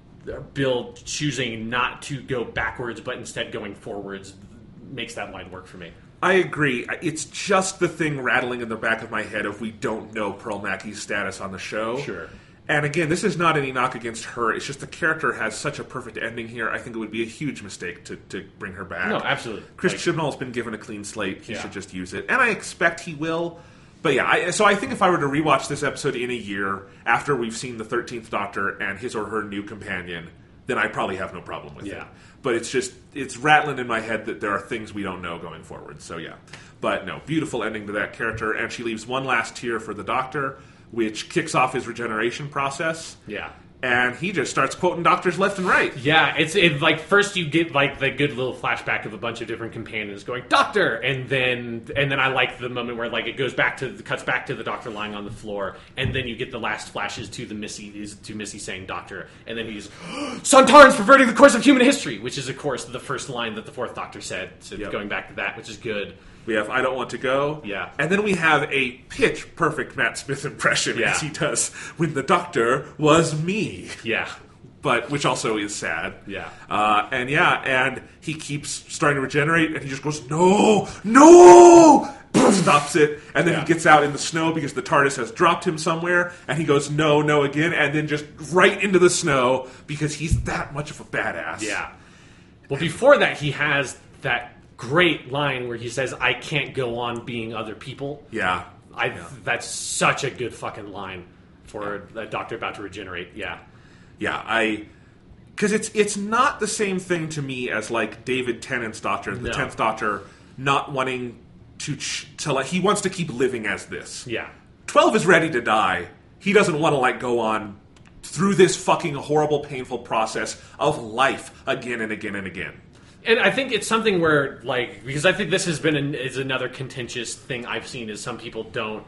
Bill choosing not to go backwards, but instead going forwards, makes that line work for me. I agree. It's just the thing rattling in the back of my head of we don't know Pearl Mackey's status on the show. Sure. And again, this is not any knock against her. It's just the character has such a perfect ending here. I think it would be a huge mistake to, to bring her back. No, absolutely. Chris like, Chibnall's been given a clean slate. He yeah. should just use it. And I expect he will. But yeah, I, so I think if I were to rewatch this episode in a year after we've seen the thirteenth Doctor and his or her new companion, then I probably have no problem with yeah. it. But it's just, it's rattling in my head that there are things we don't know going forward. So yeah. But no, beautiful ending to that character. And she leaves one last tear for the Doctor, which kicks off his regeneration process. Yeah. And he just starts quoting doctors left and right. Yeah, it's it, like first you get like the good little flashback of a bunch of different companions going Doctor, and then and then I like the moment where like it goes back to cuts back to the Doctor lying on the floor, and then you get the last flashes to the Missy to Missy saying Doctor, and then he's Sontaran's perverting the course of human history, which is of course the first line that the fourth Doctor said. So yep. going back to that, which is good. We have I Don't Want to Go. Yeah. And then we have a pitch-perfect Matt Smith impression yeah. as he does when the Doctor was me. Yeah. But, which also is sad. Yeah. Uh, and yeah, and he keeps starting to regenerate, and he just goes, no, no! Stops it, and then yeah. he gets out in the snow because the TARDIS has dropped him somewhere, and he goes, no, no again, and then just right into the snow because he's that much of a badass. Yeah. Well, before that, he has that great line where he says, I can't go on being other people. Yeah. I yeah. That's such a good fucking line for yeah. a Doctor about to regenerate. Yeah. Yeah, I... Because it's it's not the same thing to me as, like, David Tennant's Doctor, the no. tenth Doctor, not wanting to... Ch- to like, he wants to keep living as this. Yeah. twelve is ready to die. He doesn't want to, like, go on through this fucking horrible, painful process of life again and again and again. And I think it's something where, like, because I think this has been an, is another contentious thing I've seen is some people don't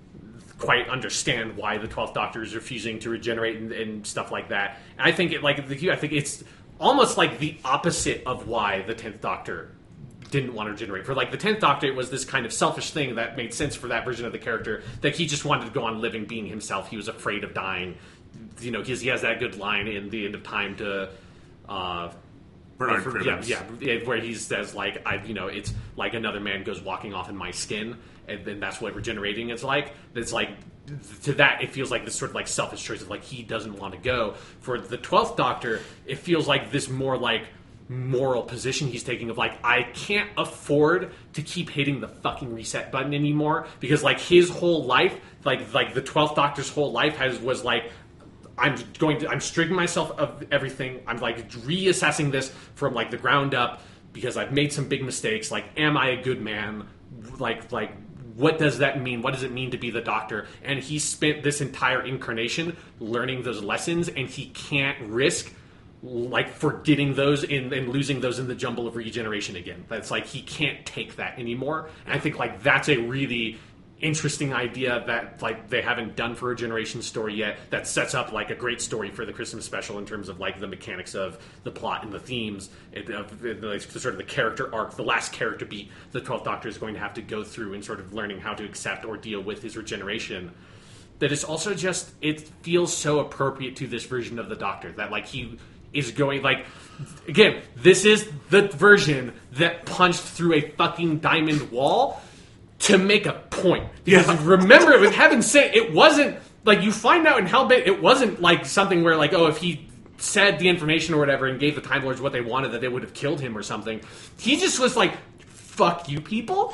quite understand why the twelfth Doctor is refusing to regenerate and, and stuff like that. And I think it, like, the, I think it's almost like the opposite of why the tenth Doctor didn't want to regenerate. For, like, the tenth Doctor, it was this kind of selfish thing that made sense for that version of the character, that he just wanted to go on living, being himself. He was afraid of dying. You know, because he has that good line in The End of Time to... Uh, Bernard for, Cribbins. Yeah, yeah, where he says, like, I, you know, it's like another man goes walking off in my skin, and then that's what regenerating is like. It's like, to that, it feels like this sort of, like, selfish choice of, like, he doesn't want to go. For the twelfth Doctor, it feels like this more, like, moral position he's taking of, like, I can't afford to keep hitting the fucking reset button anymore, because, like, his whole life, like, like the twelfth Doctor's whole life has was, like, I'm going to, I'm stripping myself of everything. I'm like reassessing this from like the ground up because I've made some big mistakes. Like, am I a good man? Like, like, what does that mean? What does it mean to be the Doctor? And he spent this entire incarnation learning those lessons, and he can't risk like forgetting those in, and losing those in the jumble of regeneration again. That's like, he can't take that anymore. And I think like that's a really interesting idea that like they haven't done for a generation story yet, that sets up like a great story for the Christmas special in terms of like the mechanics of the plot and the themes it, of it, like, sort of the character arc, the last character beat the twelfth Doctor is going to have to go through in sort of learning how to accept or deal with his regeneration. That is also just, it feels so appropriate to this version of the Doctor that like he is going like, again, this is the version that punched through a fucking diamond wall to make a point. Because yeah. remember, with heaven sent, it wasn't, like, you find out in Hellbent, it wasn't, like, something where, like, oh, if he said the information or whatever and gave the Time Lords what they wanted, that they would have killed him or something. He just was like, fuck you people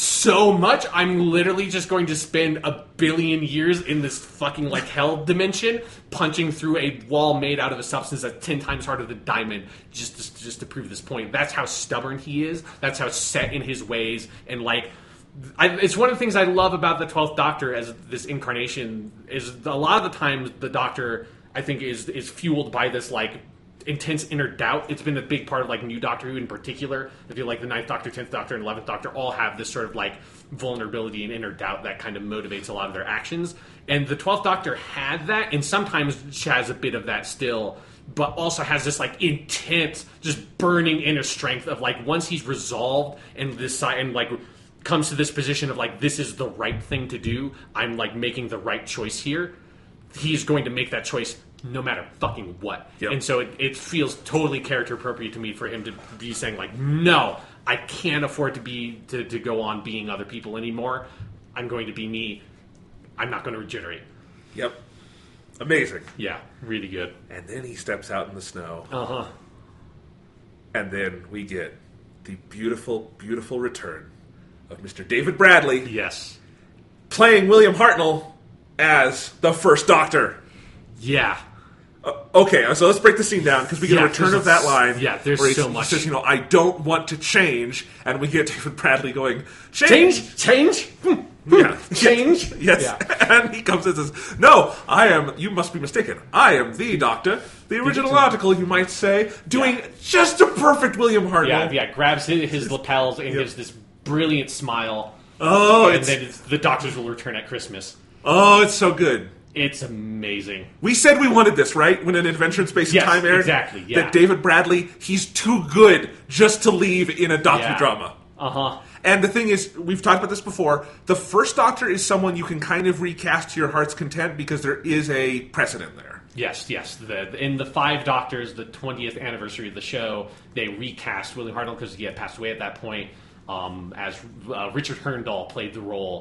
so much, I'm literally just going to spend a billion years in this fucking, like, hell dimension, punching through a wall made out of a substance that's ten times harder than diamond, just to, just to prove this point. That's how stubborn he is. That's how set in his ways, and, like, I, it's one of the things I love about the twelfth Doctor as this incarnation is a lot of the times the Doctor, I think, is is fueled by this like intense inner doubt. It's been a big part of like New Doctor Who in particular. I feel like the Ninth Doctor, Tenth Doctor, and Eleventh Doctor all have this sort of like vulnerability and inner doubt that kind of motivates a lot of their actions. And the Twelfth Doctor had that, and sometimes she has a bit of that still, but also has this like intense, just burning inner strength of like once he's resolved and this and like comes to this position of like this is the right thing to do. I'm like making the right choice here. He's going to make that choice no matter fucking what. Yep. And so it, it feels totally character appropriate to me for him to be saying like, no, I can't afford to be to, to go on being other people anymore. I'm going to be me. I'm not going to regenerate. Yep. Amazing. Yeah, really good. And then he steps out in the snow. Uh-huh. And then we get the beautiful, beautiful return of Mister David Bradley. Yes. Playing William Hartnell as the First Doctor. Yeah. Uh, okay, so let's break the scene down, because we get Yeah, a return of there's- that line. yeah, there's where he, so he much. says, you know, I don't want to change, and we get David Bradley going, change! Change? Change? Hmm. Yeah. Change? Yes. Yeah. And he comes and says, no, I am, you must be mistaken. I am the Doctor, the original article, you might say, doing Yeah. just a perfect William Hartnell. Yeah, yeah, grabs his, his lapels and gives this brilliant smile. Oh, and it's, then it's, the Doctors will return at Christmas. oh, it's so good. It's amazing. We said we wanted this, right? When an Adventure in Space and Yes, Time aired? exactly, yeah. That David Bradley, he's too good just to leave in a docudrama. Yeah. Uh-huh. And the thing is, we've talked about this before, the First Doctor is someone you can kind of recast to your heart's content because there is a precedent there. Yes, yes. The, in the Five Doctors, the twentieth anniversary of the show, they recast William Hartnell because he had passed away at that point, um, as uh, Richard Herndal played the role.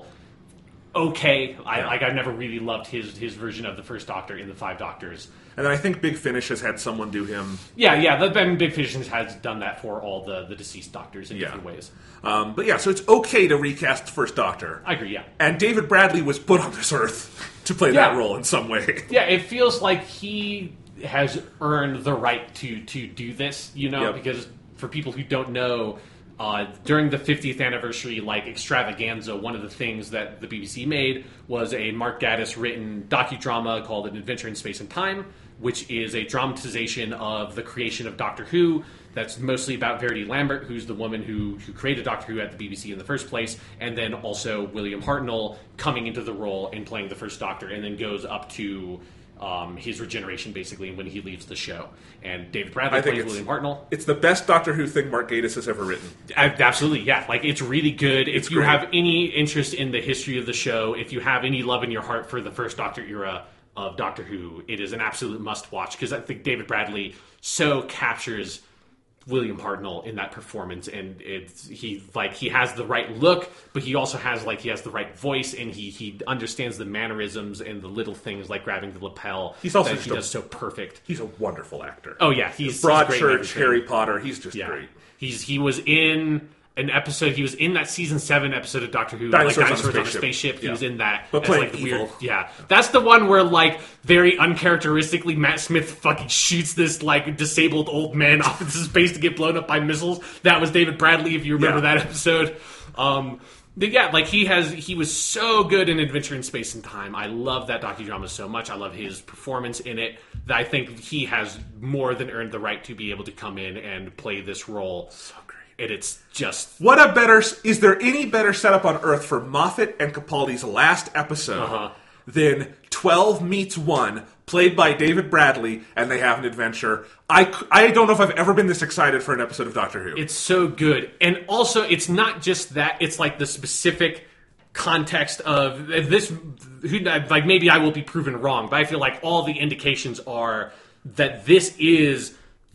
Okay, I, Yeah. like I've never really loved his his version of the First Doctor in the Five Doctors. And then I think Big Finish has had someone do him. Yeah, yeah. The I mean, Big Finish has done that for all the, the deceased Doctors in Yeah. different ways. Um, but yeah, so it's okay to recast First Doctor. I agree. Yeah. And David Bradley was put on this earth to play Yeah. that role in some way. Yeah, it feels like he has earned the right to to do this, you know, Yep. because for people who don't know, uh, during the fiftieth anniversary like extravaganza, one of the things that the B B C made was a Mark Gatiss written docudrama called An Adventure in Space and Time, which is a dramatization of the creation of Doctor Who. That's mostly about Verity Lambert, who's the woman who, who created Doctor Who at the B B C in the first place, and then also William Hartnell coming into the role and playing the First Doctor, and then goes up to um, his regeneration, basically, when he leaves the show. And David Bradley I think plays it's, William Hartnell. it's the best Doctor Who thing Mark Gatiss has ever written. I- Absolutely, yeah. Like, it's really good. It's if you great. have any interest in the history of the show, if you have any love in your heart for the First Doctor era of Doctor Who, it is an absolute must-watch, because I think David Bradley so captures William Hartnell in that performance, and it's he like he has the right look, but he also has like he has the right voice, and he he understands the mannerisms and the little things like grabbing the lapel. He's also that just he a- does so perfect. He's a wonderful actor. Oh yeah, he's Broadchurch, he's great in everything. Harry Potter, he's just Yeah, great. he's he was in an episode. He was in that season seven episode of Doctor Who, Dinosaurs like on a Dinosaurs on a Spaceship. Spaceship. He Yeah. was in that, But as, playing like the evil. weird. Yeah, that's the one where like very uncharacteristically Matt Smith fucking shoots this like disabled old man off into space to get blown up by missiles. That was David Bradley, if you remember Yeah. that episode. Um, but yeah, like he has, he was so good in Adventure in Space and Time. I love that docudrama so much. I love his performance in it. That I think he has more than earned the right to be able to come in and play this role. So great. And it's just What a better... Is there any better setup on Earth for Moffat and Capaldi's last episode Uh-huh. than twelve meets one, played by David Bradley, and they have an adventure? I, c- I don't know if I've ever been this excited for an episode of Doctor Who. it's so good. And also, it's not just that; it's like the specific context of this. Who, like maybe I will be proven wrong, but I feel like all the indications are that this is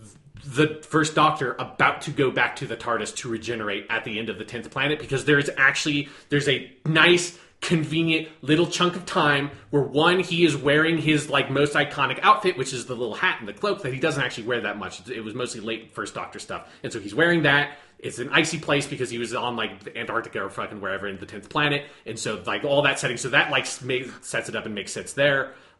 the First Doctor about to go back to the TARDIS to regenerate at the end of the tenth planet, because there is actually there's a nice convenient little chunk of time where, one, he is wearing his like most iconic outfit, which is the little hat and the cloak that he doesn't actually wear that much. It was mostly late First Doctor stuff, and so he's wearing that. It's an icy place because he was on like Antarctica or fucking wherever in the tenth planet, and so like all that setting, so that like ma- sets it up and makes sense there.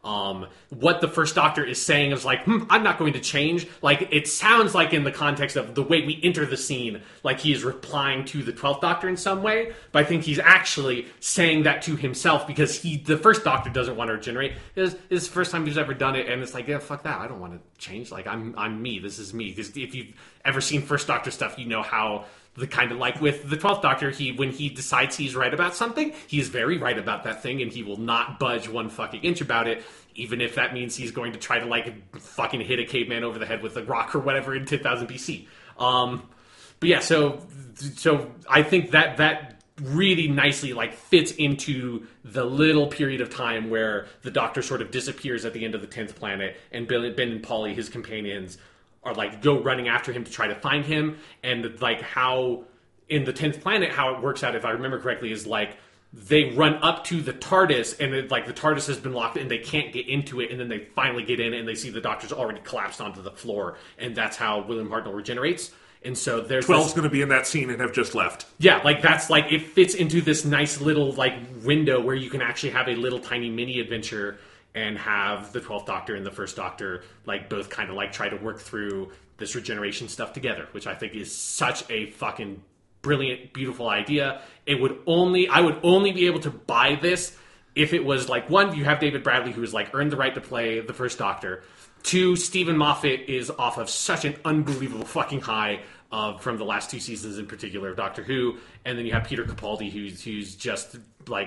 Um, what the First Doctor is saying is like, hmm, I'm not going to change. Like, it sounds like in the context of the way we enter the scene, like he is replying to the twelfth Doctor in some way, but I think he's actually saying that to himself because he, the First Doctor doesn't want to regenerate. It's, it's the first time he's ever done it, and it's like, yeah, fuck that. I don't want to change. Like, I'm, I'm me. This is me. Because if you've ever seen First Doctor stuff, you know how the kind of like with the twelfth Doctor, he when he decides he's right about something, he is very right about that thing, and he will not budge one fucking inch about it, even if that means he's going to try to like fucking hit a caveman over the head with a rock or whatever in ten thousand B C. Um, but yeah, so so I think that that really nicely like fits into the little period of time where the Doctor sort of disappears at the end of the tenth planet, and Ben and Polly, his companions, are like go running after him to try to find him, and like how in the tenth planet how it works out, if I remember correctly, is like they run up to the TARDIS, and it, like the TARDIS has been locked and they can't get into it, and then they finally get in and they see the Doctor's already collapsed onto the floor, and that's how William Hartnell regenerates. And so there's twelve's going to be in that scene and have just left. Yeah, like that's like it fits into this nice little like window where you can actually have a little tiny mini adventure and have the twelfth Doctor and the First Doctor like both kind of like try to work through this regeneration stuff together, which I think is such a fucking brilliant, beautiful idea. It would only I would only be able to buy this if it was like, one, you have David Bradley, who has like earned the right to play the First Doctor. Two, Stephen Moffat is off of such an unbelievable fucking high uh, from the last two seasons in particular of Doctor Who, and then you have Peter Capaldi, who's who's just like,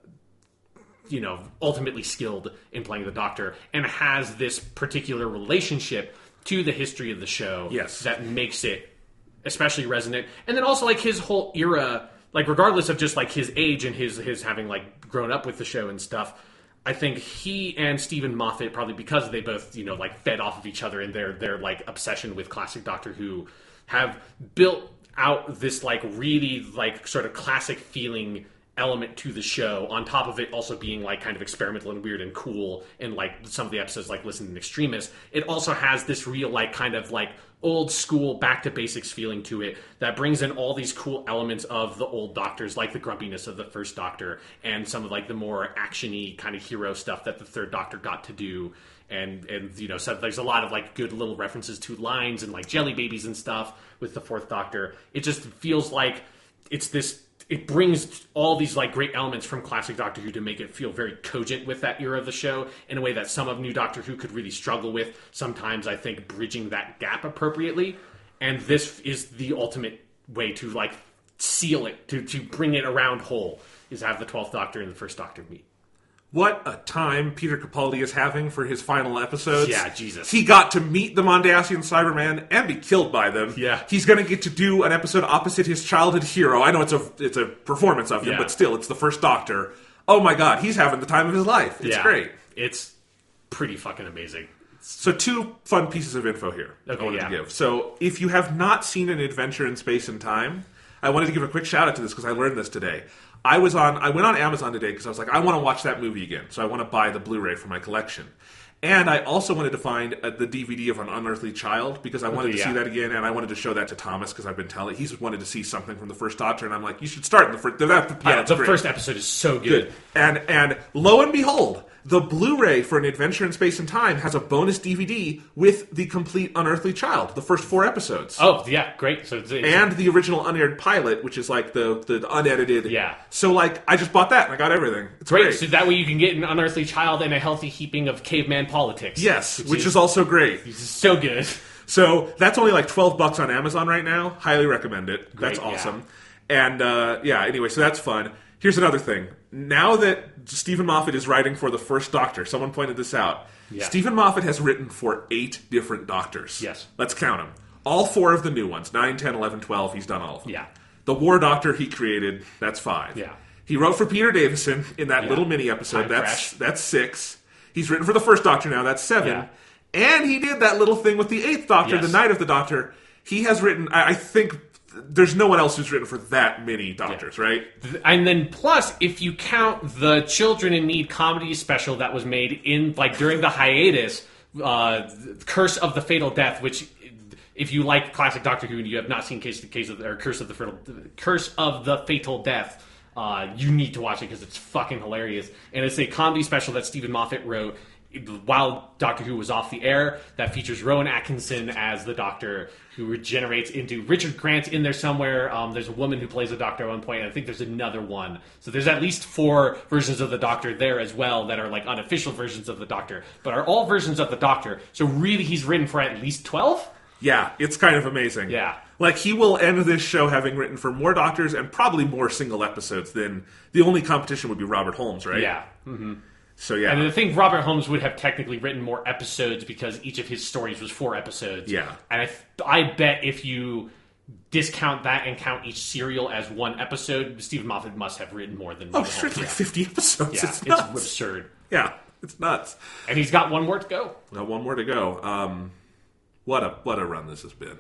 you know, ultimately skilled in playing the Doctor, and has this particular relationship to the history of the show. Yes. That makes it especially resonant. And then also like his whole era, like regardless of just like his age and his his having like grown up with the show and stuff, I think he and Stephen Moffat, probably because they both, you know, like fed off of each other in their their like obsession with classic Doctor Who, have built out this like really like sort of classic feeling element to the show, on top of it also being like kind of experimental and weird and cool, and like some of the episodes like Listen in Extremis. It also has this real like kind of like old school back to basics feeling to it that brings in all these cool elements of the old Doctors, like the grumpiness of the First Doctor and some of like the more actiony kind of hero stuff that the Third Doctor got to do. And, and you know, so there's a lot of like good little references to lines and like jelly babies and stuff with the Fourth Doctor. It just feels like it's this, it brings all these like great elements from classic Doctor Who to make it feel very cogent with that era of the show in a way that some of new Doctor Who could really struggle with. Sometimes I think bridging that gap appropriately, and this is the ultimate way to like seal it, to to bring it around whole, is have the twelfth Doctor and the First Doctor meet. What a time Peter Capaldi is having for his final episodes. Yeah, Jesus. He got to meet the Mondasian Cyberman and be killed by them. Yeah. He's going to get to do an episode opposite his childhood hero. I know it's a it's a performance of him, Yeah. but still, it's the First Doctor. Oh my god, he's having the time of his life. It's Yeah. great. It's pretty fucking amazing. So two fun pieces of info here Okay, I wanted yeah. to give. So if you have not seen An Adventure in Space and Time, I wanted to give a quick shout out to this because I learned this today. I was on. I went on Amazon today because I was like, I want to watch that movie again. So I want to buy the Blu-ray for my collection. And I also wanted to find uh, the D V D of An Unearthly Child because I wanted to Yeah. see that again, and I wanted to show that to Thomas because I've been telling he's wanted to see something from the First Doctor, and I'm like, you should start in the first. That the Yeah, pilot's the great. first episode is so good. Good. And and lo and behold, the Blu-ray for An Adventure in Space and Time has a bonus D V D with the complete Unearthly Child, the first four episodes. Oh, yeah, great. So it's, it's, And the original unaired pilot, which is like the, the unedited. Yeah. So like I just bought that and I got everything. It's great. great. So that way you can get an Unearthly Child and a healthy heaping of caveman politics. Yes, which, is, also great. so good. So that's only like twelve bucks on Amazon right now. Highly recommend it. Great, That's yeah. awesome. And uh, yeah, anyway, so that's fun. Here's another thing. Now that Stephen Moffat is writing for the First Doctor, someone pointed this out. Yeah. Stephen Moffat has written for eight different Doctors. Yes. Let's count them. All four of the new ones. nine, ten, eleven, twelve. He's done all of them. Yeah. The War Doctor he created. That's five. Yeah. He wrote for Peter Davison in that Yeah. little mini episode. Time That's Crash. that's six. He's written for the First Doctor now. That's seven. Yeah. And he did that little thing with the Eighth Doctor, Yes. the Night of the Doctor. He has written, I I think, there's no one else who's written for that many Doctors, right? And then plus, if you count the Children in Need comedy special that was made in like during the hiatus, uh, Curse of the Fatal Death, which if you like classic Doctor Who and you have not seen Case, Case of the, or Curse of the Fatal Curse of the Fatal Death, uh, you need to watch it because it's fucking hilarious. And it's a comedy special that Stephen Moffat wrote. while Doctor Who was off the air, that features Rowan Atkinson as the Doctor, who regenerates into Richard Grant in there somewhere. Um, there's a woman who plays the Doctor at one point, and I think there's another one. So there's at least four versions of the Doctor there as well that are like unofficial versions of the Doctor, but are all versions of the Doctor. So really, he's written for at least twelve? Yeah, it's kind of amazing. Yeah. Like, he will end this show having written for more Doctors and probably more single episodes than... The only competition would be Robert Holmes, right? Yeah. Mm-hmm. So, yeah. And I think Robert Holmes would have technically written more episodes because each of his stories was four episodes. Yeah. And I, I bet if you discount that and count each serial as one episode, Stephen Moffat must have written more than Oh, Robert sure, it's Holmes. like fifty episodes. Yeah, It's it's nuts. absurd. Yeah, it's nuts. And he's got one more to go. Now, one more to go. Um, what a what a run this has been.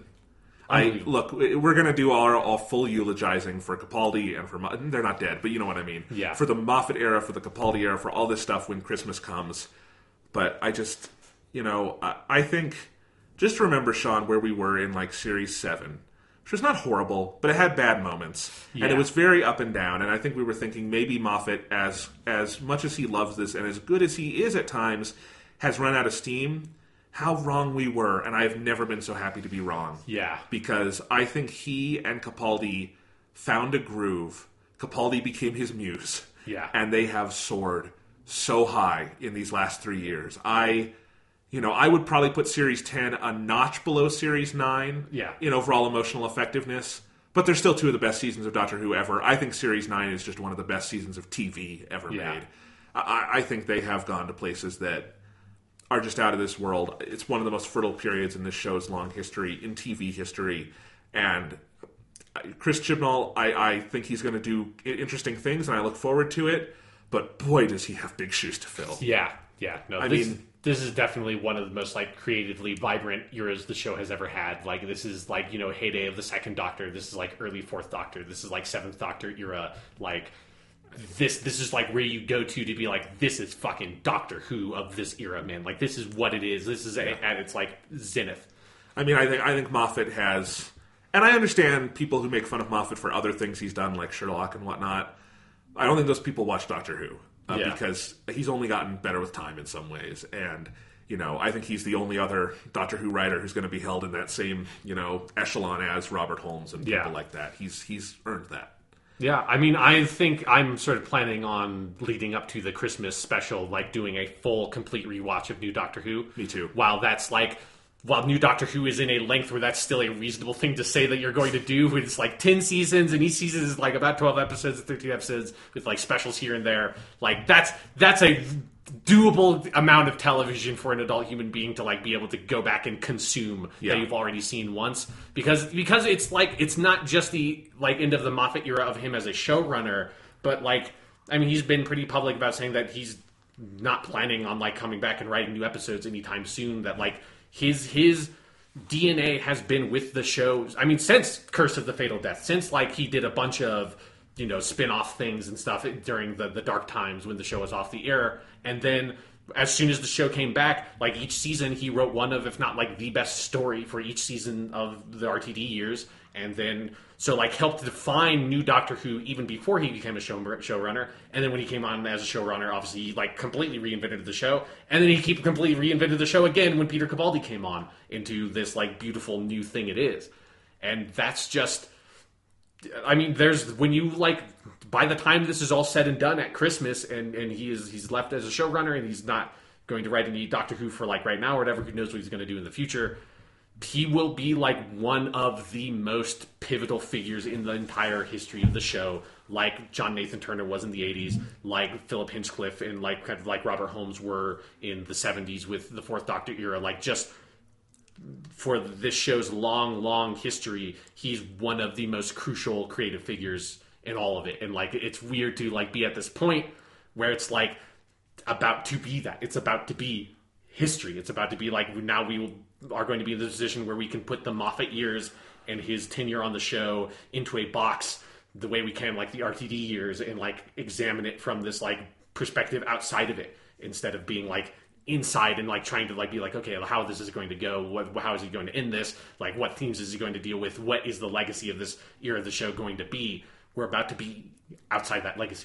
I look, we're going to do our, our full eulogizing for Capaldi and for... They're not dead, but you know what I mean. Yeah. For the Moffat era, for the Capaldi era, for all this stuff when Christmas comes. But I just, you know, I, I think... Just remember, Sean, where we were in, like, Series seven. Which was not horrible, but it had bad moments. Yeah. And it was very up and down. And I think we were thinking maybe Moffat, as as much as he loves this and as good as he is at times, has run out of steam. How wrong we were, and I have never been so happy to be wrong. Yeah. Because I think he and Capaldi found a groove. Capaldi became his muse. Yeah. And they have soared so high in these last three years. I, you know, I would probably put Series ten a notch below Series nine Yeah. in overall emotional effectiveness. But they're still two of the best seasons of Doctor Who ever. I think Series nine is just one of the best seasons of T V ever Yeah. made. I, I think they have gone to places that are just out of this world. It's one of the most fertile periods in this show's long history, in T V history. And Chris Chibnall, I, I think he's going to do interesting things, and I look forward to it. But boy, does he have big shoes to fill. Yeah. Yeah. No, I this, mean- this is definitely one of the most, like, creatively vibrant eras the show has ever had. Like, this is, like, you know, heyday of the second Doctor. This is, like, early fourth Doctor. This is, like, seventh Doctor era. Like... This this is like where you go to to be like, this is fucking Doctor Who of this era, man. Like, this is what it is. This is at, at its like zenith. I mean, I think I think Moffat has, and I understand people who make fun of Moffat for other things he's done, like Sherlock and whatnot. I don't think those people watch Doctor Who uh, Yeah. because he's only gotten better with time in some ways, and you know, I think he's the only other Doctor Who writer who's going to be held in that same, you know, echelon as Robert Holmes and people Yeah. like that. He's he's earned that. Yeah, I mean, I think I'm sort of planning on leading up to the Christmas special, like doing a full, complete rewatch of New Doctor Who. Me too. While that's like, while New Doctor Who is in a length where that's still a reasonable thing to say that you're going to do, with it's like ten seasons, and each season is like about twelve episodes, thirteen episodes, with like specials here and there. Like, that's that's a doable amount of television for an adult human being to like be able to go back and consume Yeah. that you've already seen once, because because it's like it's not just the like end of the Moffat era of him as a showrunner, but like, I mean, he's been pretty public about saying that he's not planning on like coming back and writing new episodes anytime soon, that like his his D N A has been with the shows. I mean, since Curse of the Fatal Death, since like he did a bunch of, you know, spin-off things and stuff during the, the dark times when the show was off the air. And then as soon as the show came back, like each season he wrote one of, if not like the best story for each season of the R T D years. And then, so like helped define New Doctor Who even before he became a show, showrunner. And then when he came on as a showrunner, obviously he like completely reinvented the show. And then he keep completely reinvented the show again when Peter Capaldi came on into this like beautiful new thing it is. And that's just... I mean, there's when you like by the time this is all said and done at Christmas, and, and he is he's left as a showrunner, and he's not going to write any Doctor Who for like right now or whatever. Who knows what he's going to do in the future? He will be like one of the most pivotal figures in the entire history of the show, like John Nathan Turner was in the eighties, like Philip Hinchcliffe, and like kind of like Robert Holmes were in the seventies with the Fourth Doctor era. Like just. For this show's long, long history, he's one of the most crucial creative figures in all of it. And like, it's weird to like be at this point where it's like about to be that. It's about to be history. It's about to be like, now we will, are going to be in the position where we can put the Moffat years and his tenure on the show into a box the way we can like the R T D years, and like examine it from this like perspective outside of it, instead of being like inside and like trying to like be like, okay, how this is going to go, what, how is he going to end this, like what themes is he going to deal with, what is the legacy of this era of the show going to be. We're about to be outside that legacy now.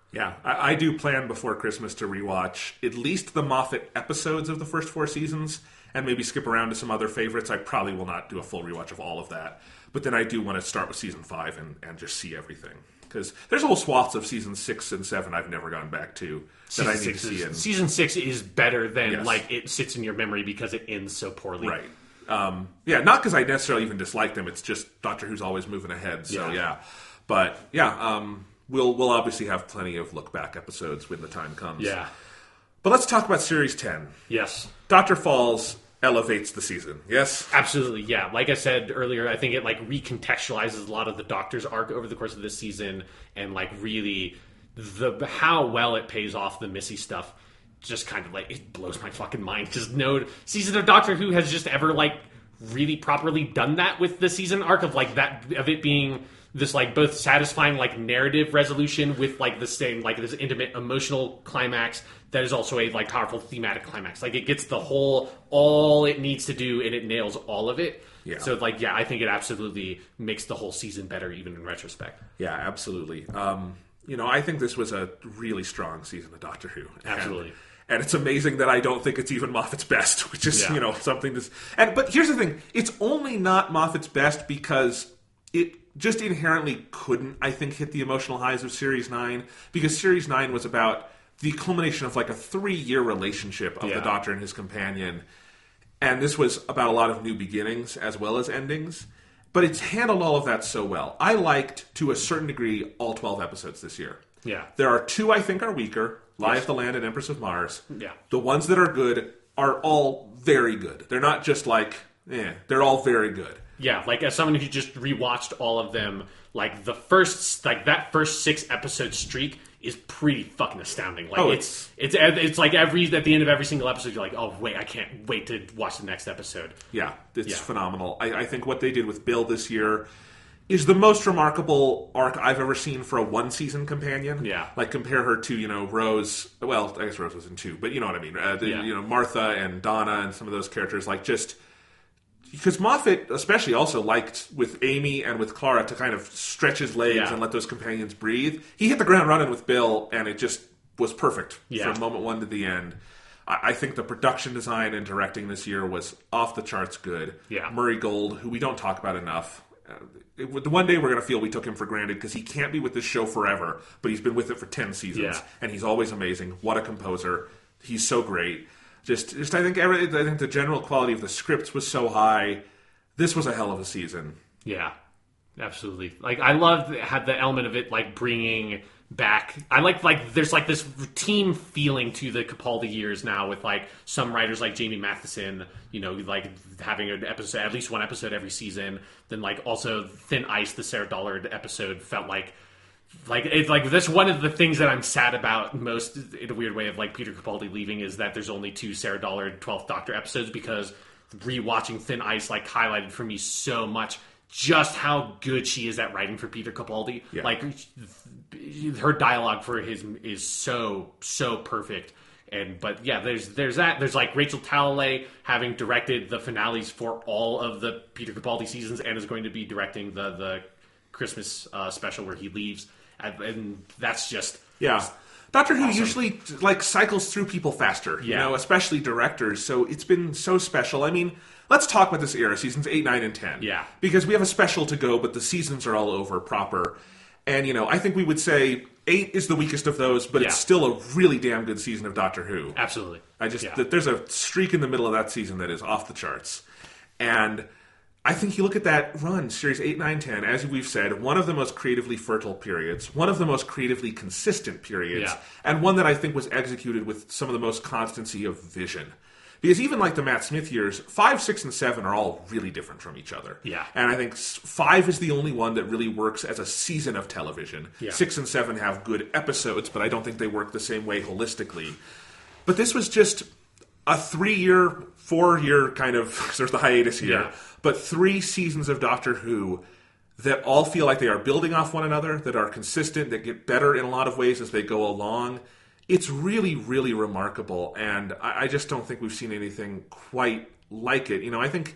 Yeah, I, I do plan before Christmas to rewatch at least the Moffat episodes of the first four seasons, and maybe skip around to some other favorites. I probably will not do a full rewatch of all of that, but then I do want to start with season five and, and just see everything. Because there's whole swaths of season six and seven I've never gone back to that Season I need to six see. is, In. Season six is better than, Yes. like, it sits in your memory because it ends so poorly. Right. Um, yeah, not because I necessarily even dislike them. It's just Doctor Who's always moving ahead. So, yeah. Yeah. But, yeah, um, we'll, we'll obviously have plenty of look-back episodes when the time comes. Yeah. But let's talk about Series ten. Yes. Doctor Falls elevates the season, yes? Absolutely, yeah. Like I said earlier, I think it like recontextualizes a lot of the Doctor's arc over the course of this season, and like really the how well it pays off the Missy stuff. Just kind of like it blows my fucking mind. Just no season of Doctor Who has just ever like really properly done that with the season arc of like that of it being this like both satisfying like narrative resolution with like the same like this intimate emotional climax that is also a like powerful thematic climax. Like it gets the whole all it needs to do and it nails all of it. Yeah. So like yeah, I think it absolutely makes the whole season better even in retrospect. Yeah, absolutely. Um, you know, I think this was a really strong season of Doctor Who. Absolutely. And, and it's amazing that I don't think it's even Moffat's best, which is, Yeah. you know, something to... And, but here's the thing. It's only not Moffat's best because it just inherently couldn't, I think, hit the emotional highs of Series nine, because Series nine was about the culmination of like a three-year relationship of Yeah. the Doctor and his companion. And this was about a lot of new beginnings as well as endings. But it's handled all of that so well. I liked, to a certain degree, all twelve episodes this year. Yeah. There are two I think are weaker, Lie Yes. of the Land and Empress of Mars. Yeah. The ones that are good are all very good. They're not just like, eh, they're all very good. Yeah, like as someone who just rewatched all of them, like the first, like that first six episode streak is pretty fucking astounding. Like Oh, it's, it's it's like every at the end of every single episode, you're like, oh wait, I can't wait to watch the next episode. Yeah, it's Yeah. phenomenal. I, I think what they did with Bill this year is the most remarkable arc I've ever seen for a one-season companion. Yeah. Like, compare her to, you know, Rose... Well, I guess Rose was in two, but you know what I mean. Uh, the, Yeah. You know, Martha and Donna and some of those characters, like, just... Because Moffat especially also liked, with Amy and with Clara, to kind of stretch his legs Yeah. and let those companions breathe. He hit the ground running with Bill, and it just was perfect Yeah. from moment one to the end. I I think the production design and directing this year was off the charts good. Yeah. Murray Gold, who we don't talk about enough. Uh, it, the one day we're going to feel we took him for granted because he can't be with this show forever, but he's been with it for ten seasons, Yeah. and he's always amazing. What a composer! He's so great. Just, just I think every, I think the general quality of the scripts was so high. This was a hell of a season. Yeah, absolutely. Like I loved had the element of it like bringing back. I like like there's like this team feeling to the Capaldi years now with like some writers like Jamie Matheson, you know, like having an episode, at least one episode every season. Then like also Thin Ice, the Sarah Dollard episode felt like. Like it's like that's one of the things that I'm sad about most in a weird way of like Peter Capaldi leaving is that there's only two Sarah Dollard twelfth Doctor episodes, because rewatching Thin Ice like highlighted for me so much just how good she is at writing for Peter Capaldi. Yeah. Like her dialogue for his is so so perfect. And but yeah, there's there's that. There's like Rachel Talalay having directed the finales for all of the Peter Capaldi seasons and is going to be directing the the Christmas uh, special where he leaves. And, and that's just Yeah. Doctor Who Awesome. usually like cycles through people faster, you Yeah. know, especially directors. So it's been so special. I mean, let's talk about this era, seasons eight, nine, and ten. Yeah. Because we have a special to go, but the seasons are all over proper. And, you know, I think we would say eight is the weakest of those, but it's Yeah. still a really damn good season of Doctor Who. absolutely. I just Yeah. th- there's a streak in the middle of that season that is off the charts, and I think you look at that run, series eight, nine, ten. As we've said, one of the most creatively fertile periods, one of the most creatively consistent periods, Yeah. and one that I think was executed with some of the most constancy of vision. Because even like the Matt Smith years, five, six, and seven are all really different from each other. Yeah. And I think s- five is the only one that really works as a season of television. Yeah. Six and seven have good episodes, but I don't think they work the same way holistically. But this was just a three-year, four-year kind of, there's the hiatus here, Yeah. but three seasons of Doctor Who that all feel like they are building off one another, that are consistent, that get better in a lot of ways as they go along. It's really, really remarkable, and I, I just don't think we've seen anything quite like it. You know, I think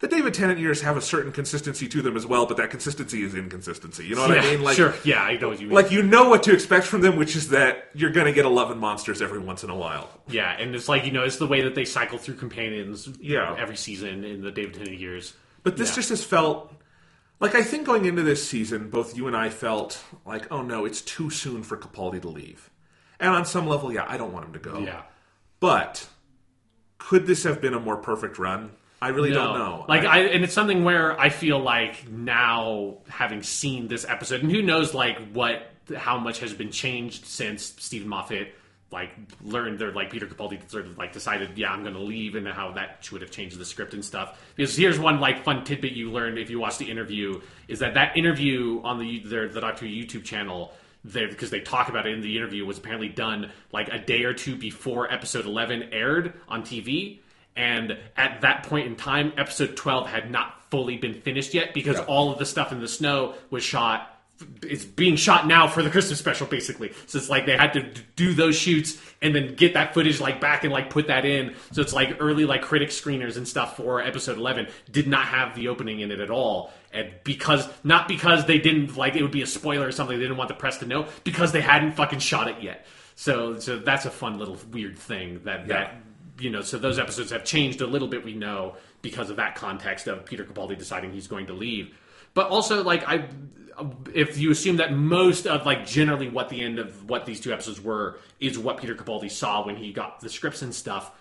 the David Tennant years have a certain consistency to them as well, but that consistency is inconsistency. You know what yeah, I mean? Like, sure. Yeah, I know what you mean. Like, you know what to expect from them, which is that you're going to get eleven monsters every once in a while. Yeah, and it's like, you know, it's the way that they cycle through companions Yeah. every season in the David Tennant years. But this yeah. just has felt... Like, I think going into this season, both you and I felt like, oh no, it's too soon for Capaldi to leave. And on some level, yeah, I don't want him to go. Yeah. But could this have been a more perfect run? I really no. don't know. Like, I, I, and it's something where I feel like now, having seen this episode, and who knows, like, what, how much has been changed since Stephen Moffat, like, learned, or, like, Peter Capaldi sort of, like, decided, yeah, I'm going to leave, and how that would have changed the script and stuff. Because here's one, like, fun tidbit you learned if you watch the interview, is that that interview on the, the, the Doctor Who YouTube channel, there, because they talk about it in the interview, was apparently done, like, a day or two before episode eleven aired on T V. And at that point in time, episode twelve had not fully been finished yet because yeah. all of the stuff in the snow was shot. It's being shot now for the Christmas special, basically. So it's like they had to do those shoots and then get that footage like back and like put that in. So it's like early like critic screeners and stuff for episode eleven did not have the opening in it at all. And because not because they didn't like it would be a spoiler or something, they didn't want the press to know, because they hadn't fucking shot it yet. So so that's a fun little weird thing that yeah. that. You know, so those episodes have changed a little bit, we know, because of that context of Peter Capaldi deciding he's going to leave. But also, like, I, if you assume that most of, like, generally what the end of what these two episodes were is what Peter Capaldi saw when he got the scripts and stuff,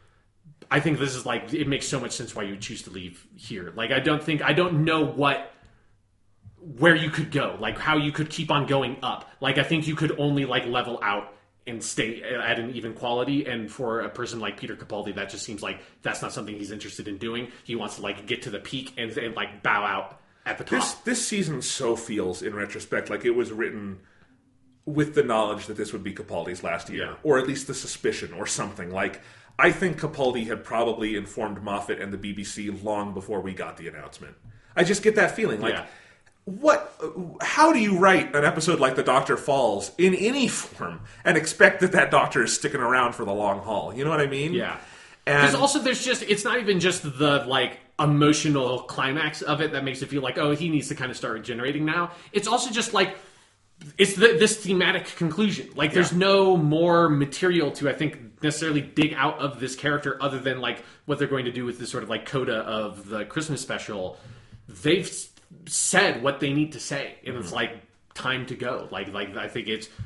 I think this is, like, it makes so much sense why you would choose to leave here. Like, I don't think, I don't know what, where you could go, like, how you could keep on going up. Like, I think you could only, like, level out and stay at an even quality, and for a person like Peter Capaldi, that just seems like that's not something he's interested in doing. He wants to like get to the peak and, and like bow out at the top. This this season so feels, in retrospect, like it was written with the knowledge that this would be Capaldi's last year, yeah. or at least the suspicion, or something. Like, I think Capaldi had probably informed Moffat and the B B C long before we got the announcement. I just get that feeling, like. Yeah. What? How do you write an episode like The Doctor Falls in any form and expect that that Doctor is sticking around for the long haul? You know what I mean? Yeah. And because also there's just, it's not even just the, like, emotional climax of it that makes it feel like, oh, he needs to kind of start regenerating now. It's also just, like, it's the, this thematic conclusion. Like, there's yeah. no more material to, I think, necessarily dig out of this character other than, like, what they're going to do with this sort of, like, coda of the Christmas special. They've said what they need to say, and it's like time to go. Like, like I think it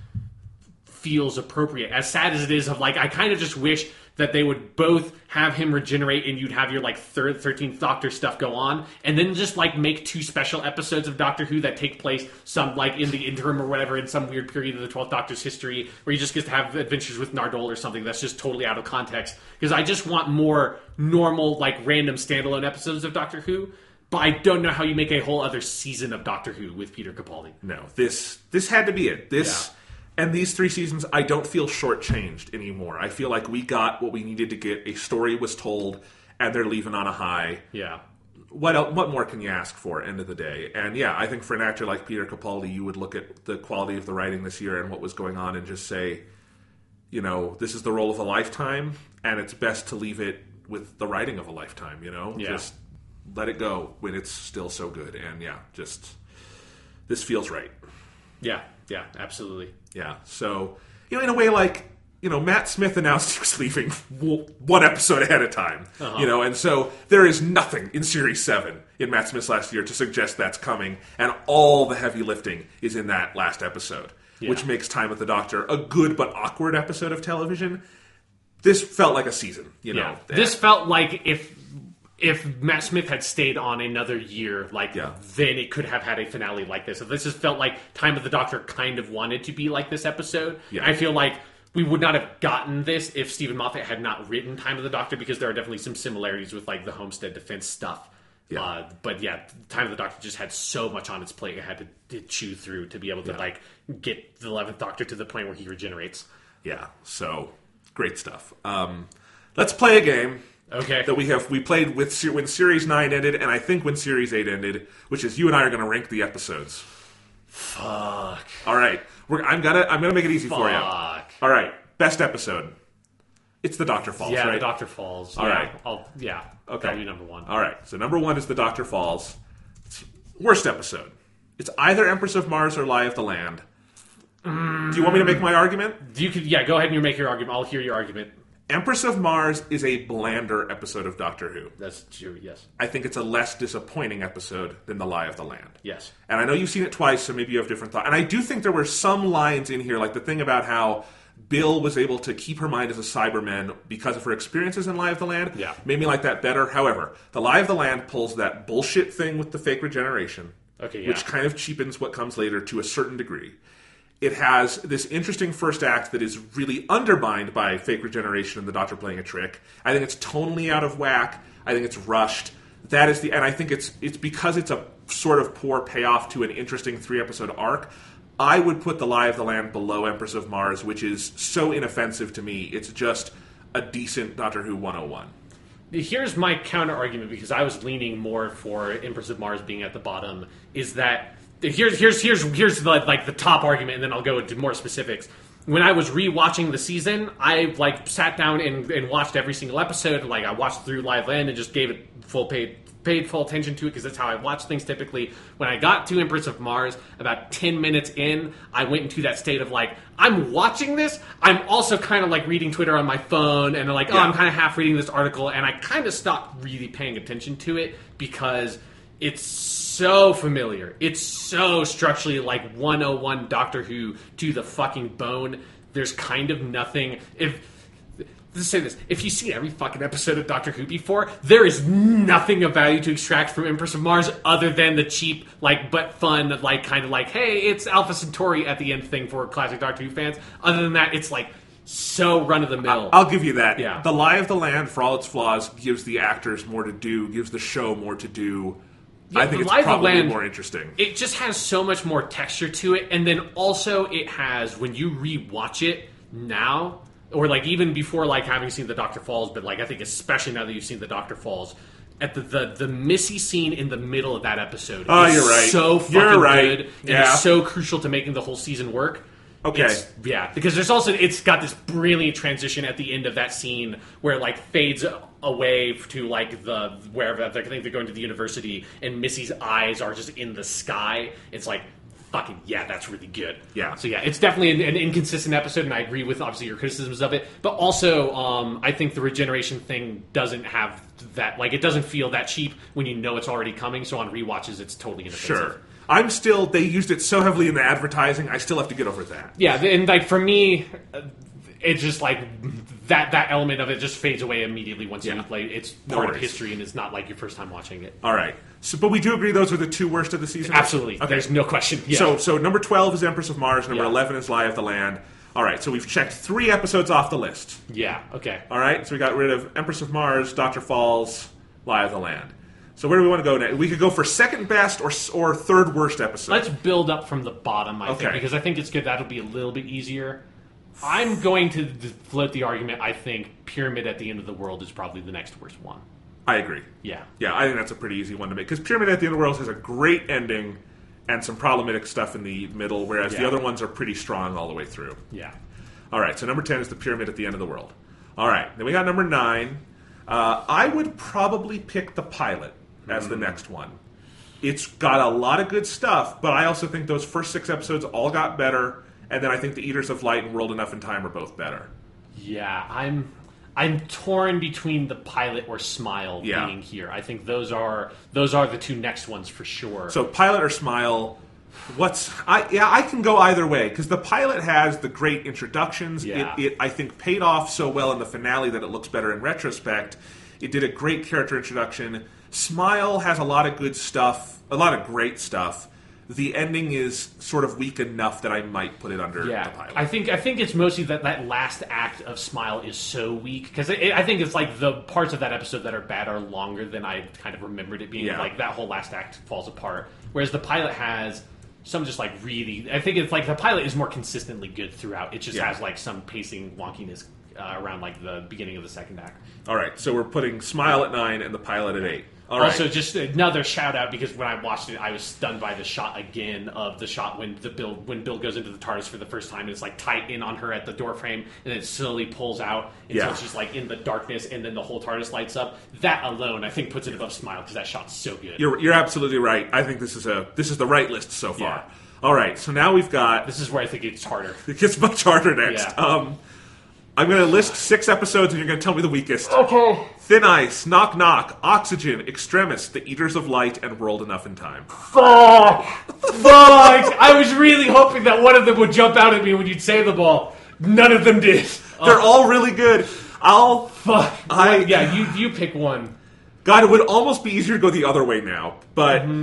feels appropriate. As sad as it is, of like, I kind of just wish that they would both have him regenerate, and you'd have your like third, thirteenth Doctor stuff go on, and then just like make two special episodes of Doctor Who that take place some like in the interim or whatever in some weird period of the twelfth Doctor's history, where you just get to have adventures with Nardole or something that's just totally out of context. Because I just want more normal, like random standalone episodes of Doctor Who. But I don't know how you make a whole other season of Doctor Who with Peter Capaldi. No, this this had to be it. This yeah. and these three seasons, I don't feel shortchanged anymore. I feel like we got what we needed to get. A story was told, and they're leaving on a high. Yeah. What else, what more can you ask for? End of the day, and yeah, I think for an actor like Peter Capaldi, you would look at the quality of the writing this year and what was going on, and just say, you know, this is the role of a lifetime, and it's best to leave it with the writing of a lifetime. You know, yeah. just. Let it go when it's still so good. And yeah, just this feels right. Yeah, yeah, absolutely. Yeah. So, you know, in a way, like, you know, Matt Smith announced he was leaving one episode ahead of time. Uh-huh. You know, and so there is nothing in Series seven in Matt Smith's last year to suggest that's coming. And all the heavy lifting is in that last episode, yeah. which makes Time with the Doctor a good but awkward episode of television. This felt like a season, you know. Yeah. This felt like if... If Matt Smith had stayed on another year, like, yeah. then it could have had a finale like this. So this just felt like Time of the Doctor kind of wanted to be like this episode. Yeah. I feel like we would not have gotten this if Stephen Moffat had not written Time of the Doctor, because there are definitely some similarities with, like, the Homestead Defense stuff. Yeah. Uh, but yeah, Time of the Doctor just had so much on its plate it had to, to chew through to be able to, yeah. like, get the eleventh Doctor to the point where he regenerates. Yeah, so great stuff. Um, let's play a game. Okay. That we have we played with when Series nine ended, and I think when Series eight ended, which is you and I are going to rank the episodes. Fuck. All right, We're, I'm gonna I'm gonna make it easy Fuck. for you. All right, best episode. It's the Doctor Falls, yeah, right? the Doctor Falls. All yeah, right. I'll, yeah, Okay. that'll be number one. All right. So number one is the Doctor Falls. It's worst episode. It's either Empress of Mars or Lie of the Land. Mm. Do you want me to make my argument? You could, yeah, go ahead and you make your argument. I'll hear your argument. Empress of Mars is a blander episode of Doctor Who. That's true, yes. I think it's a less disappointing episode than The Lie of the Land. Yes. And I know you've seen it twice, so maybe you have different thoughts. And I do think there were some lines in here, like the thing about how Bill was able to keep her mind as a Cyberman because of her experiences in Lie of the Land. Yeah. Made me like that better. However, The Lie of the Land pulls that bullshit thing with the fake regeneration, okay, yeah. which kind of cheapens what comes later to a certain degree. It has this interesting first act that is really undermined by fake regeneration and the Doctor playing a trick. I think it's tonally out of whack. I think it's rushed. That is the, and I think it's it's because it's a sort of poor payoff to an interesting three episode arc. I would put The Lie of the Land below Empress of Mars, which is so inoffensive to me. It's just a decent Doctor Who one oh one. Here's my counter argument, because I was leaning more for Empress of Mars being at the bottom, is that here's here's here's here's the, like the top argument, and then I'll go into more specifics. When I was rewatching the season, I like sat down and, and watched every single episode. Like I watched through Live Land and just gave it full paid paid full attention to it, because that's how I watch things typically. When I got to Empress of Mars, about ten minutes in, I went into that state of like, I'm watching this. I'm also kind of like reading Twitter on my phone, and like, yeah. oh, I'm kind of half reading this article, and I kind of stopped really paying attention to it because it's so familiar. It's so structurally like one oh one Doctor Who to the fucking bone. There's kind of nothing. If let's say this, if you've seen every fucking episode of Doctor Who before, there is nothing of value to extract from Empress of Mars other than the cheap, like, but fun, like, kind of like, hey, it's Alpha Centauri at the end thing for classic Doctor Who fans. Other than that, it's like so run of the mill. I'll give you that. Yeah. The Lie of the Land, for all its flaws, gives the actors more to do, gives the show more to do. Yeah, I think The it's Lie of the probably Land, more interesting. It just has so much more texture to it, and then also it has, when you rewatch it now, or like even before like having seen the Doctor Falls, but like I think especially now that you've seen the Doctor Falls, at the the, the Missy scene in the middle of that episode oh, is you're right. so fucking you're right. good, and yeah. it's so crucial to making the whole season work. Okay. It's, yeah, because there's also, it's got this brilliant transition at the end of that scene where it like fades away to like the wherever I think they're going to the university, and Missy's eyes are just in the sky. It's like, fucking yeah, that's really good. Yeah. So yeah, it's definitely an, an inconsistent episode, and I agree with obviously your criticisms of it. But also, um, I think the regeneration thing doesn't have that, like, it doesn't feel that cheap when you know it's already coming. So on rewatches, it's totally inoffensive. Sure. I'm still, they used it so heavily in the advertising, I still have to get over that. Yeah, and like for me, it's just like that that element of it just fades away immediately once Yeah. you play. It's No part of worries. history, and it's not like your first time watching it. All right. So, but we do agree those are the two worst of the season? Absolutely, Okay. there's no question. Yeah. So, so number twelve is Empress of Mars, number Yeah. eleven is Lie of the Land. All right, so we've checked three episodes off the list. yeah, okay. All right, so we got rid of Empress of Mars, Doctor Falls, Lie of the Land. So where do we want to go next? We could go for second best or or third worst episode. Let's build up from the bottom, I Okay. think, because I think it's good. That'll be a little bit easier. I'm going to d- float the argument. I think Pyramid at the End of the World is probably the next worst one. I agree. Yeah. Yeah, I think that's a pretty easy one to make. Because Pyramid at the End of the World has a great ending and some problematic stuff in the middle, whereas the Yeah. other ones are pretty strong all the way through. Yeah. All right, so number ten is the Pyramid at the End of the World. All right, then we got number nine. Uh, I would probably pick the pilot as the next one. It's got a lot of good stuff, but I also think those first six episodes all got better, and then I think the Eaters of Light and World Enough in Time are both better. Yeah, I'm I'm torn between the pilot or Smile Yeah. being here. I think those are those are the two next ones for sure. So pilot or Smile, what's I yeah I can go either way because the pilot has the great introductions. Yeah. It, it I think paid off so well in the finale that it looks better in retrospect. It did a great character introduction. Smile has a lot of good stuff, a lot of great stuff. The ending is sort of weak enough that I might put it under yeah, the pilot. I think I think it's mostly that that last act of Smile is so weak because I think it's like the parts of that episode that are bad are longer than I kind of remembered it being. Yeah. Like that whole last act falls apart, whereas the pilot has some just like really. I think it's like the pilot is more consistently good throughout. It just Yeah. has like some pacing wonkiness uh, around like the beginning of the second act. All right, so we're putting Smile at nine and the pilot at eight. All right. Also, just another shout out because when I watched it, I was stunned by the shot again of the shot when the Bill when Bill goes into the TARDIS for the first time and it's like tight in on her at the doorframe and it slowly pulls out until Yeah. she's like in the darkness and then the whole TARDIS lights up. That alone, I think, puts it above Smile because that shot's so good. You're you're absolutely right. I think this is a this is the right list so far. Yeah. All right, so now we've got This is where I think it's harder. it gets much harder next. Yeah. Um, I'm going to list six episodes, and you're going to tell me the weakest. Okay. Thin Ice, Knock Knock, Oxygen, Extremis, The Eaters of Light, and World Enough in Time. Fuck! Fuck! I was really hoping that one of them would jump out at me when you'd say the ball. None of them did. They're all really good. I'll Fuck. I yeah, you you pick one. God, it would almost be easier to go the other way now, but Mm-hmm.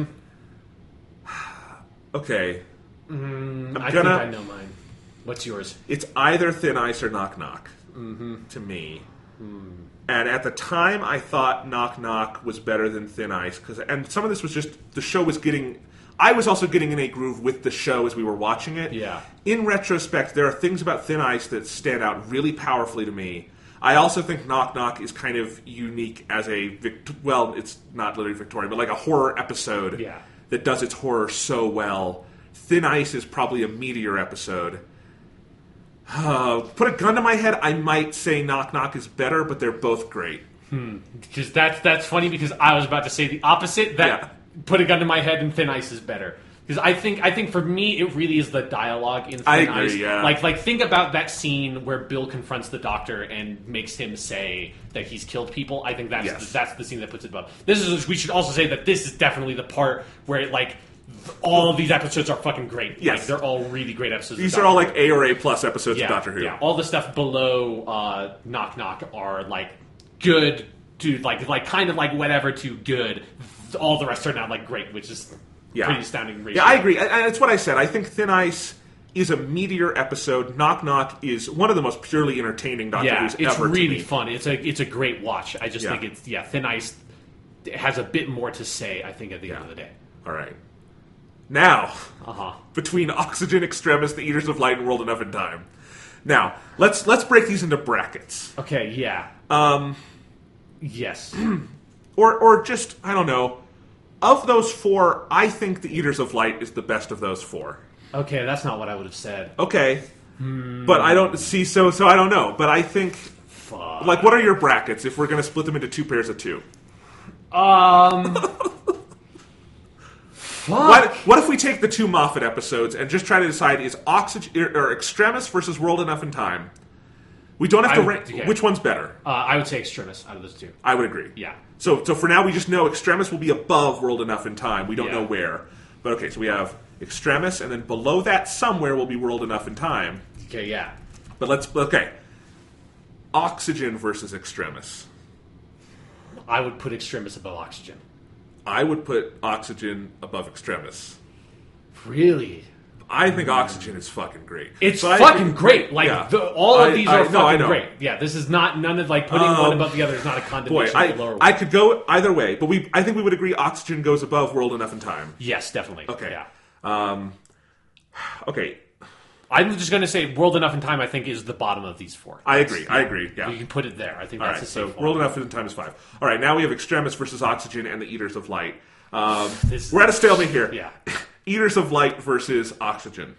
okay. I'm I gonna. think I know mine. What's yours? It's either Thin Ice or Knock Knock Mm-hmm. to me. Hmm. And at the time, I thought Knock Knock was better than Thin Ice because, and some of this was just the show was getting. I was also getting in a groove with the show as we were watching it. Yeah. In retrospect, there are things about Thin Ice that stand out really powerfully to me. I also think Knock Knock is kind of unique as a Vict- well, it's not literally Victorian, but like a horror episode Yeah. that does its horror so well. Thin Ice is probably a meteor episode. Uh, put a gun to my head, I might say Knock Knock is better, but they're both great. Because that's that's funny because I was about to say the opposite. That Yeah. put a gun to my head and Thin Ice is better. Because I think I think for me it really is the dialogue in Thin I agree, Ice. yeah. Like like think about that scene where Bill confronts the Doctor and makes him say that he's killed people. I think that's Yes. the, that's the scene that puts it above. This is we should also say that this is definitely the part where it, like all of these episodes are fucking great. Yes. Like, they're all really great episodes. These of are all Doctor like A or A plus episodes yeah, of Doctor Who. Yeah, all the stuff below uh, Knock Knock are like good to like like kind of like whatever to good. All the rest are now like great, which is Yeah. pretty astounding. Ratio. Yeah, I agree. And that's what I said. I think Thin Ice is a meteor episode. Knock Knock is one of the most purely entertaining Doctor Yeah, Who's it's ever to really me. fun. It's a it's a great watch. I just Yeah. think it's yeah. Thin Ice has a bit more to say. I think at the end of the day. All right. Now, Uh huh. between Oxygen, Extremis, The Eaters of Light, and World Enough in Time. Now, let's let's break these into brackets. Okay. Yeah. Um, Yes. or or just I don't know. Of those four, I think The Eaters of Light is the best of those four. Okay, that's not what I would have said. Okay. But I don't see so so I don't know. But I think Fuck. like what are your brackets if we're going to split them into two pairs of two? Um. fuck. What, what if we take the two Moffat episodes and just try to decide is Oxygen or, or Extremis versus World Enough in Time? We don't have to I- rank okay. which one's better. Uh, I would say Extremis out of those two. I would agree. Yeah. So so for now we just know Extremis will be above World Enough in Time. We don't Yeah. know where. But okay, so we have Extremis and then below that somewhere will be World Enough in Time. Okay. Yeah. But let's okay. Oxygen versus Extremis. I would put Extremis above Oxygen. I would put Oxygen above Extremis. Really? I think Oxygen is fucking great. It's So I fucking think- great. Like yeah. the, all of I- these I- are no, I fucking know. great. Yeah, this is not none of like putting Um, one above the other is not a Boy, condemnation I, of the lower one. I could go either way, but we I think we would agree Oxygen goes above World Enough in Time. Yes, definitely. Okay. Yeah. Um, okay, I'm just going to say World Enough in Time. I think is the bottom of these four. I agree. I agree. Yeah. You can put it there. I think All that's right. a So safe World one. Enough in Time is five. All right. Now we have Extremis versus Oxygen and the Eaters of Light. Um, This- we're at a stalemate here. Yeah. Eaters of Light versus Oxygen.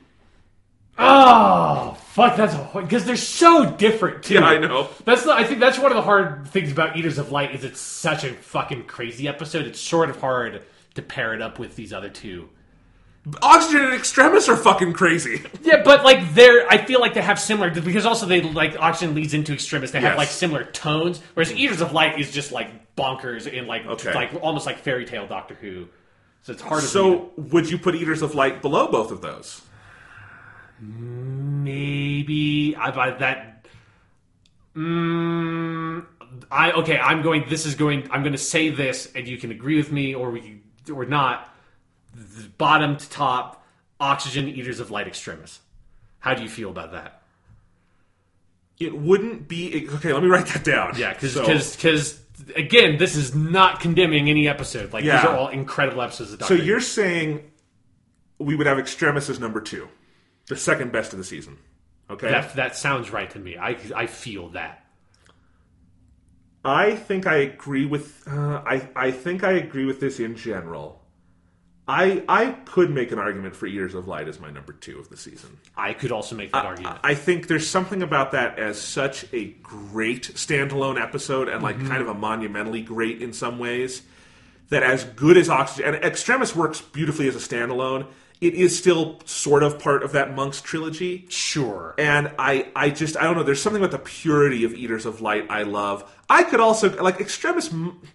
Oh fuck! That's because they're so different too. Yeah, I know. That's the, I think that's one of the hard things about Eaters of Light is it's such a fucking crazy episode. It's sort of hard to pair it up with these other two. Oxygen and Extremis are fucking crazy. Yeah, but like they're, I feel like they have similar because also they like Oxygen leads into Extremis. They have Yes. like similar tones, whereas Eaters of Light is just like bonkers and like Okay. like almost like fairy tale Doctor Who. So it's hard. to So would you put Eaters of Light below both of those? maybe I by that. Mm, I okay. I'm going. This is going. I'm going to say this, and you can agree with me or we or not. The bottom to top, Oxygen, Eaters of Light, Extremis. How do you feel about that? It wouldn't be okay. Let me write that down. Yeah, because So- again, this is not condemning any episode. Like Yeah. these are all incredible episodes of So Doctor Who. you're saying we would have Extremis as number two, the second best of the season. Okay. That that sounds right to me. I I feel that. I think I agree with. Uh, I I think I agree with this in general. I I could make an argument for Eaters of Light as my number two of the season. I could also make that I, argument. I think there's something about that as such a great standalone episode, and like mm-hmm. kind of a monumentally great in some ways. That as good as Oxygen and Extremis works beautifully as a standalone, it is still sort of part of that Monks trilogy. Sure. And I, I just, I don't know, there's something about the purity of Eaters of Light I love. I could also, like, Extremis,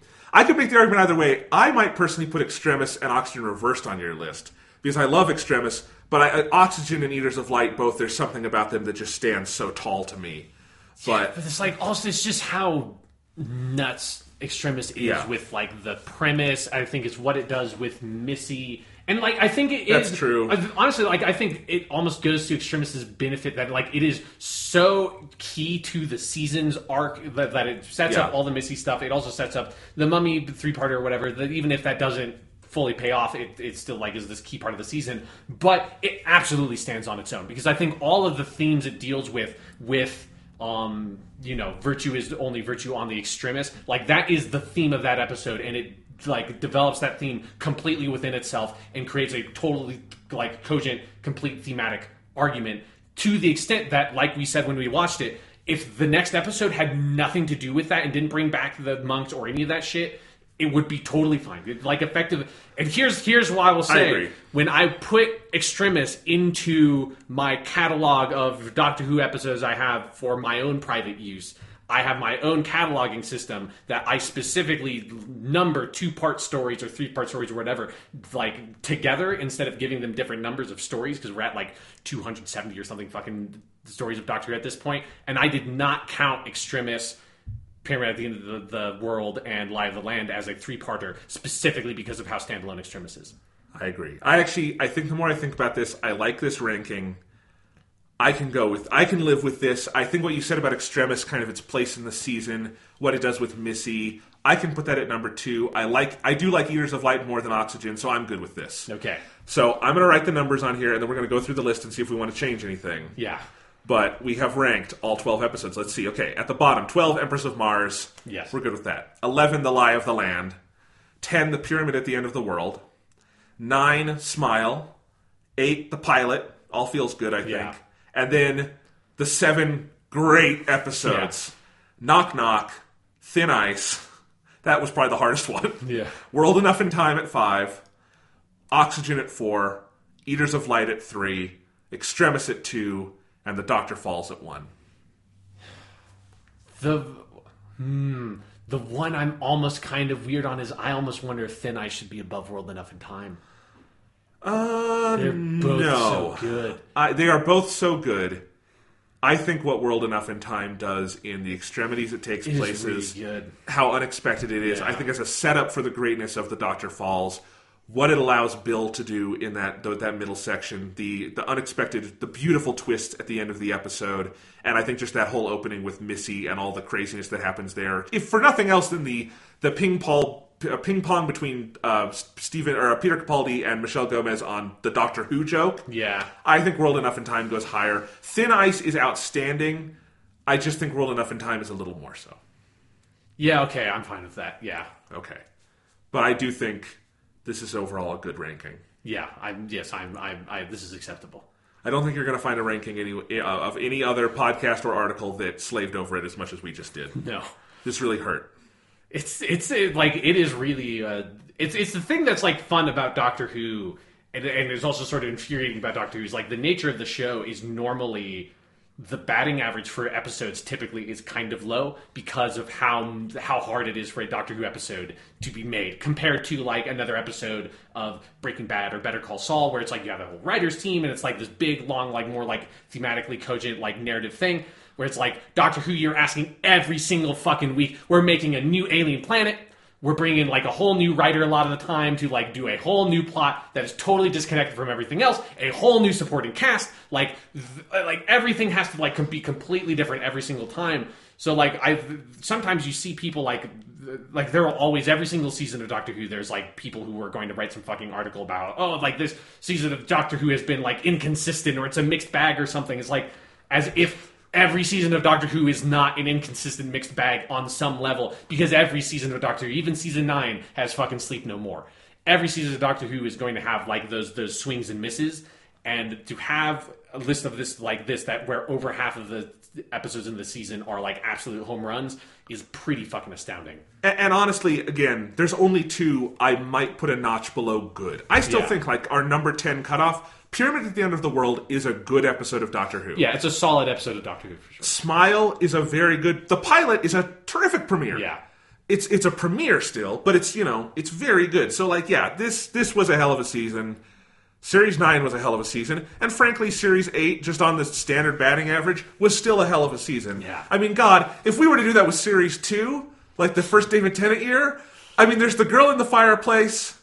I could make the argument either way. I might personally put Extremis and Oxygen reversed on your list, because I love Extremis, but I, Oxygen and Eaters of Light, both, there's something about them that just stands so tall to me. But, yeah, but it's like, also, it's just how nuts Extremis is yeah. with, like, the premise. I think it's what it does with Missy. And, like, I think it That's is... true. Honestly, like, I think it almost goes to Extremis' benefit that, like, it is so key to the season's arc that, that it sets yeah. up all the Missy stuff. It also sets up the Mummy three-parter or whatever, that even if that doesn't fully pay off, it, it still, like, is this key part of the season. But it absolutely stands on its own, because I think all of the themes it deals with, with... Um, you know, virtue is only virtue on the extremis. Like, that is the theme of that episode, and it like develops that theme completely within itself and creates a totally like cogent, complete thematic argument to the extent that, like we said when we watched it, if the next episode had nothing to do with that and didn't bring back the monks or any of that shit, it would be totally fine. It, like effective. And here's here's why I will say, I when I put Extremis into my catalog of Doctor Who episodes I have for my own private use, I have my own cataloging system that I specifically number two-part stories or three-part stories or whatever, like, together instead of giving them different numbers of stories, because we're at, like, two hundred seventy or something fucking stories of Doctor Who at this point, and I did not count Extremis, Pyramid at the End of the, the World, and Lie of the Land as a three-parter, specifically because of how standalone Extremis is. I agree. I actually, I think the more I think about this, I like this ranking. I can go with, I can live with this. I think what you said about Extremis, kind of its place in the season, what it does with Missy, I can put that at number two. I like, I do like Eaters of Light more than Oxygen, so I'm good with this. Okay. So I'm going to write the numbers on here, and then we're going to go through the list and see if we want to change anything. Yeah. But we have ranked all twelve episodes. Let's see. Okay, at the bottom, twelve, Empress of Mars. Yes. We're good with that. eleven, The Lie of the Land. ten, The Pyramid at the End of the World. nine, Smile. eight, The Pilot. All feels good, I think. Yeah. And then the seven great episodes. Yeah. Knock Knock. Thin Ice. That was probably the hardest one. Yeah. World Enough in Time at five. Oxygen at four. Eaters of Light at three. Extremis at two. And The Doctor Falls at one. The hmm, the one I'm almost kind of weird on is I almost wonder if Thin Ice should be above World Enough in Time. Uh, They're both no. so good. I, they are both so good. I think what World Enough in Time does in the extremities it takes it place is really good. How unexpected it is. Yeah. I think as a setup for the greatness of The Doctor Falls, what it allows Bill to do in that that middle section, the the unexpected, the beautiful twist at the end of the episode, and I think just that whole opening with Missy and all the craziness that happens there. If for nothing else than the the ping pong ping pong between uh, Stephen or Peter Capaldi and Michelle Gomez on the Doctor Who joke. Yeah, I think World Enough in Time goes higher. Thin Ice is outstanding. I just think World Enough in Time is a little more so. Yeah. Okay, I'm fine with that. Yeah. Okay, but I do think this is overall a good ranking. Yeah, I'm. Yes, I'm. I'm. I, this is acceptable. I don't think you're going to find a ranking any, uh, of any other podcast or article that slaved over it as much as we just did. No, this really hurt. It's it's it, like it is really. Uh, it's it's the thing that's like fun about Doctor Who, and and it's also sort of infuriating about Doctor Who is like the nature of the show is normally. The batting average for episodes typically is kind of low because of how how hard it is for a Doctor Who episode to be made compared to like another episode of Breaking Bad or Better Call Saul where it's like you have a whole writers team and it's like this big long like more like thematically cogent like narrative thing where it's like Doctor Who you're asking every single fucking week we're making a new alien planet. We're bringing in like a whole new writer a lot of the time to like do a whole new plot that is totally disconnected from everything else. A whole new supporting cast, like th- like everything has to like com- be completely different every single time. So like I sometimes you see people like like there will always every single season of Doctor Who. There's like people who are going to write some fucking article about oh like this season of Doctor Who has been like inconsistent or it's a mixed bag or something. It's like as if. every season of Doctor Who is not an inconsistent mixed bag on some level, because every season of Doctor Who, even season nine, has fucking Sleep No More. Every season of Doctor Who is going to have like those those swings and misses, and to have a list of this like this that where over half of the episodes in the season are like absolute home runs is pretty fucking astounding. And, and honestly, again, there's only two I might put a notch below good. I still Yeah. think like our number ten cutoff, Pyramid at the End of the World, is a good episode of Doctor Who. Yeah, it's a solid episode of Doctor Who for sure. Smile is a very good. The pilot is a terrific premiere. Yeah. It's it's a premiere still, but it's, you know, it's very good. So like, yeah, this this was a hell of a season. Series nine was a hell of a season, and frankly, Series eight, just on the standard batting average, was still a hell of a season. Yeah. I mean, God, if we were to do that with Series two, like the first David Tennant year, I mean, there's The Girl in the Fireplace,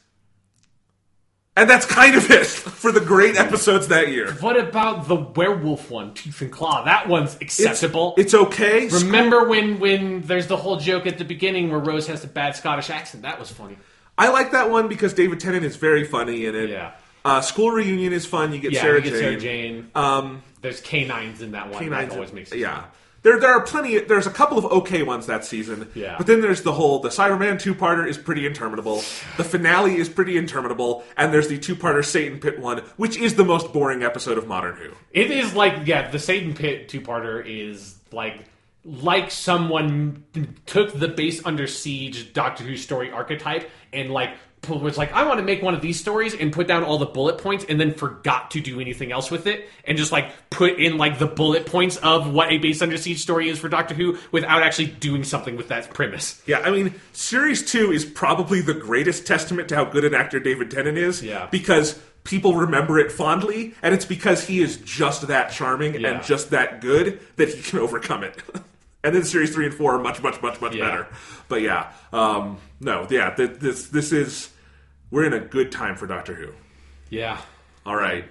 and that's kind of it for the great episodes that year. What about the werewolf one, Tooth and Claw? That one's acceptable. It's, it's okay. Remember when, when there's the whole joke at the beginning where Rose has the bad Scottish accent? That was funny. I like that one because David Tennant is very funny in it. Yeah. Uh, School Reunion is fun. You get Yeah, Sarah you get Jane. Sarah Jane. Um, There's canines in that one. Canines, That always makes it yeah. fun. There, there are plenty. There's a couple of okay ones that season. Yeah. But then there's the whole the Cyberman two-parter is pretty interminable. The finale is pretty interminable, and there's the two-parter Satan Pit one, which is the most boring episode of Modern Who. It is like, yeah, the Satan Pit two-parter is like like someone took the base under siege Doctor Who story archetype and like was like, I want to make one of these stories and put down all the bullet points and then forgot to do anything else with it and just like put in like the bullet points of what a base under siege story is for Doctor Who without actually doing something with that premise. Yeah, I mean, Series two is probably the greatest testament to how good an actor David Tennant is. Yeah. Because people remember it fondly, and it's because he is just that charming Yeah. and just that good that he can overcome it. And then Series three and four are much, much, much, much Yeah. better. But yeah, um, no, yeah, th- this this is... We're in a good time for Doctor Who. Yeah. All right.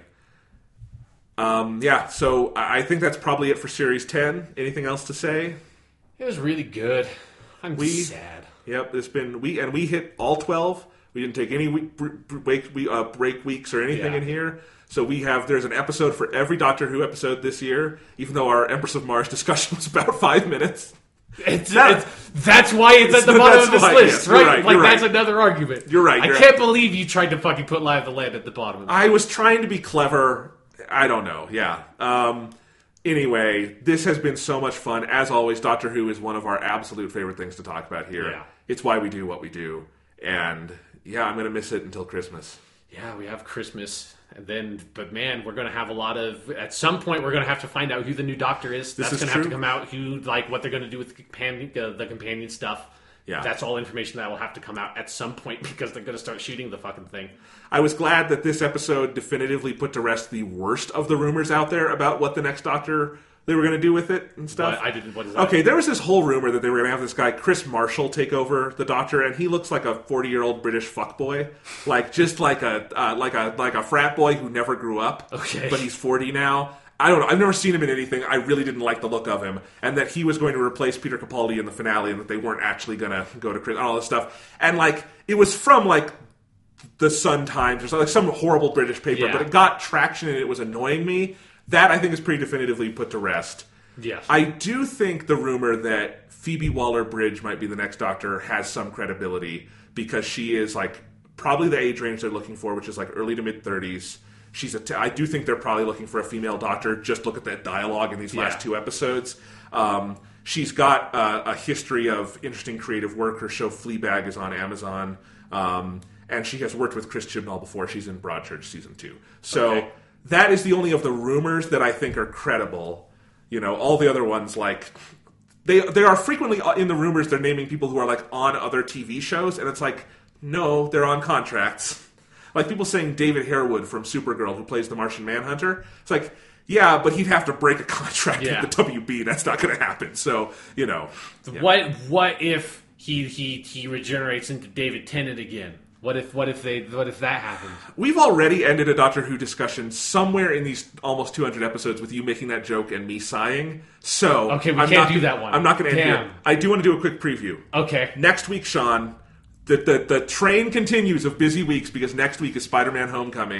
Um, yeah, so I I think that's probably it for Series ten. Anything else to say? It was really good. I'm We- sad. Yep, it's been... we And we hit all twelve. We didn't take any week, break, we, uh, break weeks or anything Yeah. in here. So we have... There's an episode for every Doctor Who episode this year, even though our Empress of Mars discussion was about five minutes. It's, That- it's, that's why it's at the That's bottom of this why, list, yes, you're right? right, Like, you're that's right. another argument. You're right, I you're can't believe you tried to fucking put Lie of the Land at the bottom of this. I was trying to be clever. I don't know. Yeah. Um, anyway, this has been so much fun. As always, Doctor Who is one of our absolute favorite things to talk about here. Yeah. It's why we do what we do. And yeah, I'm going to miss it until Christmas. Yeah, we have Christmas, and then, but man, we're going to have a lot of. At some point, we're going to have to find out who the new Doctor is. This That's is going to have to true. come out. Who, like, what they're going to do with the companion, uh, the companion stuff. Yeah. That's all information that will have to come out at some point because they're going to start shooting the fucking thing. I was glad that this episode definitively put to rest the worst of the rumors out there about what the next Doctor they were going to do with it and stuff. But I didn't. What is that? Okay, there was this whole rumor that they were going to have this guy Chris Marshall take over the Doctor, and he looks like a forty-year-old British fuckboy, like just like a uh, like a like a frat boy who never grew up. Okay. But he's forty now. I don't know. I've never seen him in anything. I really didn't like the look of him, and that he was going to replace Peter Capaldi in the finale, and that they weren't actually going to go to Chris and all this stuff. And like it was from like the Sun Times or something, like some horrible British paper, Yeah. but it got traction and it was annoying me. That I think is pretty definitively put to rest. Yes. I do think the rumor that Phoebe Waller-Bridge might be the next Doctor has some credibility because she is like probably the age range they're looking for, which is like early to mid thirties. She's a t- I do think they're probably looking for a female Doctor. Just look at that dialogue in these Yeah. last two episodes. Um, she's got uh, a history of interesting creative work. Her show Fleabag is on Amazon, um, and she has worked with Chris Chibnall before. She's in Broadchurch season two. So Okay. that is the only of the rumors that I think are credible. You know, all the other ones, like, they they are frequently in the rumors, they're naming people who are, like, on other T V shows, and it's like, no, they're on contracts. Like, people saying David Harewood from Supergirl, who plays the Martian Manhunter, it's like, yeah, but he'd have to break a contract Yeah. with the W B. That's not going to happen. So, you know. yeah. What What if he he he regenerates into David Tennant again? What if what if they what if that happens? We've already ended a Doctor Who discussion somewhere in these almost two hundred episodes with you making that joke and me sighing. So Okay, we I'm can't not, do that one. I'm not going to end Damn. here. I do want to do a quick preview. Okay. Next week, Sean, the, the the train continues of busy weeks because next week is Spider-Man: Homecoming.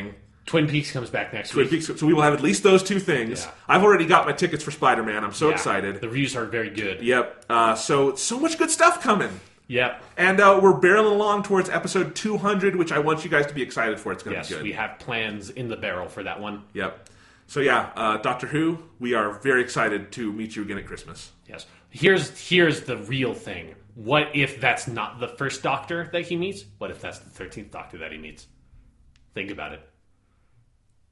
Twin Peaks comes back next Twin week. Peaks. So we will have at least those two things. Yeah. I've already got my tickets for Spider-Man. I'm so Yeah. excited. The reviews are very good. Yep. Uh, so so much good stuff coming. Yep. And uh, we're barreling along towards episode two hundred, which I want you guys to be excited for. It's going to Yes, be good. we have plans in the barrel for that one. Yep. So yeah, uh, Doctor Who, we are very excited to meet you again at Christmas. Yes. Here's here's the real thing. What if that's not the first Doctor that he meets? What if that's the thirteenth Doctor that he meets? Think about it.